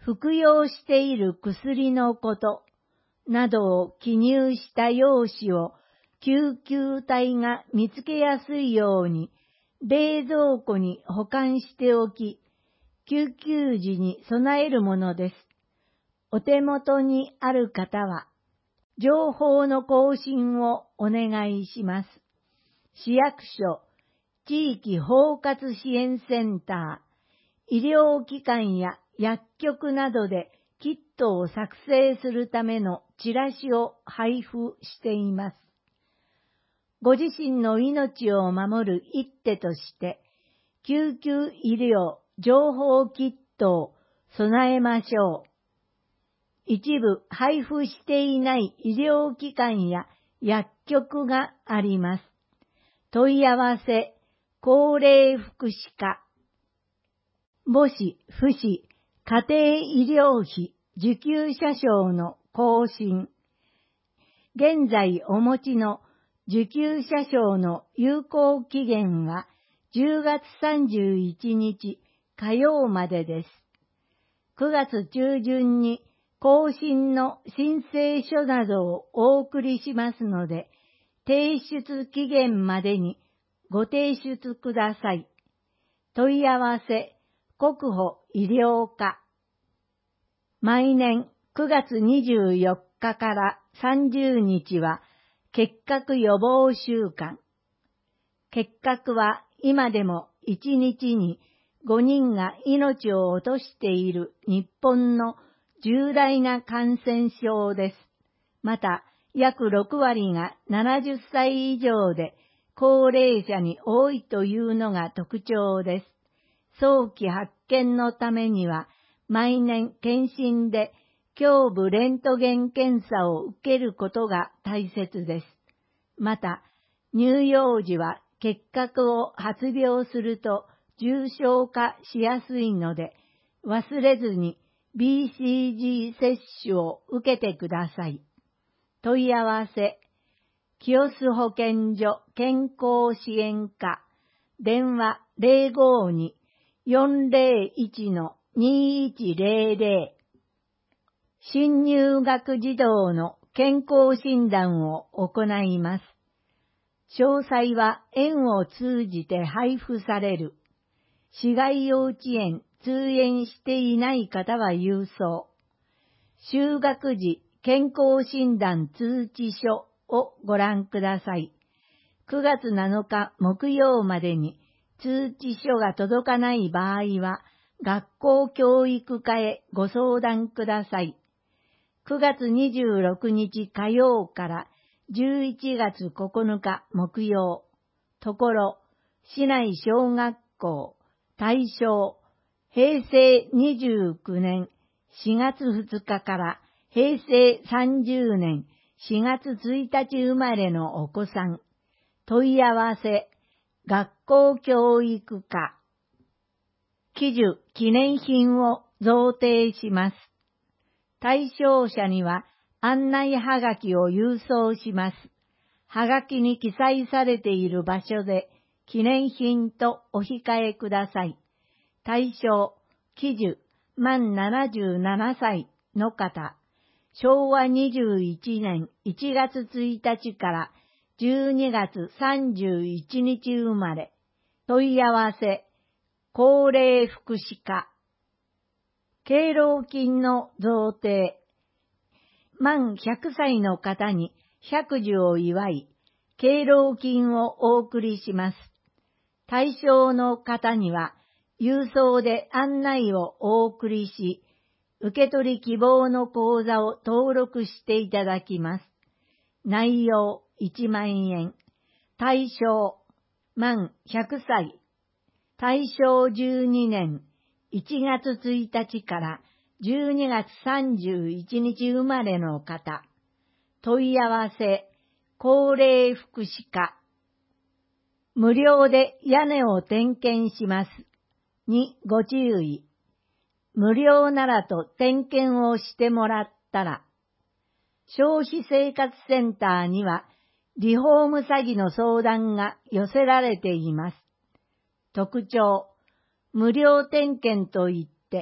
服用している薬のことなどを記入した用紙を救急隊が見つけやすいように冷蔵庫に保管しておき、救急時に備えるものです。お手元にある方は、情報の更新をお願いします。市役所、地域包括支援センター、医療機関や薬局などでキットを作成するためのチラシを配布しています。ご自身の命を守る一手として、救急医療情報キットを備えましょう。一部配布していない医療機関や薬局があります。問い合わせ、高齢福祉課。母子、父子、家庭医療費受給者証の更新。現在お持ちの受給者証の有効期限はじゅうがつさんじゅういちにち火曜までです。くがつ中旬に更新の申請書などをお送りしますので、提出期限までにご提出ください。問い合わせ、国保医療課。毎年くがつにじゅうよっかからさんじゅうにちは結核予防週間。結核は今でもいちにちにごにんが命を落としている日本の重大な感染症です。また、約ろくわりがななじゅっさい以上で高齢者に多いというのが特徴です。早期発見のためには、毎年検診で胸部レントゲン検査を受けることが大切です。また、乳幼児は結核を発病すると重症化しやすいので、忘れずに ビーシージー 接種を受けてください。問い合わせ、清洲保健所健康支援課、電話 ゼロごに よんゼロいち にいちゼロゼロ。新入学児童の健康診断を行います。詳細は園を通じて配布される。市外幼稚園通園していない方は郵送。就学時健康診断通知書をご覧ください。くがつなのか木曜までに通知書が届かない場合は、学校教育課へご相談ください。くがつにじゅうろくにち火曜からじゅういちがつここのか木曜。ところ、市内小学校、対象、へいせいにじゅうきゅうねんしがつふつかからへいせいさんじゅうねんしがつついたち生まれのお子さん。問い合わせ、学校教育課。喜寿記念品を贈呈します。対象者には案内はがきを郵送します。はがきに記載されている場所で記念品とお控えください。対象、喜寿満ななじゅうななさいの方。しょうわにじゅういちねんいちがつついたちからじゅうにがつさんじゅういちにち生まれ。問い合わせ、高齢福祉課。敬老金の贈呈。満ひゃくさいの方に百寿を祝い、敬老金をお送りします。対象の方には、郵送で案内をお送りし、受取希望の口座を登録していただきます。内容いちまんえん。対象、満ひゃくさい。対象じゅうにねんいちがつついたちからじゅうにがつさんじゅういちにち生まれの方。問い合わせ、高齢福祉課。無料で屋根を点検します。にご注意。無料ならと点検をしてもらったら、消費生活センターにはリフォーム詐欺の相談が寄せられています。特徴、無料点検といって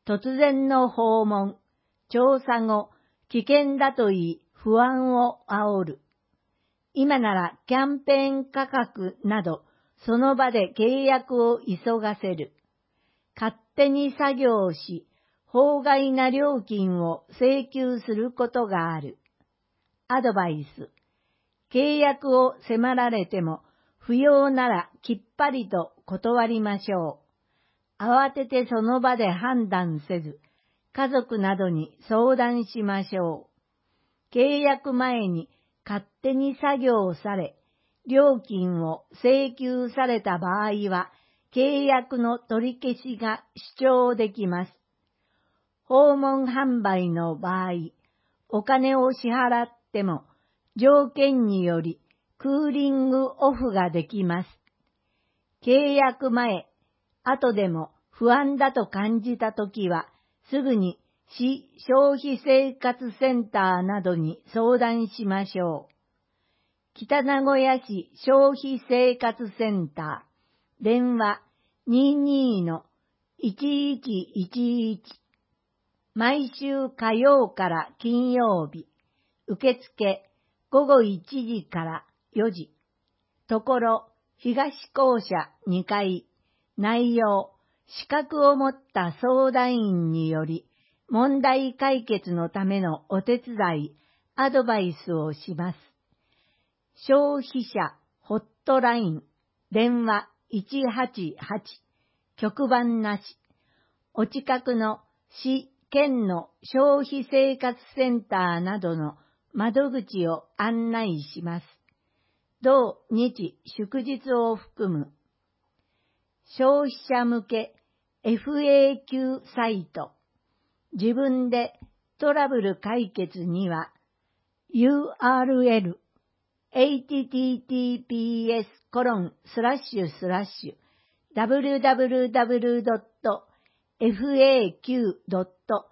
突然の訪問、調査後、危険だと言い不安を煽る。今ならキャンペーン価格など、その場で契約を急がせる。勝手に作業をし、法外な料金を請求することがある。アドバイス。契約を迫られても、不要ならきっぱりと断りましょう。慌ててその場で判断せず、家族などに相談しましょう。契約前に勝手に作業をされ、料金を請求された場合は、契約の取り消しが主張できます。訪問販売の場合、お金を支払っても、条件によりクーリングオフができます。契約前、後でも不安だと感じたときは、すぐに市消費生活センターなどに相談しましょう。北名古屋市消費生活センター、電話 にじゅうに の いちいちいちいち。毎週火曜から金曜日、受付ごごいちじからよじ。ところ、東校舎にかい。内容、資格を持った相談員により、問題解決のためのお手伝い、アドバイスをします。消費者ホットライン、電話いちはちはち、局番なし。お近くの市、県の消費生活センターなどの窓口を案内します。同日祝日を含む。消費者向け エフエーキュー サイト。自分でトラブル解決には ユーアールエル エイチティーティーピーエス コロン スラッシュスラッシュ ダブリューダブリューダブリュー ドット エフエーキュー ドット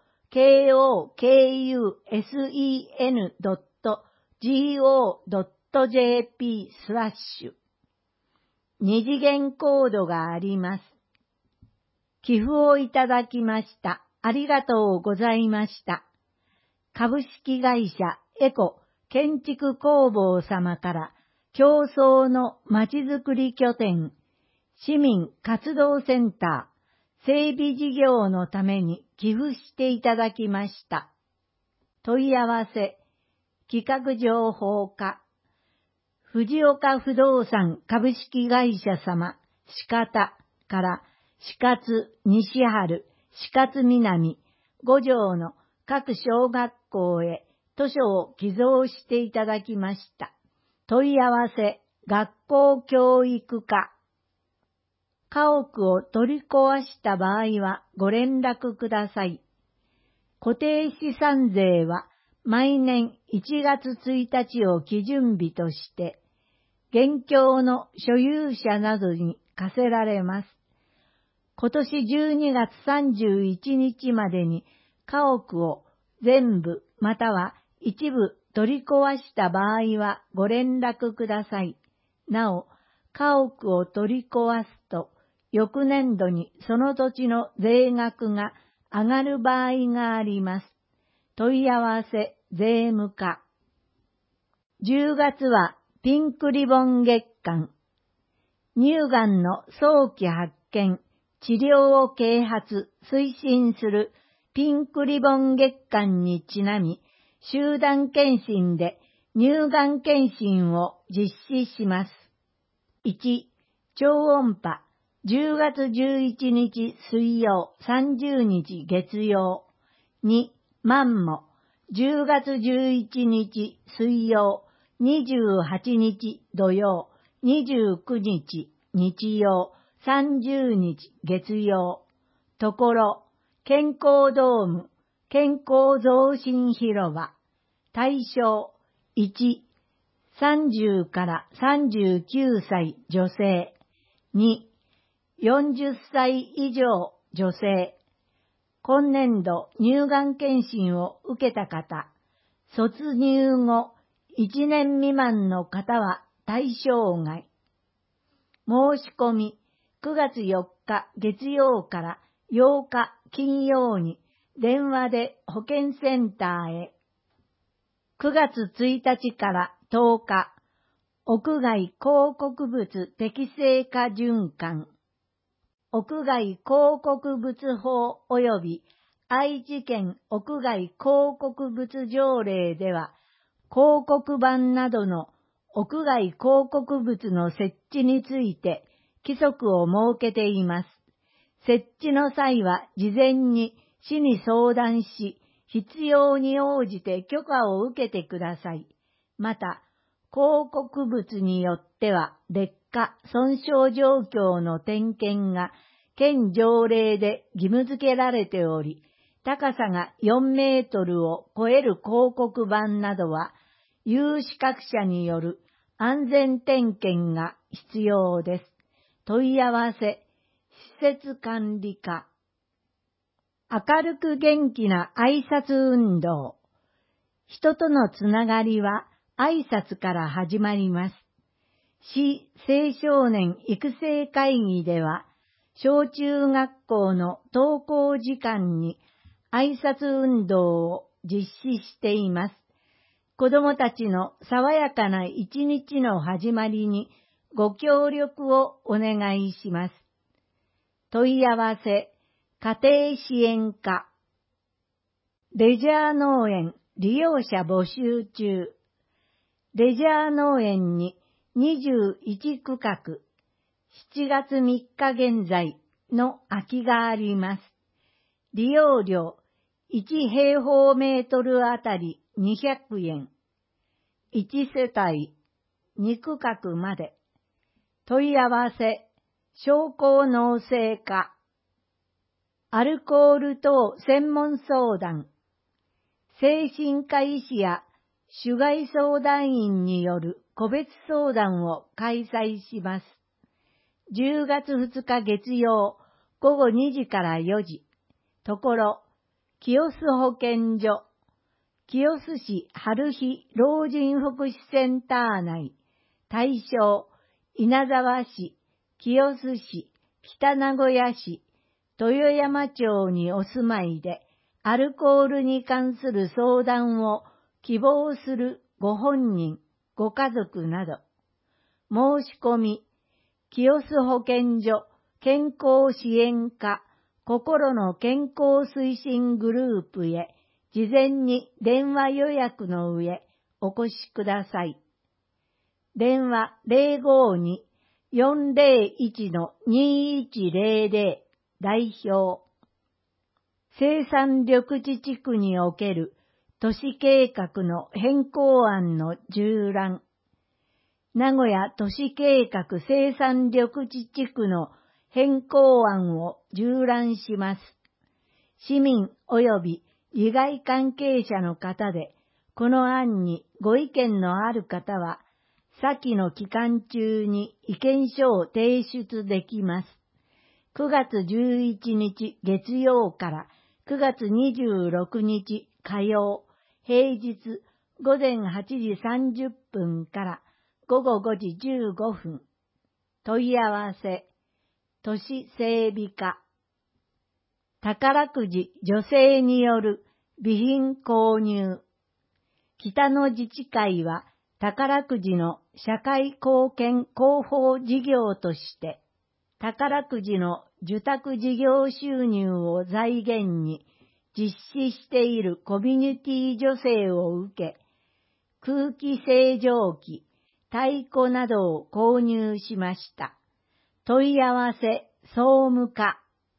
コクセン ドット ジオー ドット ジェーピー スラッシュ。二次元コードがあります。寄付をいただきました。ありがとうございました。株式会社エコ建築工房様から共創のまちづくり拠点、市民活動センター、整備事業のために寄付していただきました。問い合わせ、企画情報課、藤岡不動産株式会社様、しかたから、しかつ西春、しかつ南、五条の各小学校へ図書を寄贈していただきました。問い合わせ、学校教育課。家屋を取り壊した場合はご連絡ください。固定資産税は毎年いちがつついたちを基準日として、現況の所有者などに課せられます。今年じゅうにがつさんじゅういちにちまでに家屋を全部または一部取り壊した場合はご連絡ください。なお、家屋を取り壊すと、翌年度にその土地の税額が上がる場合があります。問い合わせ税務課。じゅうがつはピンクリボン月間。乳がんの早期発見、治療を啓発、推進するピンクリボン月間にちなみ、集団検診で乳がん検診を実施します。いち、超音波。じゅうがつじゅういちにち水曜、さんじゅうにち月曜。に、マンモ。じゅうがつじゅういちにち水曜、にじゅうはちにち土曜、にじゅうくにち日曜、さんじゅうにち月曜。ところ、健康ドーム、健康増進広場。対象、いち、さんじゅうからさんじゅうきゅうさい女性。に、よんじゅっさい以上女性。今年度乳がん検診を受けた方、卒乳後いちねん未満の方は対象外。申し込みくがつよっか月曜からようか金曜に電話で保健センターへ。くがつついたちからとおか、屋外広告物適正化循環。屋外広告物法及び愛知県屋外広告物条例では、広告板などの屋外広告物の設置について規則を設けています。設置の際は事前に市に相談し、必要に応じて許可を受けてください。また、広告物によっては劣化、損傷状況の点検が県条例で義務付けられており、高さがよんメートルを超える広告板などは、有資格者による安全点検が必要です。問い合わせ、施設管理課。明るく元気な挨拶運動。人とのつながりは挨拶から始まります。市青少年育成会議では、小中学校の登校時間に挨拶運動を実施しています。子どもたちの爽やかな一日の始まりにご協力をお願いします。問い合わせ、家庭支援課。レジャー農園利用者募集中。レジャー農園ににじゅういちくかく、しちがつみっか現在の空きがあります。利用料いちへいほうメートルあたりにひゃくえん。いちせたいにくかくまで。問い合わせ、商工農政課。アルコール等専門相談。精神科医師や主害相談員による個別相談を開催します。じゅうがつふつか月曜ごごにじからよじ。ところ、清須保健所、清須市春日老人福祉センター内、対象、稲沢市、清須市、北名古屋市、豊山町にお住まいで、アルコールに関する相談を希望するご本人、ご家族など、申し込み、清須保健所健康支援課心の健康推進グループへ事前に電話予約の上お越しください。電話 ゼロごに よんゼロいち にいちゼロゼロ 代表。生産緑地地区における都市計画の変更案の縦覧。名古屋都市計画生産緑地地区の変更案を縦覧します。市民及び利害関係者の方で、この案にご意見のある方は、先の期間中に意見書を提出できます。くがつじゅういちにち月曜からくがつにじゅうろくにち火曜、平日ごぜんはちじさんじゅっぷんからごごごじじゅうごふん。問い合わせ、都市整備課。宝くじ女性による備品購入。北野自治会は宝くじの社会貢献広報事業として、宝くじの受託事業収入を財源に実施しているコミュニティ助成を受け、空気清浄機、太鼓などを購入しました。問い合わせ、総務課。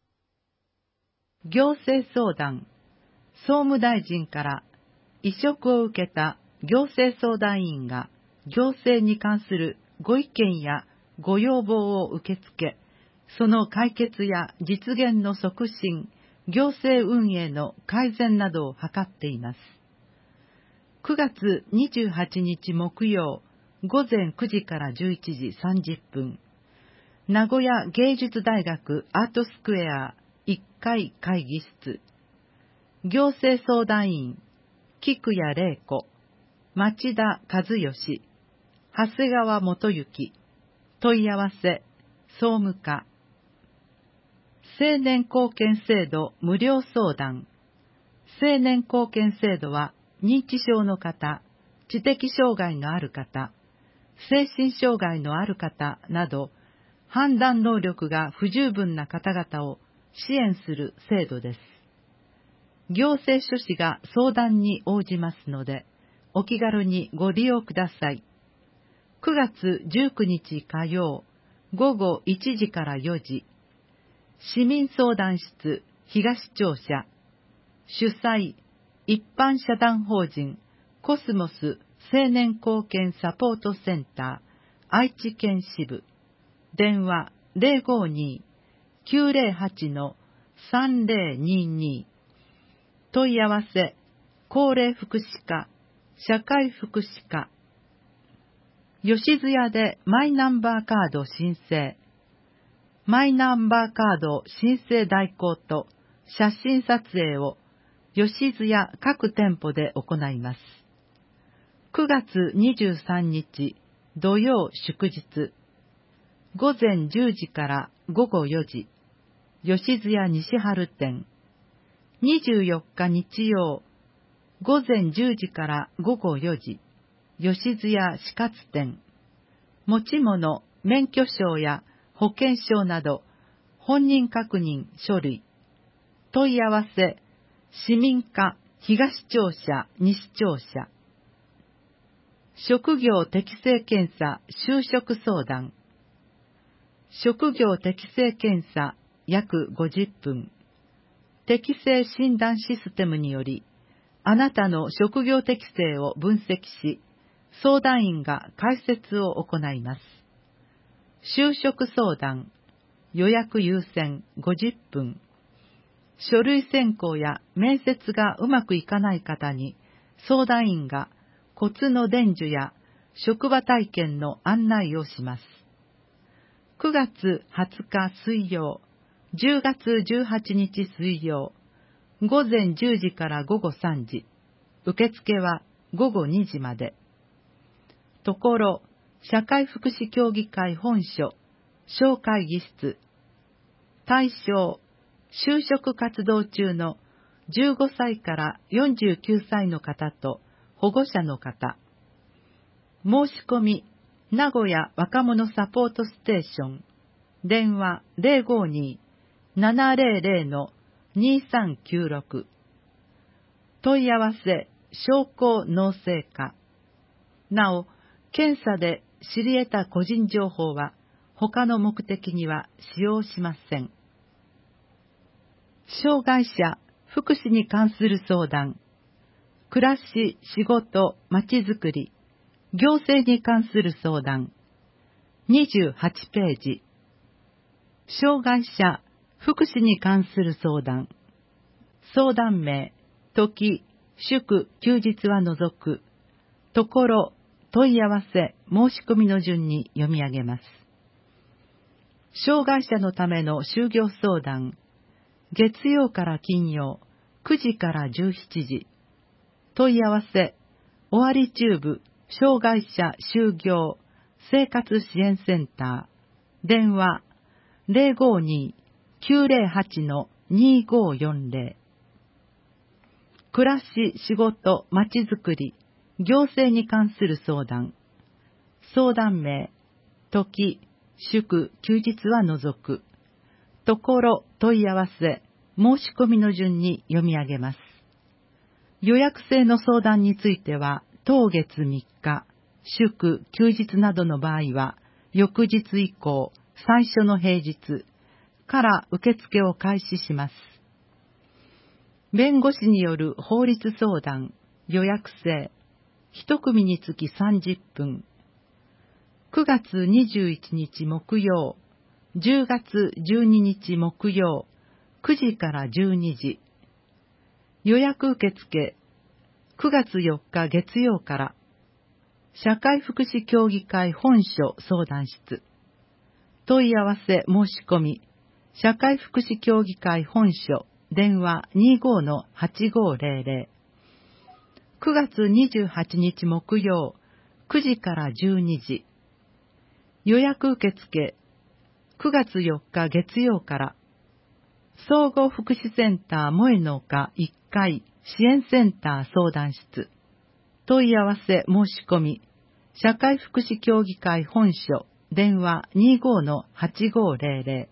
行政相談。総務大臣から委嘱を受けた行政相談員が行政に関するご意見やご要望を受け付け、その解決や実現の促進、行政運営の改善などを図っています。くがつにじゅうはちにち木曜、ごぜんくじからじゅういちじさんじゅっぷん、名古屋芸術大学アートスクエアいっかい会議室。行政相談員、菊谷玲子、町田和義、長谷川元幸。問い合わせ、総務課。 青年貢献制度無料相談。青年貢献制度は認知症の方、知的障害のある方、精神障害のある方など、判断能力が不十分な方々を支援する制度です。行政書士が相談に応じますので、お気軽にご利用ください。くがつじゅうくにち火曜、ごごいちじからよじ、市民相談室東庁舎、主催、一般社団法人コスモス青年貢献サポートセンター愛知県支部、電話 ゼロごに きゅうゼロはち さんゼロにに、問い合わせ、高齢福祉課、社会福祉課。吉津屋でマイナンバーカード申請。マイナンバーカード申請代行と写真撮影を吉津屋各店舗で行います。くがつにじゅうさんにち土曜祝日、ごぜんじゅうじからごごよじ、吉津屋西春店。にじゅうよっか日曜、ごぜんじゅうじからごごよじ、吉津屋歯科店。持ち物、免許証や保険証など、本人確認書類。問い合わせ、市民課東庁舎、西庁舎。職業適性検査、就職相談。職業適性検査、約ごじゅっぷん。適性診断システムにより、あなたの職業適性を分析し、相談員が解説を行います。就職相談、予約優先ごじゅっぷん。書類選考や面接がうまくいかない方に、相談員がコツの伝授や職場体験の案内をします。くがつはつか水曜、じゅうがつじゅうはちにち水曜、ごぜんじゅうじからごごさんじ、受付はごごにじまで。ところ、社会福祉協議会本所、小会議室。対象、就職活動中のじゅうごさいからよんじゅうきゅうさいの方と保護者の方。申し込み、名古屋若者サポートステーション。電話 ゼロごに ななゼロゼロ にさんきゅうろく。問い合わせ、商工農政課。なお、検査で知り得た個人情報は他の目的には使用しません。障害者、福祉に関する相談。暮らし、仕事、まちづくり、行政に関する相談。にじゅうはちページ。障害者、福祉に関する相談。相談名、時、祝、休日は除く。ところ、問い合わせ、申し込みの順に読み上げます。障害者のための就業相談。月曜から金曜、くじからじゅうしちじ。問い合わせ、尾張中部、障害者就業、生活支援センター。電話、ゼロごに きゅうゼロはち にごよんゼロ。暮らし、仕事、まちづくり、行政に関する相談。相談名、時、祝、休日は除く。ところ、問い合わせ、申し込みの順に読み上げます。予約制の相談については、当月みっか、祝、休日などの場合は、翌日以降、最初の平日から受付を開始します。弁護士による法律相談、予約制、一組につきさんじゅっぷん。くがつにじゅういちにち木曜、じゅうがつじゅうににち木曜、くじからじゅうにじ。予約受付、くがつよっか月曜から、社会福祉協議会本所相談室。問い合わせ申し込み、社会福祉協議会本所、電話 にごのはちごゼロゼロ。くがつにじゅうはちにち木曜、くじからじゅうにじ。予約受付、くがつよっか月曜から、 総合福祉センター萌え農家いっかい支援センター相談室。問い合わせ申し込み、社会福祉協議会本所、電話 にじゅうごのはちごーぜろぜろ。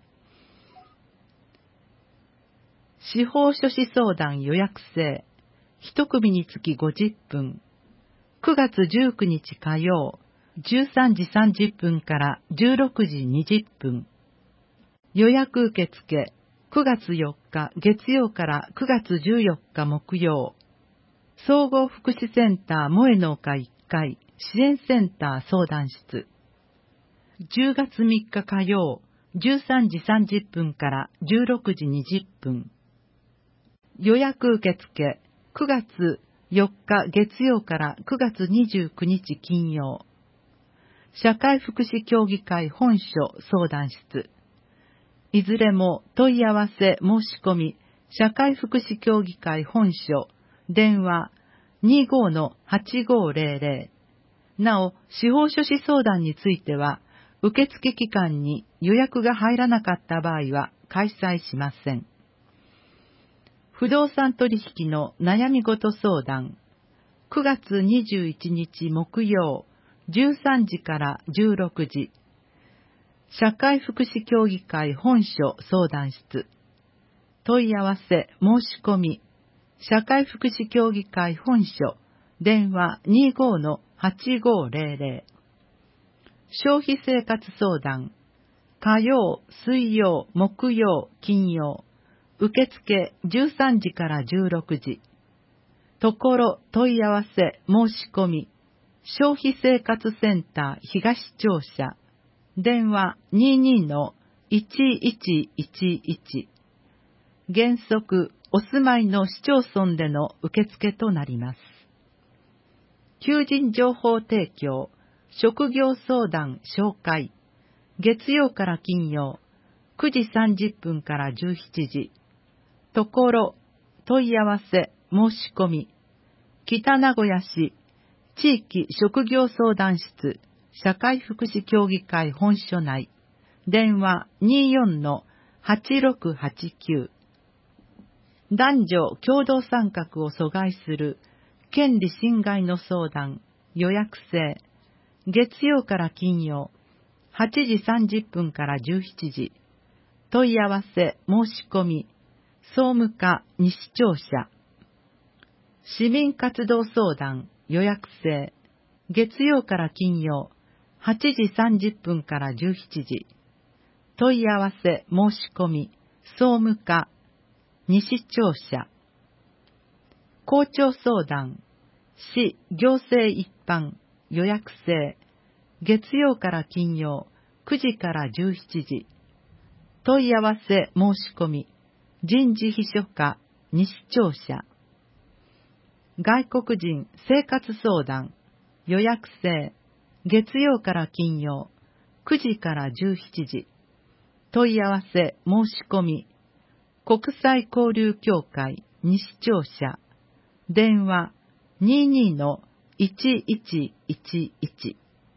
司法書士相談予約制、一組につきごじゅっぷん。くがつじゅうくにち火曜、じゅうさんじさんじゅっぷんからじゅうろくじにじゅっぷん。予約受付、くがつよっか月曜からくがつじゅうよっか木曜。総合福祉センター萌え農家いっかい支援センター相談室。じゅうがつみっか火曜、じゅうさんじさんじゅっぷんからじゅうろくじにじゅっぷん。予約受付、くがつよっか月曜からくがつにじゅうくにち金曜。社会福祉協議会本所相談室。いずれも問い合わせ申し込み、社会福祉協議会本所、電話 にじゅうごのはちごーぜろぜろ。なお、司法書士相談については、受付期間に予約が入らなかった場合は開催しません。不動産取引の悩み事相談、くがつにじゅういちにち木曜、じゅうさんじからじゅうろくじ。社会福祉協議会本所相談室。問い合わせ申し込み、社会福祉協議会本所、電話 にじゅうごのはちごーぜろぜろ。消費生活相談、火曜、水曜、木曜、金曜。受付じゅうさんじからじゅうろくじ。ところ問い合わせ申し込み、消費生活センター東庁舎、電話 にじゅうにのいちいちいちいち。原則お住まいの市町村での受付となります。求人情報提供、職業相談紹介、月曜から金曜、くじさんじゅっぷんからじゅうしちじ。ところ、問い合わせ、申し込み、北名古屋市、地域職業相談室、社会福祉協議会本所内、電話 にじゅうよんのはちろくはちきゅう。男女共同参画を阻害する権利侵害の相談、予約制、月曜から金曜、はちじさんじゅっぷんからじゅうしちじ。問い合わせ、申し込み、総務課西庁舎。市民活動相談予約制、月曜から金曜、はちじさんじゅっぷんからじゅうしちじ。問い合わせ申し込み、総務課西庁舎。校長相談、市行政一般予約制、月曜から金曜、くじからじゅうしちじ。問い合わせ申し込み、人事秘書課西庁舎。外国人生活相談予約制、月曜から金曜、くじからじゅうしちじ。問い合わせ申し込み、国際交流協会西庁舎。電話 にじゅうにのいちいちいちいち。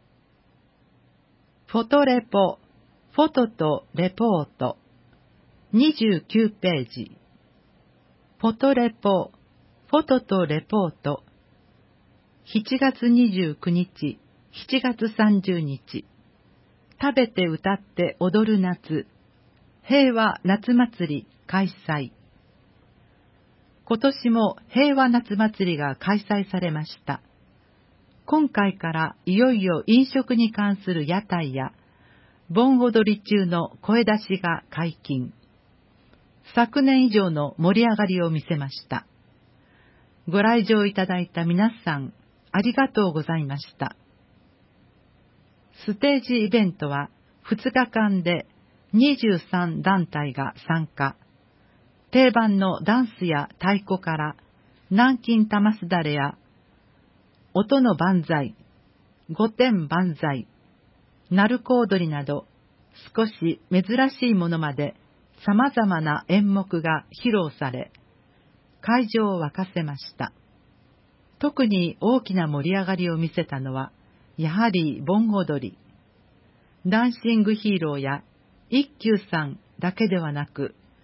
フォトレポ、フォトとレポート。にじゅうきゅうページ。フォトレポ、フォトとレポート。しちがつにじゅうくにち、しちがつさんじゅうにち。食べて歌って踊る夏。平和夏祭り開催。今年も平和夏祭りが開催されました。今回からいよいよ飲食に関する屋台や盆踊り中の声出しが解禁。昨年以上の盛り上がりを見せました。ご来場いただいた皆さん、ありがとうございました。ステージイベントはふつかかんでにじゅうさんだんたいが参加。定番のダンスや太鼓から南京玉すだれや音の万歳、御殿万歳、鳴子踊りなど少し珍しいものまで様々な演目が披露され、会場を沸かせました。特に大きな盛り上がりを見せたのは、やはり盆踊り。ダンシングヒーローや一休さんだけではなく、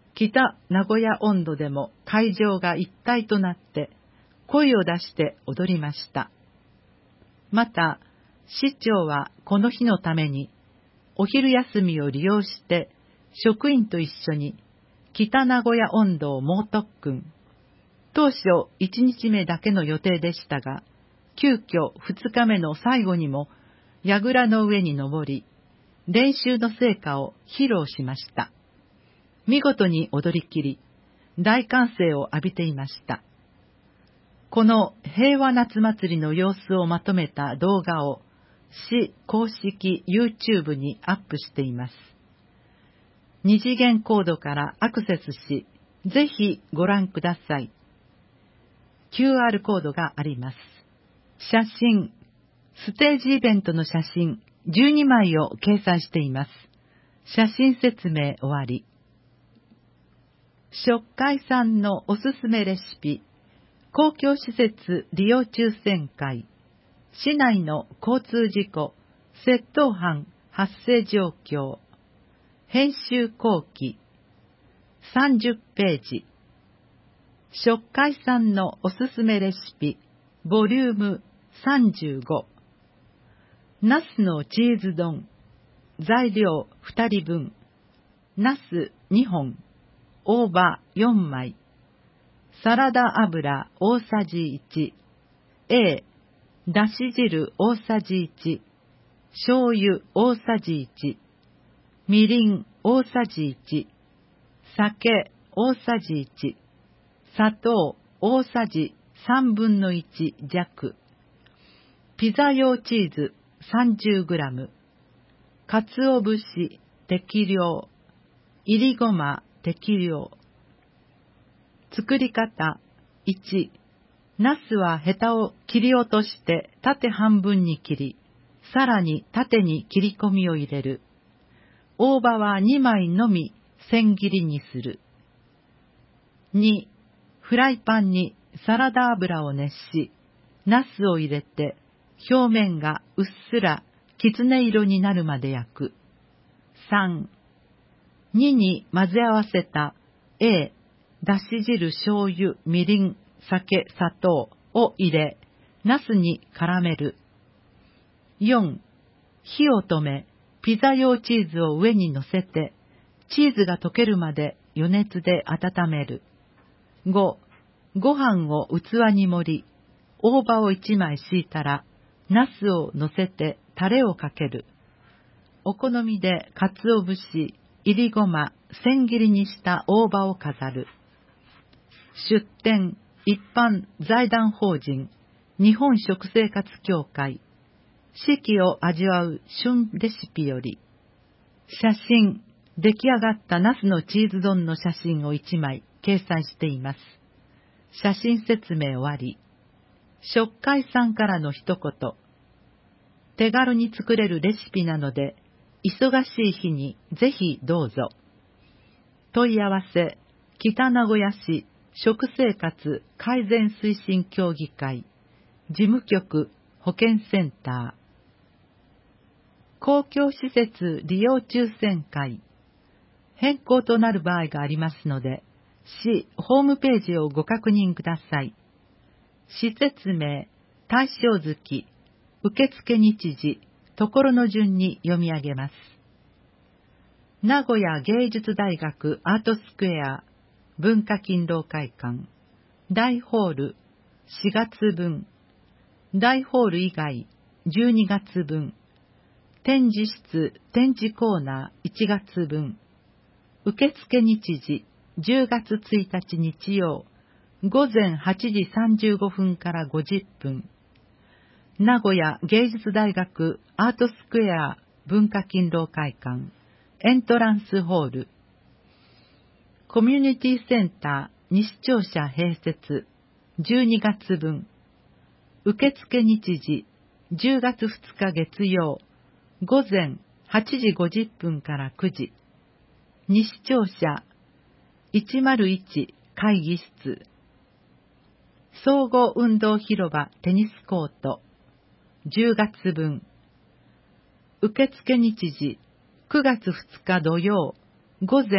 北名古屋音頭でも会場が一体となって声を出して踊りました。また、市長はこの日のためにお昼休みを利用して職員と一緒に北名古屋音頭を猛特訓。当初いちにちめだけの予定でしたが、急遽ふつかめの最後にも櫓の上に登り、練習の成果を披露しました。見事に踊り切り、大歓声を浴びていました。この平和夏祭りの様子をまとめた動画を市公式 YouTube にアップしています。二次元コードからアクセスし、ぜひご覧ください。キューアール コードがあります。写真、ステージイベントの写真じゅうにまいを掲載しています。写真説明終わり。食会さんのおすすめレシピ、公共施設利用抽選会、市内の交通事故、窃盗犯発生状況、編集後期、さんじゅっページ、食会さんのおすすめレシピ、ボリュームさんじゅうご、ナスのチーズ丼、材料ふたりぶん、ナスにほん、大葉よんまい、サラダ油大さじいち、A、だし汁大さじいち、醤油大さじいち、みりん大さじいち、酒大さじいち、砂糖大さじさんぶんのいち弱、ピザ用チーズ さんじゅうグラム、かつお節適量、いりごま適量。作り方いち、ナスはヘタを切り落として縦半分に切り、さらに縦に切り込みを入れる。大葉はにまいのみ千切りにする。に、フライパンにサラダ油を熱し、ナスを入れて表面がうっすらきつね色になるまで焼く。さん、にに混ぜ合わせた A、だし汁、醤油、みりん、酒、砂糖を入れ、ナスに絡める。よん、火を止め、ピザ用チーズを上に乗せて、チーズが溶けるまで余熱で温める。ご、ご飯を器に盛り、大葉をいちまい敷いたら、ナスを乗せてタレをかける。お好みでかつお節、いりごま、千切りにした大葉を飾る。出店、一般財団法人、日本食生活協会、四季を味わう旬レシピより、写真、出来上がったナスのチーズ丼の写真をいちまい掲載しています。写真説明終わり。食会さんからの一言。手軽に作れるレシピなので、忙しい日にぜひどうぞ。問い合わせ、北名古屋市食生活改善推進協議会、事務局保健センター。公共施設利用抽選会。変更となる場合がありますので、市ホームページをご確認ください。施設名、対象月、受付日時、ところの順に読み上げます。名古屋芸術大学アートスクエア文化勤労会館大ホールしがつぶん、大ホール以外じゅうにがつぶん、展示室展示コーナーいちがつぶん、受付日時じゅうがつついたち日曜午前はちじさんじゅうごふんからごじゅっぷん、名古屋芸術大学アートスクエア文化勤労会館エントランスホール、コミュニティセンター西庁舎併設じゅうにがつぶん、受付日時じゅうがつふつか月曜午前はちじごじゅっぷんからくじ、西庁舎いちまるいち会議室、総合運動広場テニスコートじゅうがつぶん、受付日時くがつふつか土曜午前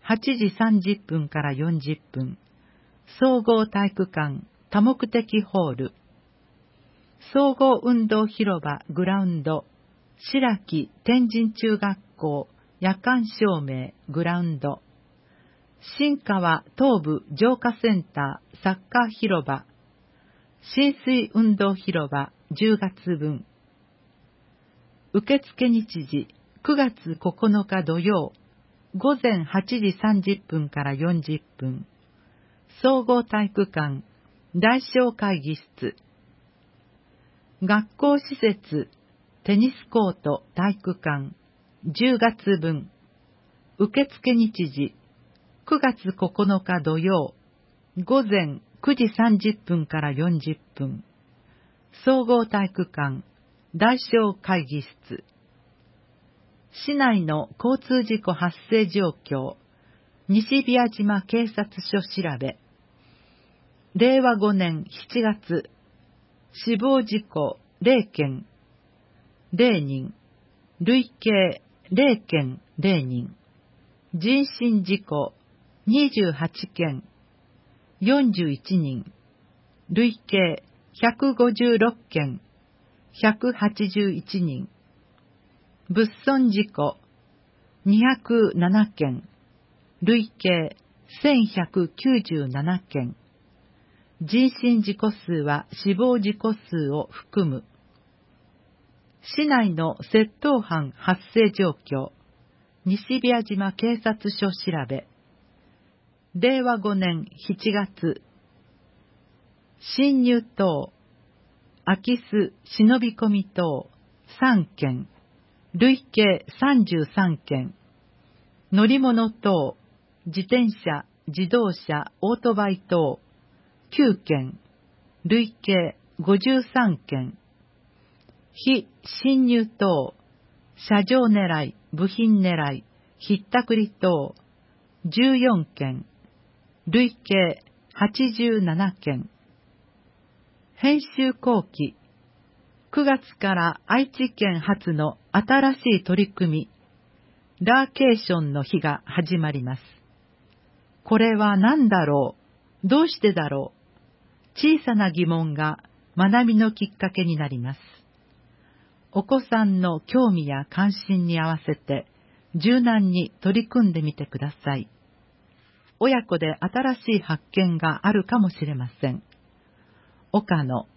はちじさんじゅっぷんからよんじゅっぷん、総合体育館多目的ホール、総合運動広場グラウンド、白木天神中学校夜間照明グラウンド、新川東部浄化センターサッカー広場、浸水運動広場じゅうがつぶん。受付日時くがつここのか土曜、午前はちじさんじゅっぷんからよんじゅっぷん、総合体育館大小会議室、学校施設テニスコート体育館じゅうがつぶん。受付日時くがつここのか土曜、午前くじさんじゅっぷんからよんじゅっぷん、総合体育館大小会議室。市内の交通事故発生状況、西宮島警察署調べ。れいわごねんしちがつ、死亡事故れいけん、れいにん、累計れいけんれいにん、人身事故にじゅうはちけん、よんじゅういちにん、累計ひゃくごじゅうろっけん、ひゃくはちじゅういちにん、物損事故にひゃくななけん、累計せんひゃくきゅうじゅうななけん、人身事故数は死亡事故数を含む。市内の窃盗犯発生状況、西宮島警察署調べ。れいわごねんしちがつ、侵入等、空き巣忍び込み等さんけん、累計さんじゅうさんけん、乗り物等、自転車、自動車、オートバイ等きゅうけん、累計ごじゅうさんけん、非侵入等、車上狙い、部品狙い、ひったくり等じゅうよんけん、累計はちじゅうななけん。編集後期、くがつから愛知県初の新しい取り組み、ラーケーションの日が始まります。これは何だろう、どうしてだろう、小さな疑問が学びのきっかけになります。お子さんの興味や関心に合わせて柔軟に取り組んでみてください。親子で新しい発見があるかもしれません。岡野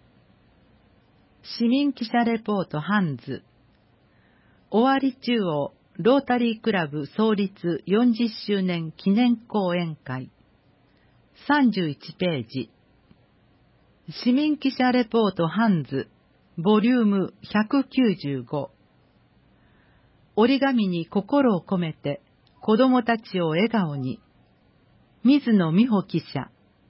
市民記者レポートハンズ、尾張中央ロータリークラブ創立よんじゅっしゅうねん記念講演会、さんじゅういちページ。市民記者レポートハンズボリュームひゃくきゅうじゅうご。折り紙に心を込めて子供たちを笑顔に。水野美穂記者。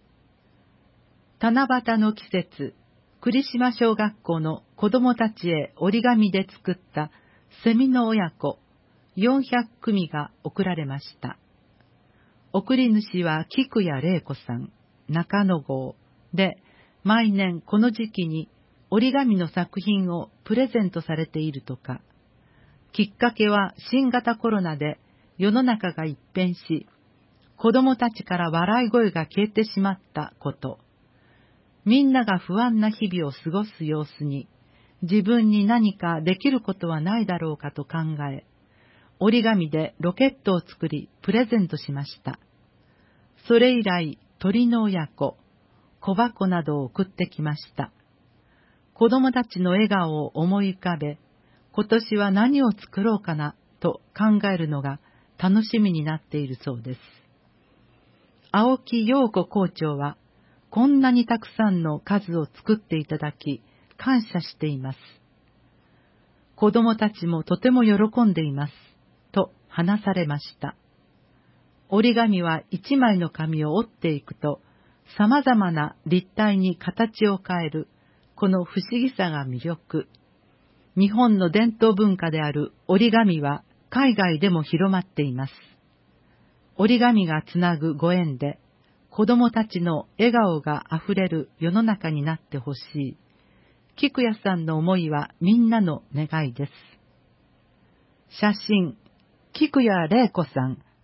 七夕の季節、栗島小学校の子供たちへ折り紙で作ったセミの親子よんひゃくくみが贈られました。贈り主は菊谷玲子さん、中野号で、毎年この時期に折り紙の作品をプレゼントされているとか。きっかけは新型コロナで世の中が一変し、子供たちから笑い声が消えてしまったこと。みんなが不安な日々を過ごす様子に、自分に何かできることはないだろうかと考え、折り紙でロケットを作りプレゼントしました。それ以来、鳥の親子、小箱などを送ってきました。子供たちの笑顔を思い浮かべ、今年は何を作ろうかなと考えるのが楽しみになっているそうです。青木陽子校長は、こんなにたくさんの数を作っていただき、感謝しています。子供たちもとても喜んでいます、と話されました。折り紙は一枚の紙を折っていくと、様々な立体に形を変える、この不思議さが魅力。日本の伝統文化である折り紙は海外でも広まっています。折り紙がつなぐご縁で、子供たちの笑顔があふれる世の中になってほしい。菊谷さんの思いはみんなの願いです。写真、菊谷玲子さん、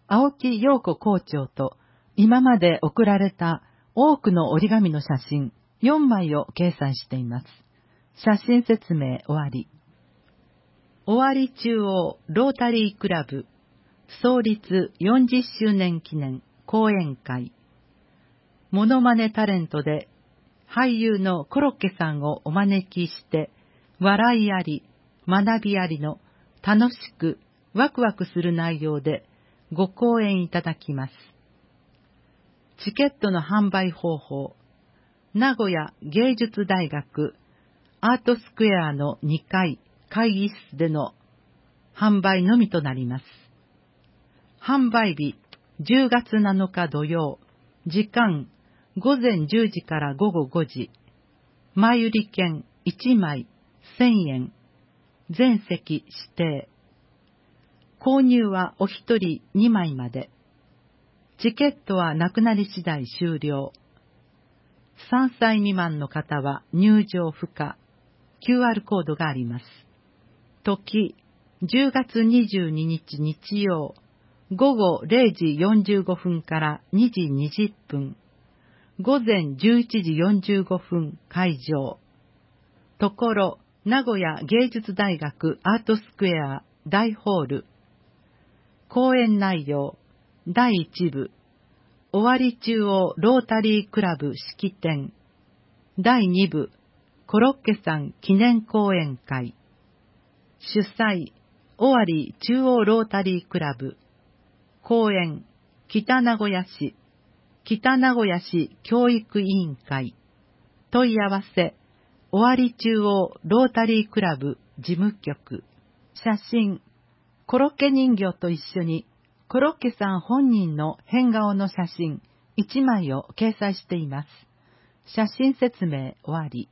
青木陽子校長と今まで送られた多くの折り紙の写真よんまいを掲載しています。写真説明終わり。尾張中央ロータリークラブ創立よんじゅっしゅうねん記念講演会。モノマネタレントで俳優のコロッケさんをお招きして笑いあり学びありの楽しくワクワクする内容でご講演いただきます。チケットの販売方法、名古屋芸術大学アートスクエアのにかい会議室での販売のみとなります。販売日じゅうがつなのか土曜、時間ごぜんじゅうじからごごごじ、前売り券いちまいせんえん、全席指定。購入はお一人にまいまで。チケットはなくなり次第終了。さんさい未満の方は入場不可。キューアール コードがあります。時、じゅうがつにじゅうににち日曜、ごごれいじよんじゅうごふんからにじにじゅっぷん。ごぜんじゅういちじよんじゅうごふん会場。ところ、名古屋芸術大学アートスクエア大ホール。講演内容、だいいち部、尾張中央ロータリークラブ式典。だいに部、コロッケさん記念講演会。主催、尾張中央ロータリークラブ。講演、北名古屋市、北名古屋市教育委員会。問い合わせ、尾張中央ロータリークラブ事務局。写真、コロッケ人形と一緒にコロッケさん本人の変顔の写真いちまいを掲載しています。写真説明終わり。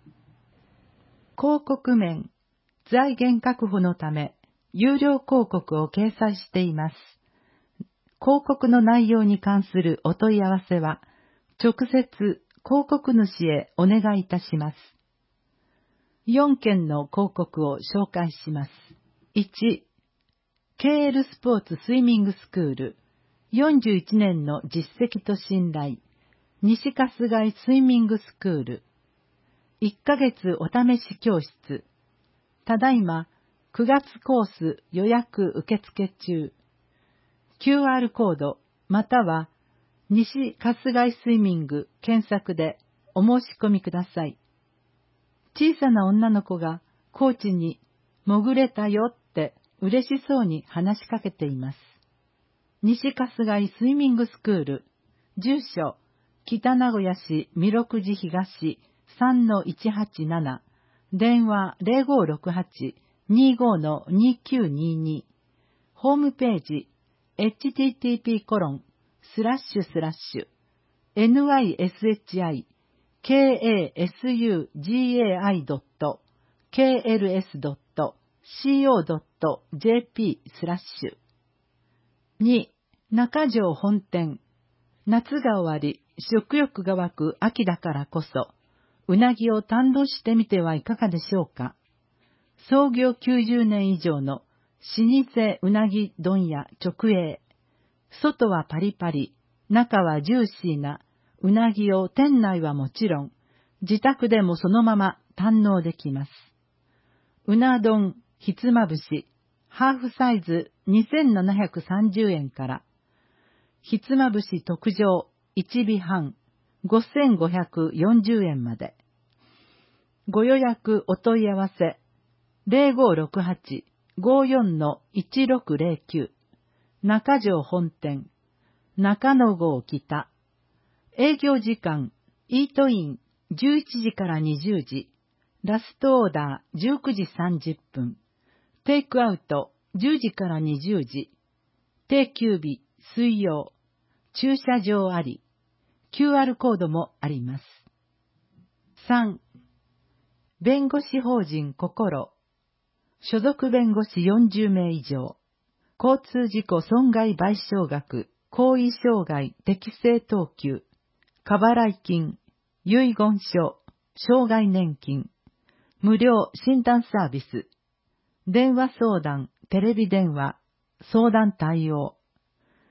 広告面、財源確保のため有料広告を掲載しています。広告の内容に関するお問い合わせは直接広告主へお願いいたします。よんけんの広告を紹介します。いち、ケーエル スポーツスイミングスクール、よんじゅういちねんの実績と信頼、西春日井スイミングスクール、いっかげつお試し教室、ただいまくがつコース予約受付中、キューアール コードまたは西春日井スイミング検索でお申し込みください。小さな女の子がコーチに潜れたよって嬉しそうに話しかけています。西春日井スイミングスクール、住所、北名古屋市弥勒寺東 さんのいちはちなな、電話 ゼロごろくはち にごのにきゅうにに、ホームページ、エイチティーティーピーコロンスラッシュスラッシュエヌワイエスエイチアイケーエーエスユージーエーアイドットケーエルエスドットシーオードットジェーピースラッシュ。に、中条本店。夏が終わり、食欲が湧く秋だからこそ、うなぎを堪能してみてはいかがでしょうか。創業きゅうじゅうねん以上の老舗うなぎ問屋直営。外はパリパリ、中はジューシーなうなぎを店内はもちろん、自宅でもそのまま堪能できます。うな丼、ひつまぶし、ハーフサイズにせんななひゃくさんじゅうえんから、ひつまぶし特上いちびはんごせんごひゃくよんじゅうえんまで。ご予約お問い合わせゼロごろくはち ごよんのいちろくゼロきゅう中条本店中野郷北。営業時間イートインじゅういちじからにじゅうじ、ラストオーダーじゅうくじさんじゅっぷん、テイクアウトじゅうじからにじゅうじ、定休日水曜、駐車場あり、キューアール コードもあります。さん、弁護士法人心、所属弁護士よんじゅうめい以上、交通事故損害賠償額、行為障害適正等級、過払い金、遺言書、障害年金、無料診断サービス、電話相談、テレビ電話、相談対応、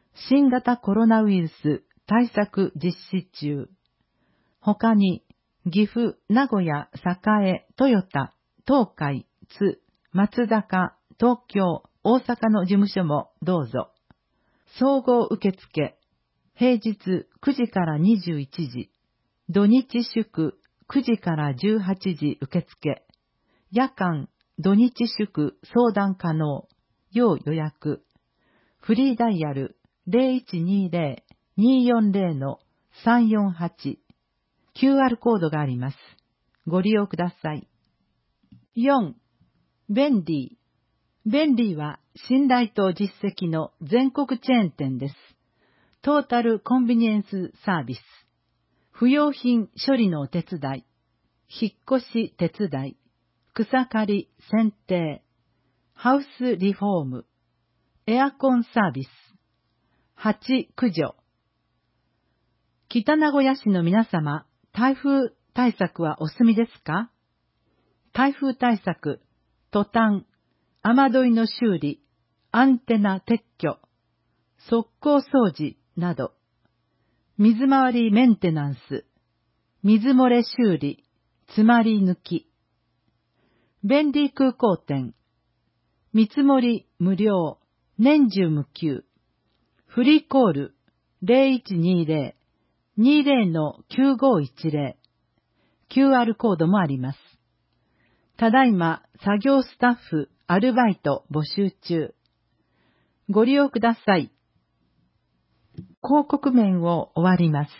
新型コロナウイルス対策実施中。他に、岐阜、名古屋、栄、豊田、東海、津、松坂、東京、大阪の事務所もどうぞ。総合受付、平日くじからにじゅういちじ、土日祝くじからじゅうはちじ受付、夜間、土日祝相談可能、要予約、フリーダイヤル ゼロいちにゼロ にーよんゼロ のさんよんはち、キューアール コードがあります。ご利用ください。よん. 便利。便利は信頼と実績の全国チェーン店です。トータルコンビニエンスサービス。不用品処理のお手伝い。引っ越し手伝い。草刈り、剪定。ハウスリフォーム。エアコンサービス。蜂駆除。北名古屋市の皆様、台風対策はお済みですか？台風対策、トタン、雨どいの修理、アンテナ撤去、側溝掃除など、水回りメンテナンス、水漏れ修理、詰まり抜き、便利空港店、見積もり無料、年中無休、フリーコール ゼロいちにゼロ にゼロのきゅうごいちゼロ、キューアール コードもあります。ただいま作業スタッフ、アルバイト募集中。ご利用ください。広告面を終わります。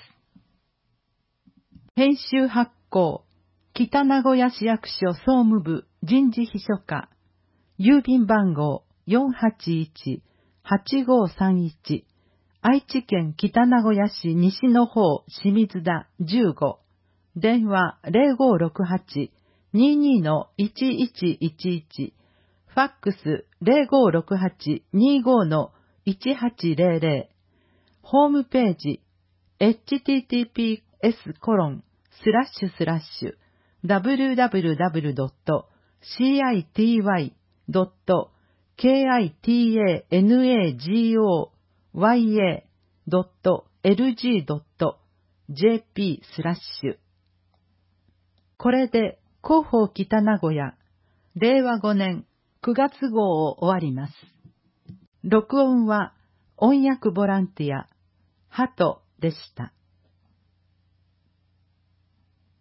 編集発行、北名古屋市役所総務部人事秘書課、郵便番号 よんはちいち はちごさんいち、愛知県北名古屋市西の方清水田じゅうご、電話 ゼロごろくはち にーにーのいちいちいちいち、ファックス ゼロごろくはち にーごのいちはちゼロゼロ、ホームページ エイチティーティーピーエスコロンスラッシュスラッシュダブリューダブリューダブリュードットシーアイティーワイドットケーアイティーエーエヌエージーオーワイエードットエルジードットジェーピースラッシュ。これで広報北名古屋れいわごねんくがつ号を終わります。録音は音訳ボランティアハトでした。